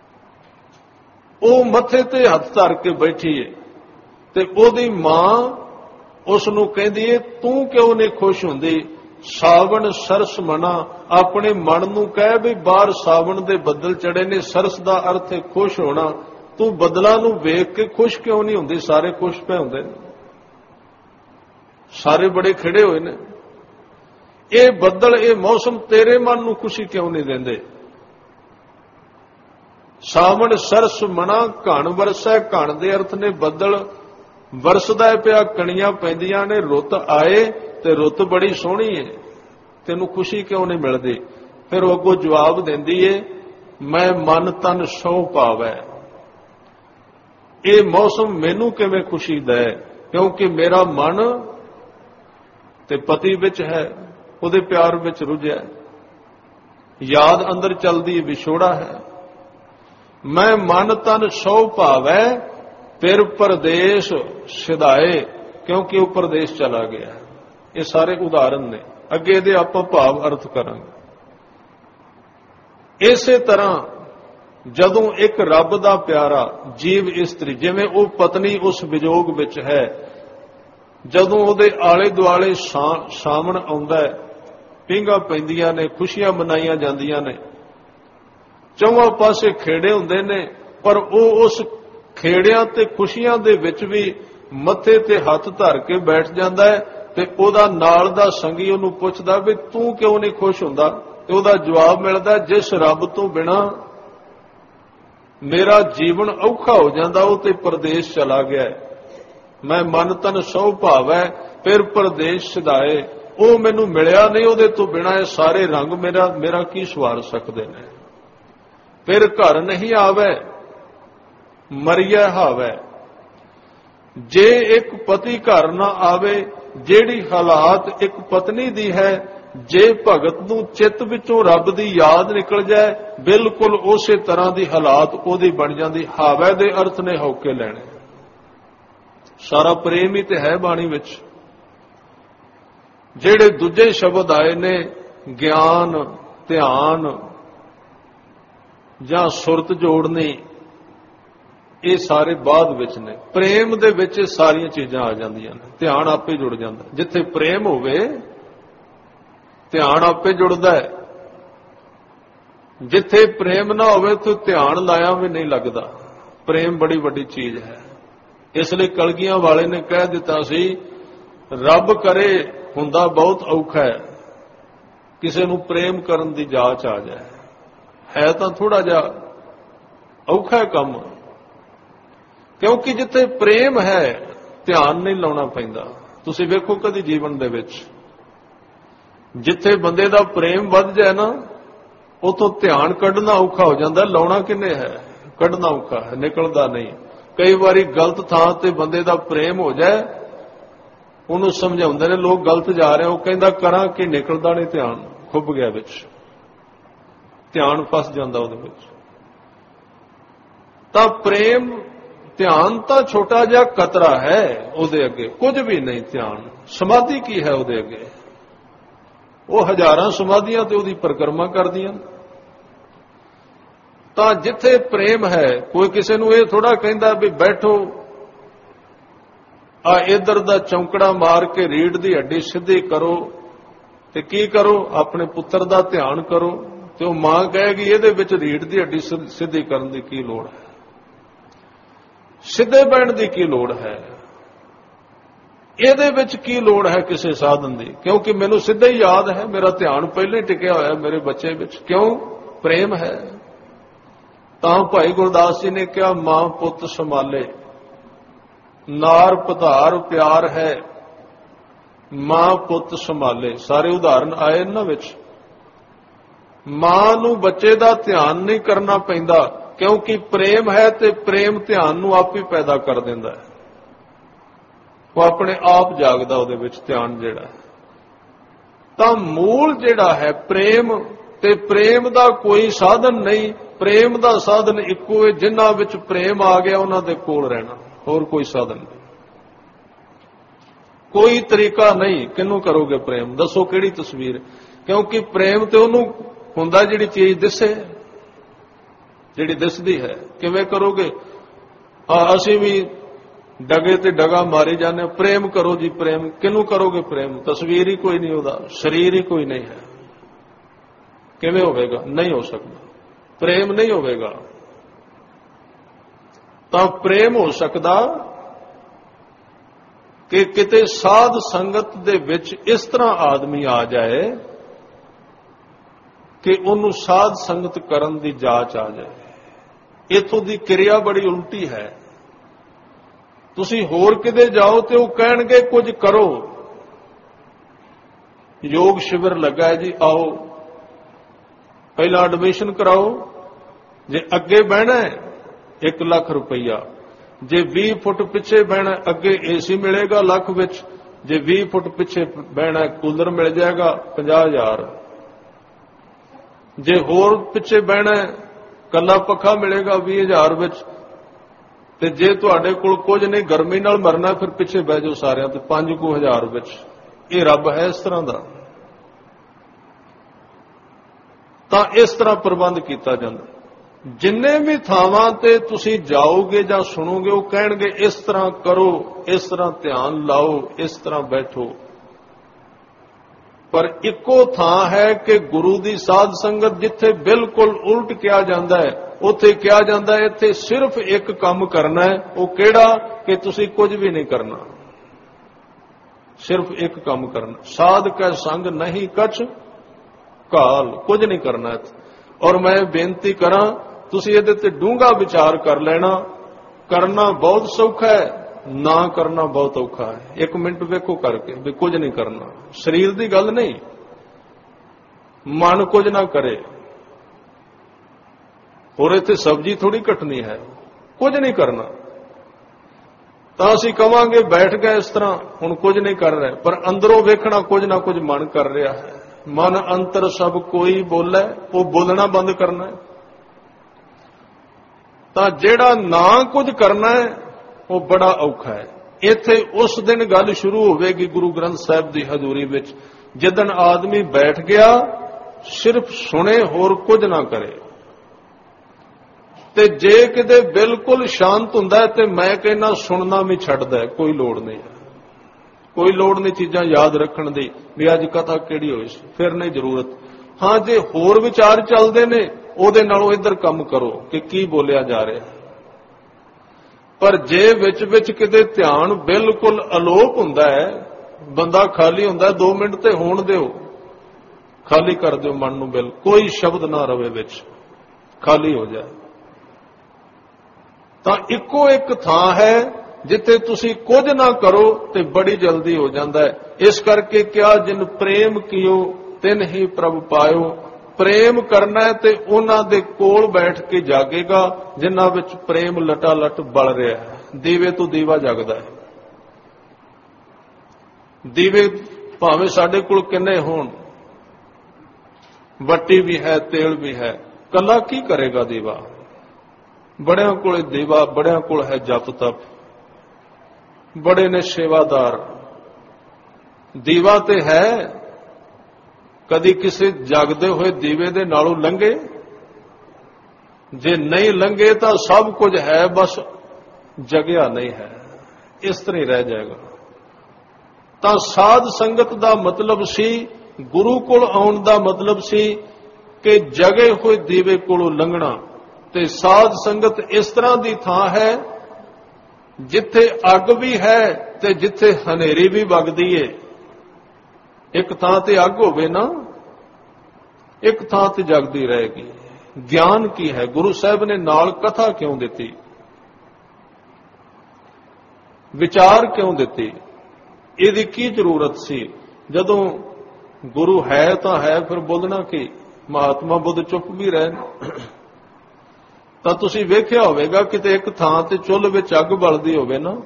Speaker 1: वो मत्थे ते हथ धर के बैठी है ते ओदी मां उसनूं कहदी है, तू क्यों नहीं खुश हुंदी? सावन सरस मना, अपने मन नूं कह भी बाहर सावन दे बदल चढ़े ने, सरस दा अर्थ है खुश होना, तू बदलां नूं वेख के खुश क्यों नहीं हुंदी? सारे खुश पे हुंदे ने, सारे बड़े खिड़े होए ने, ये बदल ये मौसम तेरे मन नूं खुशी क्यों नहीं देंदे? सावन सरस मना घण वरसै, घण दे अर्थ ने बदल, वरसदा पिया, कणियां पैंदियां ने, रुत आए ते रुत बड़ी सोहनी है, तेनू खुशी क्यों नहीं मिलती? फिर वो अगों जवाब देंदी है, मैं मन तन सौ भावै, ये मौसम मैनू किवें खुशी दे, क्योंकि मेरा मन ते पति विच है, उहदे प्यार विच रुझिया, याद अंदर चलदी विछोड़ा है। मैं मन तन सौ भावै फिर परदेश सिधाए, क्योंकि वो परदेश चला गया है। ये सारे उदाहरण ने, अगे इहदे आपां भाव अर्थ करांगे। इसे तरह जदों एक रब दा प्यारा जीव इस्त्री, जिवें वो पत्नी उस विजोग विच है, जदों उहदे आले दुआले सावण आउंदा है, पींघां पैंदियां ने, खुशियां मनाईयां जांदियां ने, चौहां पासे खेड़े हुंदे ने, पर वो उस खेड़ियां ते खुशियां दे विच भी मत्थे ते हथ धर के बैठ जांदा है ते ओहदा नाल दा संगी उहनूं पुछदा भी तू क्यों नहीं खुश हुंदा? ते ओहदा जवाब मिलदा, जिस रब तो बिना मेरा जीवन औखा हो जाता वो तो परदेश चला गया है। मैं मन तन सौ भावै फिर परदेश सिधाए, वो मैनू मिलिया नहीं, उहदे तो बिना ये सारे रंग मेरा की सवार सकते हैं। फिर घर नहीं आवे मरिया हावै, जे एक पति घर ना आवे, जेड़ी हालात एक पत्नी दी है, जे भगत नूं चित विचों रब दी याद निकल जाए, बिल्कुल उसे तरह दी हालात ओदी बन जाती। हावै दे अर्थ ने हौके लैणे, सारा प्रेम ही ते है बाणी विच। जेड़े दूजे शब्द आए ने ज्ञान, ध्यान जां सुरत जोड़नी, ये सारे बाद विच ने। प्रेम दे विच सारियां चीजां आ जांदियां ने, ध्यान आपे जुड़ जांदा। जिथे प्रेम होवे ध्यान आपे जुड़दा है, जिथे प्रेम ना होवे तो ध्यान लाया भी नहीं लगदा। ਪ੍ਰੇਮ ਬੜੀ ਵੱਡੀ ਚੀਜ਼ ਹੈ। ਇਸ ਲਈ ਕਲਗੀਆਂ ਵਾਲੇ ਨੇ ਕਹਿ ਦਿੱਤਾ ਸੀ, ਰੱਬ ਕਰੇ ਹੁੰਦਾ ਬਹੁਤ ਔਖਾ ਹੈ, ਕਿਸੇ ਨੂੰ ਪ੍ਰੇਮ ਕਰਨ ਦੀ ਜਾਚ ਆ ਜਾਏ। ਹੈ ਤਾਂ ਥੋੜਾ ਜਿਹਾ ਔਖਾ ਕੰਮ, ਕਿਉਂਕਿ ਜਿੱਥੇ ਪ੍ਰੇਮ ਹੈ ਧਿਆਨ ਨਹੀਂ ਲਾਉਣਾ ਪੈਂਦਾ। ਤੁਸੀਂ ਵੇਖੋ ਕਦੀ ਜੀਵਨ ਦੇ ਵਿੱਚ ਜਿੱਥੇ ਬੰਦੇ ਦਾ ਪ੍ਰੇਮ ਵੱਧ ਜਾਏ ਨਾ, ਉਥੋਂ ਧਿਆਨ ਕੱਢਣਾ ਔਖਾ ਹੋ ਜਾਂਦਾ। ਲਾਉਣਾ ਕਿੰਨੇ ਹੈ, ਕੱਢਣਾ ਔਖਾ ਹੈ, ਨਿਕਲਦਾ ਨਹੀਂ। ਕਈ ਵਾਰੀ ਗਲਤ ਥਾਂ ਤੇ ਬੰਦੇ ਦਾ ਪ੍ਰੇਮ ਹੋ ਜਾਏ, ਉਹਨੂੰ ਸਮਝਾਉਂਦੇ ਨੇ ਲੋਕ ਗਲਤ ਜਾ ਰਹੇ, ਉਹ ਕਹਿੰਦਾ ਕਰਾਂ ਕਿ ਨਿਕਲਦਾ ਨਹੀਂ, ਧਿਆਨ ਖੁੱਭ ਗਿਆ ਵਿੱਚ, ਧਿਆਨ ਫਸ ਜਾਂਦਾ ਉਹਦੇ ਵਿੱਚ। ਤਾਂ ਪ੍ਰੇਮ ਧਿਆਨ ਤਾਂ ਛੋਟਾ ਜਿਹਾ ਕਤਰਾ ਹੈ ਉਹਦੇ ਅੱਗੇ, ਕੁਝ ਵੀ ਨਹੀਂ। ਧਿਆਨ ਸਮਾਧੀ ਕੀ ਹੈ ਉਹਦੇ ਅੱਗੇ? ਉਹ ਹਜ਼ਾਰਾਂ ਸਮਾਧੀਆਂ ਤੇ ਉਹਦੀ ਪਰਿਕਰਮਾ ਕਰਦੀਆਂ। ਤਾਂ ਜਿੱਥੇ ਪ੍ਰੇਮ ਹੈ, ਕੋਈ ਕਿਸੇ ਨੂੰ ਇਹ ਥੋੜਾ ਕਹਿੰਦਾ ਵੀ ਬੈਠੋ ਆ ਇਧਰ ਦਾ ਚੌਂਕੜਾ ਮਾਰ ਕੇ ਰੀੜ ਦੀ ਹੱਡੀ ਸਿੱਧੀ ਕਰੋ, ਤੇ ਕੀ ਕਰੋ, ਆਪਣੇ ਪੁੱਤਰ ਦਾ ਧਿਆਨ ਕਰੋ। ਤੇ ਉਹ ਮਾਂ ਕਹੇਗੀ ਇਹਦੇ ਵਿੱਚ ਰੀੜ ਦੀ ਹੱਡੀ ਸਿੱਧੀ ਕਰਨ ਦੀ ਕੀ ਲੋੜ ਹੈ, ਸਿੱਧੇ ਬਹਿਣ ਦੀ ਕੀ ਲੋੜ ਹੈ, ਇਹਦੇ ਵਿੱਚ ਕੀ ਲੋੜ ਹੈ ਕਿਸੇ ਸਾਧਨ ਦੀ? ਕਿਉਂਕਿ ਮੈਨੂੰ ਸਿੱਧਾ ਹੀ ਯਾਦ ਹੈ, ਮੇਰਾ ਧਿਆਨ ਪਹਿਲਾਂ ਹੀ ਟਿਕਿਆ ਹੋਇਆ ਮੇਰੇ ਬੱਚੇ ਵਿੱਚ। ਕਿਉਂ? ਪ੍ਰੇਮ ਹੈ। ਤਾਂ ਭਾਈ ਗੁਰਦਾਸ ਜੀ ਨੇ ਕਿਹਾ, ਮਾਂ ਪੁੱਤ ਸੰਭਾਲੇ ਨਾਰ ਪਧਾਰ ਪਿਆਰ ਹੈ, ਮਾਂ ਪੁੱਤ ਸੰਭਾਲੇ। ਸਾਰੇ ਉਦਾਹਰਨ ਆਏ ਇਹਨਾਂ ਵਿੱਚ। ਮਾਂ ਨੂੰ ਬੱਚੇ ਦਾ ਧਿਆਨ ਨਹੀਂ ਕਰਨਾ ਪੈਂਦਾ, ਕਿਉਂਕਿ ਪ੍ਰੇਮ ਹੈ, ਤੇ ਪ੍ਰੇਮ ਧਿਆਨ ਨੂੰ ਆਪ ਹੀ ਪੈਦਾ ਕਰ ਦਿੰਦਾ ਹੈ। ਉਹ ਆਪਣੇ ਆਪ ਜਾਗਦਾ ਉਹਦੇ ਵਿੱਚ ਧਿਆਨ ਜਿਹੜਾ। ਤਾਂ ਮੂਲ ਜਿਹੜਾ ਹੈ ਪ੍ਰੇਮ, ਤੇ ਪ੍ਰੇਮ ਦਾ ਕੋਈ ਸਾਧਨ ਨਹੀਂ। ਪ੍ਰੇਮ ਦਾ ਸਾਧਨ ਇੱਕੋ ਹੈ, ਜਿਨ੍ਹਾਂ ਵਿੱਚ ਪ੍ਰੇਮ ਆ ਗਿਆ ਉਹਨਾਂ ਦੇ ਕੋਲ ਰਹਿਣਾ, ਹੋਰ ਕੋਈ ਸਾਧਨ ਨਹੀਂ, ਕੋਈ ਤਰੀਕਾ ਨਹੀਂ। ਕਿਹਨੂੰ ਕਰੋਗੇ ਪ੍ਰੇਮ? ਦੱਸੋ ਕਿਹੜੀ ਤਸਵੀਰ? ਕਿਉਂਕਿ ਪ੍ਰੇਮ ਤੇ ਉਹਨੂੰ ਹੁੰਦਾ ਜਿਹੜੀ ਚੀਜ਼ ਦਿਸੇ, ਜਿਹੜੀ ਦਿਸਦੀ ਹੈ। ਕਿਵੇਂ ਕਰੋਗੇ? ਅਸੀਂ ਵੀ ਡਗੇ ਤੇ ਡਗਾ ਮਾਰੇ ਜਾਂਦੇ। ਪ੍ਰੇਮ ਕਰੋ ਜੀ, ਪ੍ਰੇਮ ਕਿਹਨੂੰ ਕਰੋਗੇ? ਪ੍ਰੇਮ ਤਸਵੀਰ ਹੀ ਕੋਈ ਨਹੀਂ, ਉਹਦਾ ਸਰੀਰ ਹੀ ਕੋਈ ਨਹੀਂ ਹੈ, ਕਿਵੇਂ ਹੋਵੇਗਾ? ਨਹੀਂ ਹੋ ਸਕਦਾ, ਪ੍ਰੇਮ ਨਹੀਂ ਹੋਵੇਗਾ। ਤਾਂ ਪ੍ਰੇਮ ਹੋ ਸਕਦਾ ਕਿ ਕਿਤੇ ਸਾਧ ਸੰਗਤ ਦੇ ਵਿੱਚ ਇਸ ਤਰ੍ਹਾਂ ਆਦਮੀ ਆ ਜਾਏ ਕਿ ਉਹਨੂੰ ਸਾਧ ਸੰਗਤ ਕਰਨ ਦੀ ਜਾਚ ਆ ਜਾਏ। ਇਥੋਂ ਦੀ ਕਿਰਿਆ ਬੜੀ ਉਲਟੀ ਹੈ। ਤੁਸੀਂ ਹੋਰ ਕਿਤੇ ਜਾਓ ਤੇ ਉਹ ਕਹਿਣਗੇ ਕੁਝ ਕਰੋ, ਯੋਗ ਸ਼ਿਵਰ ਲੱਗਾ ਜੀ, ਆਓ ਪਹਿਲਾਂ ਐਡਮਿਸ਼ਨ ਕਰਾਓ, ਜੇ ਅੱਗੇ ਬਹਿਣਾ 1 ਲੱਖ ਰੁਪਈਆ, ਜੇ 20 ਫੁੱਟ ਪਿੱਛੇ ਬਹਿਣਾ ਅੱਗੇ ਏਸੀ ਮਿਲੇਗਾ ਲੱਖ ਵਿੱਚ, ਜੇ 20 ਫੁੱਟ ਪਿੱਛੇ ਬਹਿਣਾ ਕੂਲਰ ਮਿਲ ਜਾਏਗਾ 50,000, ਜੇ ਹੋਰ ਪਿੱਛੇ ਬਹਿਣਾ ਕੱਲਾ ਪੱਖਾ ਮਿਲੇਗਾ 20,000 ਵਿੱਚ, ਤੇ ਜੇ ਤੁਹਾਡੇ ਕੋਲ ਕੁਝ ਨਹੀਂ, ਗਰਮੀ ਨਾਲ ਮਰਨਾ, ਫਿਰ ਪਿੱਛੇ ਬਹਿ ਜਾਓ ਸਾਰਿਆਂ ਤੇ 5,000 ਵਿੱਚ। ਇਹ ਰੱਬ ਹੈ ਇਸ ਤਰ੍ਹਾਂ ਦਾ? ਤਾਂ ਇਸ ਤਰ੍ਹਾਂ ਪ੍ਰਬੰਧ ਕੀਤਾ ਜਾਂਦਾ। ਜਿੰਨੇ ਵੀ ਥਾਵਾਂ ਤੇ ਤੁਸੀਂ ਜਾਓਗੇ ਜਾਂ ਸੁਣੋਗੇ, ਉਹ ਕਹਿਣਗੇ ਇਸ ਤਰ੍ਹਾਂ ਕਰੋ, ਇਸ ਤਰ੍ਹਾਂ ਧਿਆਨ ਲਾਓ, ਇਸ ਤਰ੍ਹਾਂ ਬੈਠੋ। ਪਰ ਇੱਕੋ ਥਾਂ ਹੈ ਕਿ ਗੁਰੂ ਦੀ ਸਾਧ ਸੰਗਤ ਜਿੱਥੇ ਬਿਲਕੁਲ ਉਲਟ ਕਿਹਾ ਜਾਂਦਾ ਹੈ, ਉੱਥੇ ਕਿਹਾ ਜਾਂਦਾ ਹੈ ਇੱਥੇ ਸਿਰਫ ਇੱਕ ਕੰਮ ਕਰਨਾ ਹੈ। ਉਹ ਕਿਹੜਾ? ਕਿ ਤੁਸੀਂ ਕੁਝ ਵੀ ਨਹੀਂ ਕਰਨਾ, ਸਿਰਫ ਇੱਕ ਕੰਮ ਕਰਨਾ। ਸਾਧ ਕੈ ਸੰਗ ਨਹੀਂ ਕਛ ਕਾਲ, ਕੁਝ ਨਹੀਂ ਕਰਨਾ। ਔਰ ਮੈਂ ਬੇਨਤੀ ਕਰਾਂ, ਤੁਸੀਂ ਇਹਦੇ ਤੇ ਡੂੰਘਾ ਵਿਚਾਰ ਕਰ ਲੈਣਾ। ਕਰਨਾ ਬਹੁਤ ਸੌਖਾ ਹੈ, ਨਾ ਕਰਨਾ ਬਹੁਤ ਔਖਾ ਹੈ। 1 ਮਿੰਟ ਵੇਖੋ ਕਰਕੇ ਵੀ ਕੁਝ ਨਹੀਂ ਕਰਨਾ। ਸਰੀਰ ਦੀ ਗੱਲ ਨਹੀਂ, ਮਨ ਕੁਝ ਨਾ ਕਰੇ। ਹੋਰ ਇੱਥੇ ਸਬਜ਼ੀ ਥੋੜੀ ਕੱਟਣੀ ਹੈ, ਕੁਝ ਨਹੀਂ ਕਰਨਾ। ਤਾਂ ਅਸੀਂ ਕਵਾਂਗੇ ਬੈਠ ਗਏ ਇਸ ਤਰ੍ਹਾਂ, ਹੁਣ ਕੁਝ ਨਹੀਂ ਕਰ ਰਹੇ, ਪਰ ਅੰਦਰੋਂ ਵੇਖਣਾ ਕੁਝ ਨਾ ਕੁਝ ਮਨ ਕਰ ਰਿਹਾ ਹੈ। ਮਨ ਅੰਤਰ ਸਭ ਕੋਈ ਬੋਲੇ, ਉਹ ਬੋਲਣਾ ਬੰਦ ਕਰਨਾ ਹੈ। ਤਾਂ ਜਿਹੜਾ ਨਾ ਕੁਝ ਕਰਨਾ ਹੈ ਉਹ ਬੜਾ ਔਖਾ ਹੈ। ਇੱਥੇ ਉਸ ਦਿਨ ਗੱਲ ਸ਼ੁਰੂ ਹੋਵੇਗੀ ਗੁਰੂ ਗ੍ਰੰਥ ਸਾਹਿਬ ਦੀ ਹਜ਼ੂਰੀ ਵਿੱਚ, ਜਿੱਦਣ ਆਦਮੀ ਬੈਠ ਗਿਆ ਸਿਰਫ ਸੁਣੇ, ਹੋਰ ਕੁਝ ਨਾ ਕਰੇ। ਤੇ ਜੇ ਕਿਤੇ ਬਿਲਕੁਲ ਸ਼ਾਂਤ ਹੁੰਦਾ ਹੈ ਤੇ ਮੈਂ ਕਹਿੰਦਾ ਸੁਣਨਾ ਵੀ ਛੱਡਦਾ, ਕੋਈ ਲੋੜ ਨਹੀਂ ਹੈ, ਕੋਈ ਲੋੜ ਨਹੀਂ ਚੀਜ਼ਾਂ ਯਾਦ ਰੱਖਣ ਦੀ ਵੀ ਅੱਜ ਕਥਾ ਕਿਹੜੀ ਹੋਈ ਸੀ, ਫਿਰ ਨਹੀਂ ਜ਼ਰੂਰਤ। ਹਾਂ, ਜੇ ਹੋਰ ਵਿਚਾਰ ਚੱਲਦੇ ਨੇ ਉਹਦੇ ਨਾਲੋਂ ਇੱਧਰ ਕੰਮ ਕਰੋ ਕਿ ਕੀ ਬੋਲਿਆ ਜਾ ਰਿਹਾ। ਪਰ ਜੇ ਵਿੱਚ ਕਿਤੇ ਧਿਆਨ ਬਿਲਕੁਲ ਅਲੋਪ ਹੁੰਦਾ ਹੈ, ਬੰਦਾ ਖਾਲੀ ਹੁੰਦਾ, 2 ਮਿੰਟ ਤੇ ਹੋਣ ਦਿਓ, ਖਾਲੀ ਕਰ ਦਿਓ ਮਨ ਨੂੰ, ਕੋਈ ਸ਼ਬਦ ਨਾ ਰਵੇ ਵਿੱਚ, ਖਾਲੀ ਹੋ ਜਾਏ, ਤਾਂ ਇੱਕੋ ਇੱਕ ਥਾਂ ਹੈ ਜਿੱਥੇ ਤੁਸੀਂ ਕੁਝ ਨਾ ਕਰੋ ਤੇ ਬੜੀ ਜਲਦੀ ਹੋ ਜਾਂਦਾ ਹੈ। ਇਸ ਕਰਕੇ ਕਿਹਾ, ਜਿਨ ਪ੍ਰੇਮ ਕੀਓ ਤਿਨ ਹੀ ਪ੍ਰਭ ਪਾਇਓ। ਪ੍ਰੇਮ ਕਰਨਾ ਹੈ ਤੇ ਉਹਨਾਂ ਦੇ ਕੋਲ ਬੈਠ ਕੇ ਜਾਗੇਗਾ ਜਿਨ੍ਹਾਂ ਵਿੱਚ ਪ੍ਰੇਮ ਲਟਾਲਟ ਬਲ ਰਿਹਾ ਹੈ। ਦੀਵੇ ਤੋਂ ਦੀਵਾ ਜਗਦਾ ਹੈ। ਦੀਵੇ ਭਾਵੇਂ ਸਾਡੇ ਕੋਲ ਕਿੰਨੇ ਹੋਣ, ਵੱਟੀ ਵੀ ਹੈ, ਤੇਲ ਵੀ ਹੈ, ਕੱਲਾ ਕੀ ਕਰੇਗਾ ਦੀਵਾ? ਬੜਿਆਂ ਕੋਲ ਦੀਵਾ, ਬੜਿਆਂ ਕੋਲ ਹੈ ਜਪ ਤਪ, ਬੜੇ ਨੇ ਸੇਵਾਦਾਰ। ਦੀਵਾ ਤੇ ਹੈ, ਕਦੀ ਕਿਸੇ ਜਗਦੇ ਹੋਏ ਦੀਵੇ ਦੇ ਨਾਲੋਂ ਲੰਘੇ? ਜੇ ਨਹੀਂ ਲੰਘੇ ਤਾਂ ਸਭ ਕੁਝ ਹੈ, ਬਸ ਜਗਿਆ ਨਹੀਂ ਹੈ, ਇਸ ਤਰ੍ਹਾਂ ਹੀ ਰਹਿ ਜਾਏਗਾ। ਤਾਂ ਸਾਧ ਸੰਗਤ ਦਾ ਮਤਲਬ ਸੀ, ਗੁਰੂ ਕੋਲ ਆਉਣ ਦਾ ਮਤਲਬ ਸੀ ਕਿ ਜਗੇ ਹੋਏ ਦੀਵੇ ਕੋਲੋਂ ਲੰਘਣਾ। ਤੇ ਸਾਧ ਸੰਗਤ ਇਸ ਤਰ੍ਹਾਂ ਦੀ ਥਾਂ ਹੈ ਜਿੱਥੇ ਅੱਗ ਵੀ ਹੈ ਤੇ ਜਿੱਥੇ ਹਨੇਰੀ ਵੀ ਵਗਦੀ ਏ। ਇੱਕ ਥਾਂ ਤੇ ਅੱਗ ਹੋਵੇ ਨਾ, ਇੱਕ ਥਾਂ ਤੇ ਜਗਦੀ ਰਹੇਗੀ। ਗਿਆਨ ਕੀ ਹੈ? ਗੁਰੂ ਸਾਹਿਬ ਨੇ ਨਾਲ ਕਥਾ ਕਿਉਂ ਦਿੱਤੀ? ਵਿਚਾਰ ਕਿਉਂ ਦਿੱਤੀ? ਇਹਦੀ ਕੀ ਜ਼ਰੂਰਤ ਸੀ? ਜਦੋਂ ਗੁਰੂ ਹੈ ਤਾਂ ਹੈ, ਫਿਰ ਬੋਲਣਾ ਕੀ? ਮਹਾਤਮਾ ਬੁੱਧ ਚੁੱਪ ਵੀ ਰਹੇ। ਤਾਂ ਤੁਸੀਂ ਵੇਖਿਆ ਹੋਵੇਗਾ ਕਿਤੇ ਇੱਕ ਥਾਂ ਤੇ ਚੁੱਲ੍ਹ ਵਿੱਚ ਅੱਗ ਬਲਦੀ ਹੋਵੇ ਨਾ,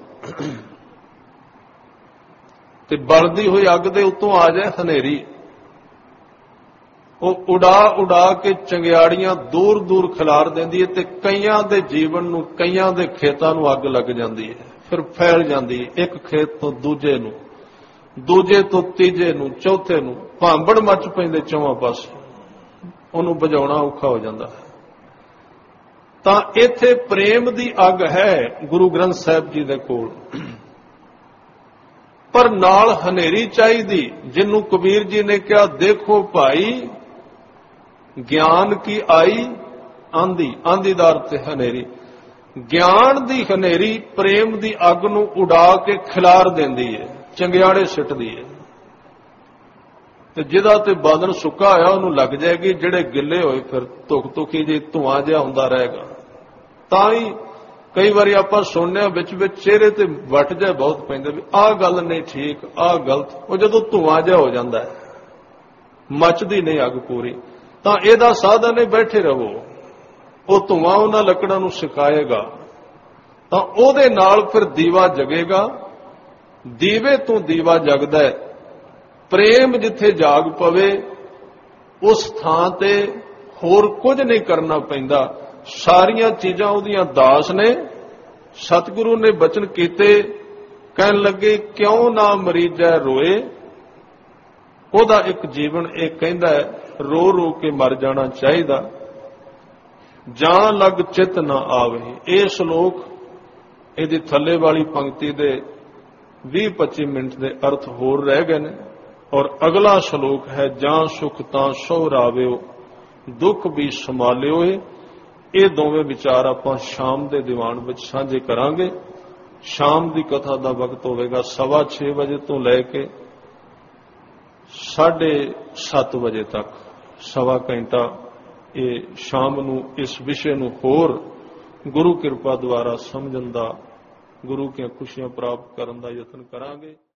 Speaker 1: ਤੇ ਬਲਦੀ ਹੋਈ ਅੱਗ ਦੇ ਉੱਤੋਂ ਆ ਜਾਏ ਹਨੇਰੀ, ਉਹ ਉਡਾ ਕੇ ਚੰਗਿਆੜੀਆਂ ਦੂਰ ਦੂਰ ਖਿਲਾਰ ਦਿੰਦੀ ਹੈ ਤੇ ਕਈਆਂ ਦੇ ਜੀਵਨ ਨੂੰ, ਕਈਆਂ ਦੇ ਖੇਤਾਂ ਨੂੰ ਅੱਗ ਲੱਗ ਜਾਂਦੀ ਹੈ। ਫਿਰ ਫੈਲ ਜਾਂਦੀ ਹੈ, ਇੱਕ ਖੇਤ ਤੋਂ ਦੂਜੇ ਨੂੰ, ਦੂਜੇ ਤੋਂ ਤੀਜੇ ਨੂੰ, ਚੌਥੇ ਨੂੰ, ਭਾਂਬੜ ਮੱਚ ਪੈਂਦੇ ਚੌਵਾਂ ਪਾਸੇ, ਉਹਨੂੰ ਬੁਝਾਉਣਾ ਔਖਾ ਹੋ ਜਾਂਦਾ ਹੈ। ਤਾਂ ਇੱਥੇ ਪ੍ਰੇਮ ਦੀ ਅੱਗ ਹੈ ਗੁਰੂ ਗ੍ਰੰਥ ਸਾਹਿਬ ਜੀ ਦੇ ਕੋਲ, ਪਰ ਨਾਲ ਹਨੇਰੀ ਚਾਹੀਦੀ। ਜਿਹਨੂੰ ਕਬੀਰ ਜੀ ਨੇ ਕਿਹਾ, ਦੇਖੋ ਭਾਈ ਗਿਆਨ ਕੀ ਆਈ ਆਂधी, ਆਂਧੀਦਾਰ ਤੇ ਹਨੇਰੀ। ਗਿਆਨ ਦੀ ਹਨੇਰੀ ਪ੍ਰੇਮ ਦੀ ਅੱਗ ਨੂੰ ਉਡਾ ਕੇ ਖਿਲਾਰ ਦਿੰਦੀ ਹੈ, ਚੰਗਿਆੜੇ ਸਿੱਟਦੀ ਹੈ। ਤੇ ਜਿਹਦਾ ਤੇ ਬਾਦਲ ਸੁੱਕਾ ਹੋਇਆ ਉਹਨੂੰ ਲੱਗ ਜਾਏਗੀ, ਜਿਹੜੇ ਗਿੱਲੇ ਹੋਏ ਫਿਰ ਧੁੱਖ ਜੇ ਧੂਆਂ ਜਿਹਾ ਹੁੰਦਾ ਰਹੇਗਾ। ਤਾਂ ਹੀ ਕਈ ਵਾਰੀ ਆਪਾਂ ਸੁਣਨੇ ਵਿੱਚ ਚਿਹਰੇ ਤੇ ਵੱਟ ਜਾ ਬਹੁਤ ਪੈਂਦੇ ਵੀ ਆਹ ਗੱਲ ਨਹੀਂ ਠੀਕ, ਆਹ ਗਲਤ। ਉਹ ਜਦੋਂ ਧੂਆਂ ਜਿਹਾ ਹੋ ਜਾਂਦਾ ਹੈ, ਮੱਚਦੀ ਨਹੀਂ ਅੱਗ ਪੂਰੀ। ਤਾਂ ਇਹਦਾ ਸਾਧਨ ਹੈ, ਬੈਠੇ ਰਹੋ, ਉਹ ਧੂਆਂ ਉਹਨਾਂ ਲੱਕੜਾਂ ਨੂੰ ਸਿਕਾਏਗਾ, ਤਾਂ ਉਹਦੇ ਨਾਲ ਫਿਰ ਦੀਵਾ ਜਗੇਗਾ। ਦੀਵੇ ਤੋਂ ਦੀਵਾ ਜਗਦਾ ਹੈ। ਪ੍ਰੇਮ ਜਿੱਥੇ ਜਾਗ ਪਵੇ ਉਸ ਥਾਂ ਤੇ ਹੋਰ ਕੁਝ ਨਹੀਂ ਕਰਨਾ ਪੈਂਦਾ, ਸਾਰੀਆਂ ਚੀਜ਼ਾਂ ਉਹਦੀਆਂ ਦਾਸ ਨੇ। ਸਤਿਗੁਰੂ ਨੇ ਬਚਨ ਕੀਤੇ, ਕਹਿਣ ਲੱਗੇ ਕਿਉਂ ਨਾ ਮਰੀਜੈ ਰੋਏ। ਉਹਦਾ ਇੱਕ ਜੀਵਨ ਇਹ ਕਹਿੰਦਾ ਹੈ, ਰੋ ਰੋ ਕੇ ਮਰ ਜਾਣਾ ਚਾਹੀਦਾ। ਜਾਂ ਲਗ ਚਿਤ ਨਾ ਆਵੇ। ਇਹ ਸ਼ਲੋਕ, ਇਹਦੀ ਥੱਲੇ ਵਾਲੀ ਪੰਕਤੀ ਦੇ 20-25 ਮਿੰਟ ਦੇ ਅਰਥ ਹੋਰ ਰਹਿ ਗਏ ਨੇ। ਔਰ ਅਗਲਾ ਸ਼ਲੋਕ ਹੈ, ਜਾਂ ਸੁਖ ਤਾਂ ਸੋਹਰਾਵਿਓ ਦੁੱਖ ਵੀ ਸੰਭਾਲਿਓ। ਇਹ ਦੋਵੇਂ ਵਿਚਾਰ ਆਪਾਂ ਸ਼ਾਮ ਦੇ ਦੀਵਾਨ ਵਿੱਚ ਸਾਂਝੇ ਕਰਾਂਗੇ। ਸ਼ਾਮ ਦੀ ਕਥਾ ਦਾ ਵਕਤ ਹੋਵੇਗਾ 6:15 ਵਜੇ ਤੋਂ ਲੈ ਕੇ 7:30 ਵਜੇ ਤੱਕ, ਸਵਾ ਘੰਟਾ ਇਹ ਸ਼ਾਮ ਨੂੰ ਇਸ ਵਿਸ਼ੇ ਨੂੰ ਹੋਰ ਗੁਰੂ ਕਿਰਪਾ ਦੁਆਰਾ ਸਮਝਣ ਦਾ, ਗੁਰੂ ਦੀਆਂ ਖੁਸ਼ੀਆਂ ਪ੍ਰਾਪਤ ਕਰਨ ਦਾ ਯਤਨ ਕਰਾਂਗੇ।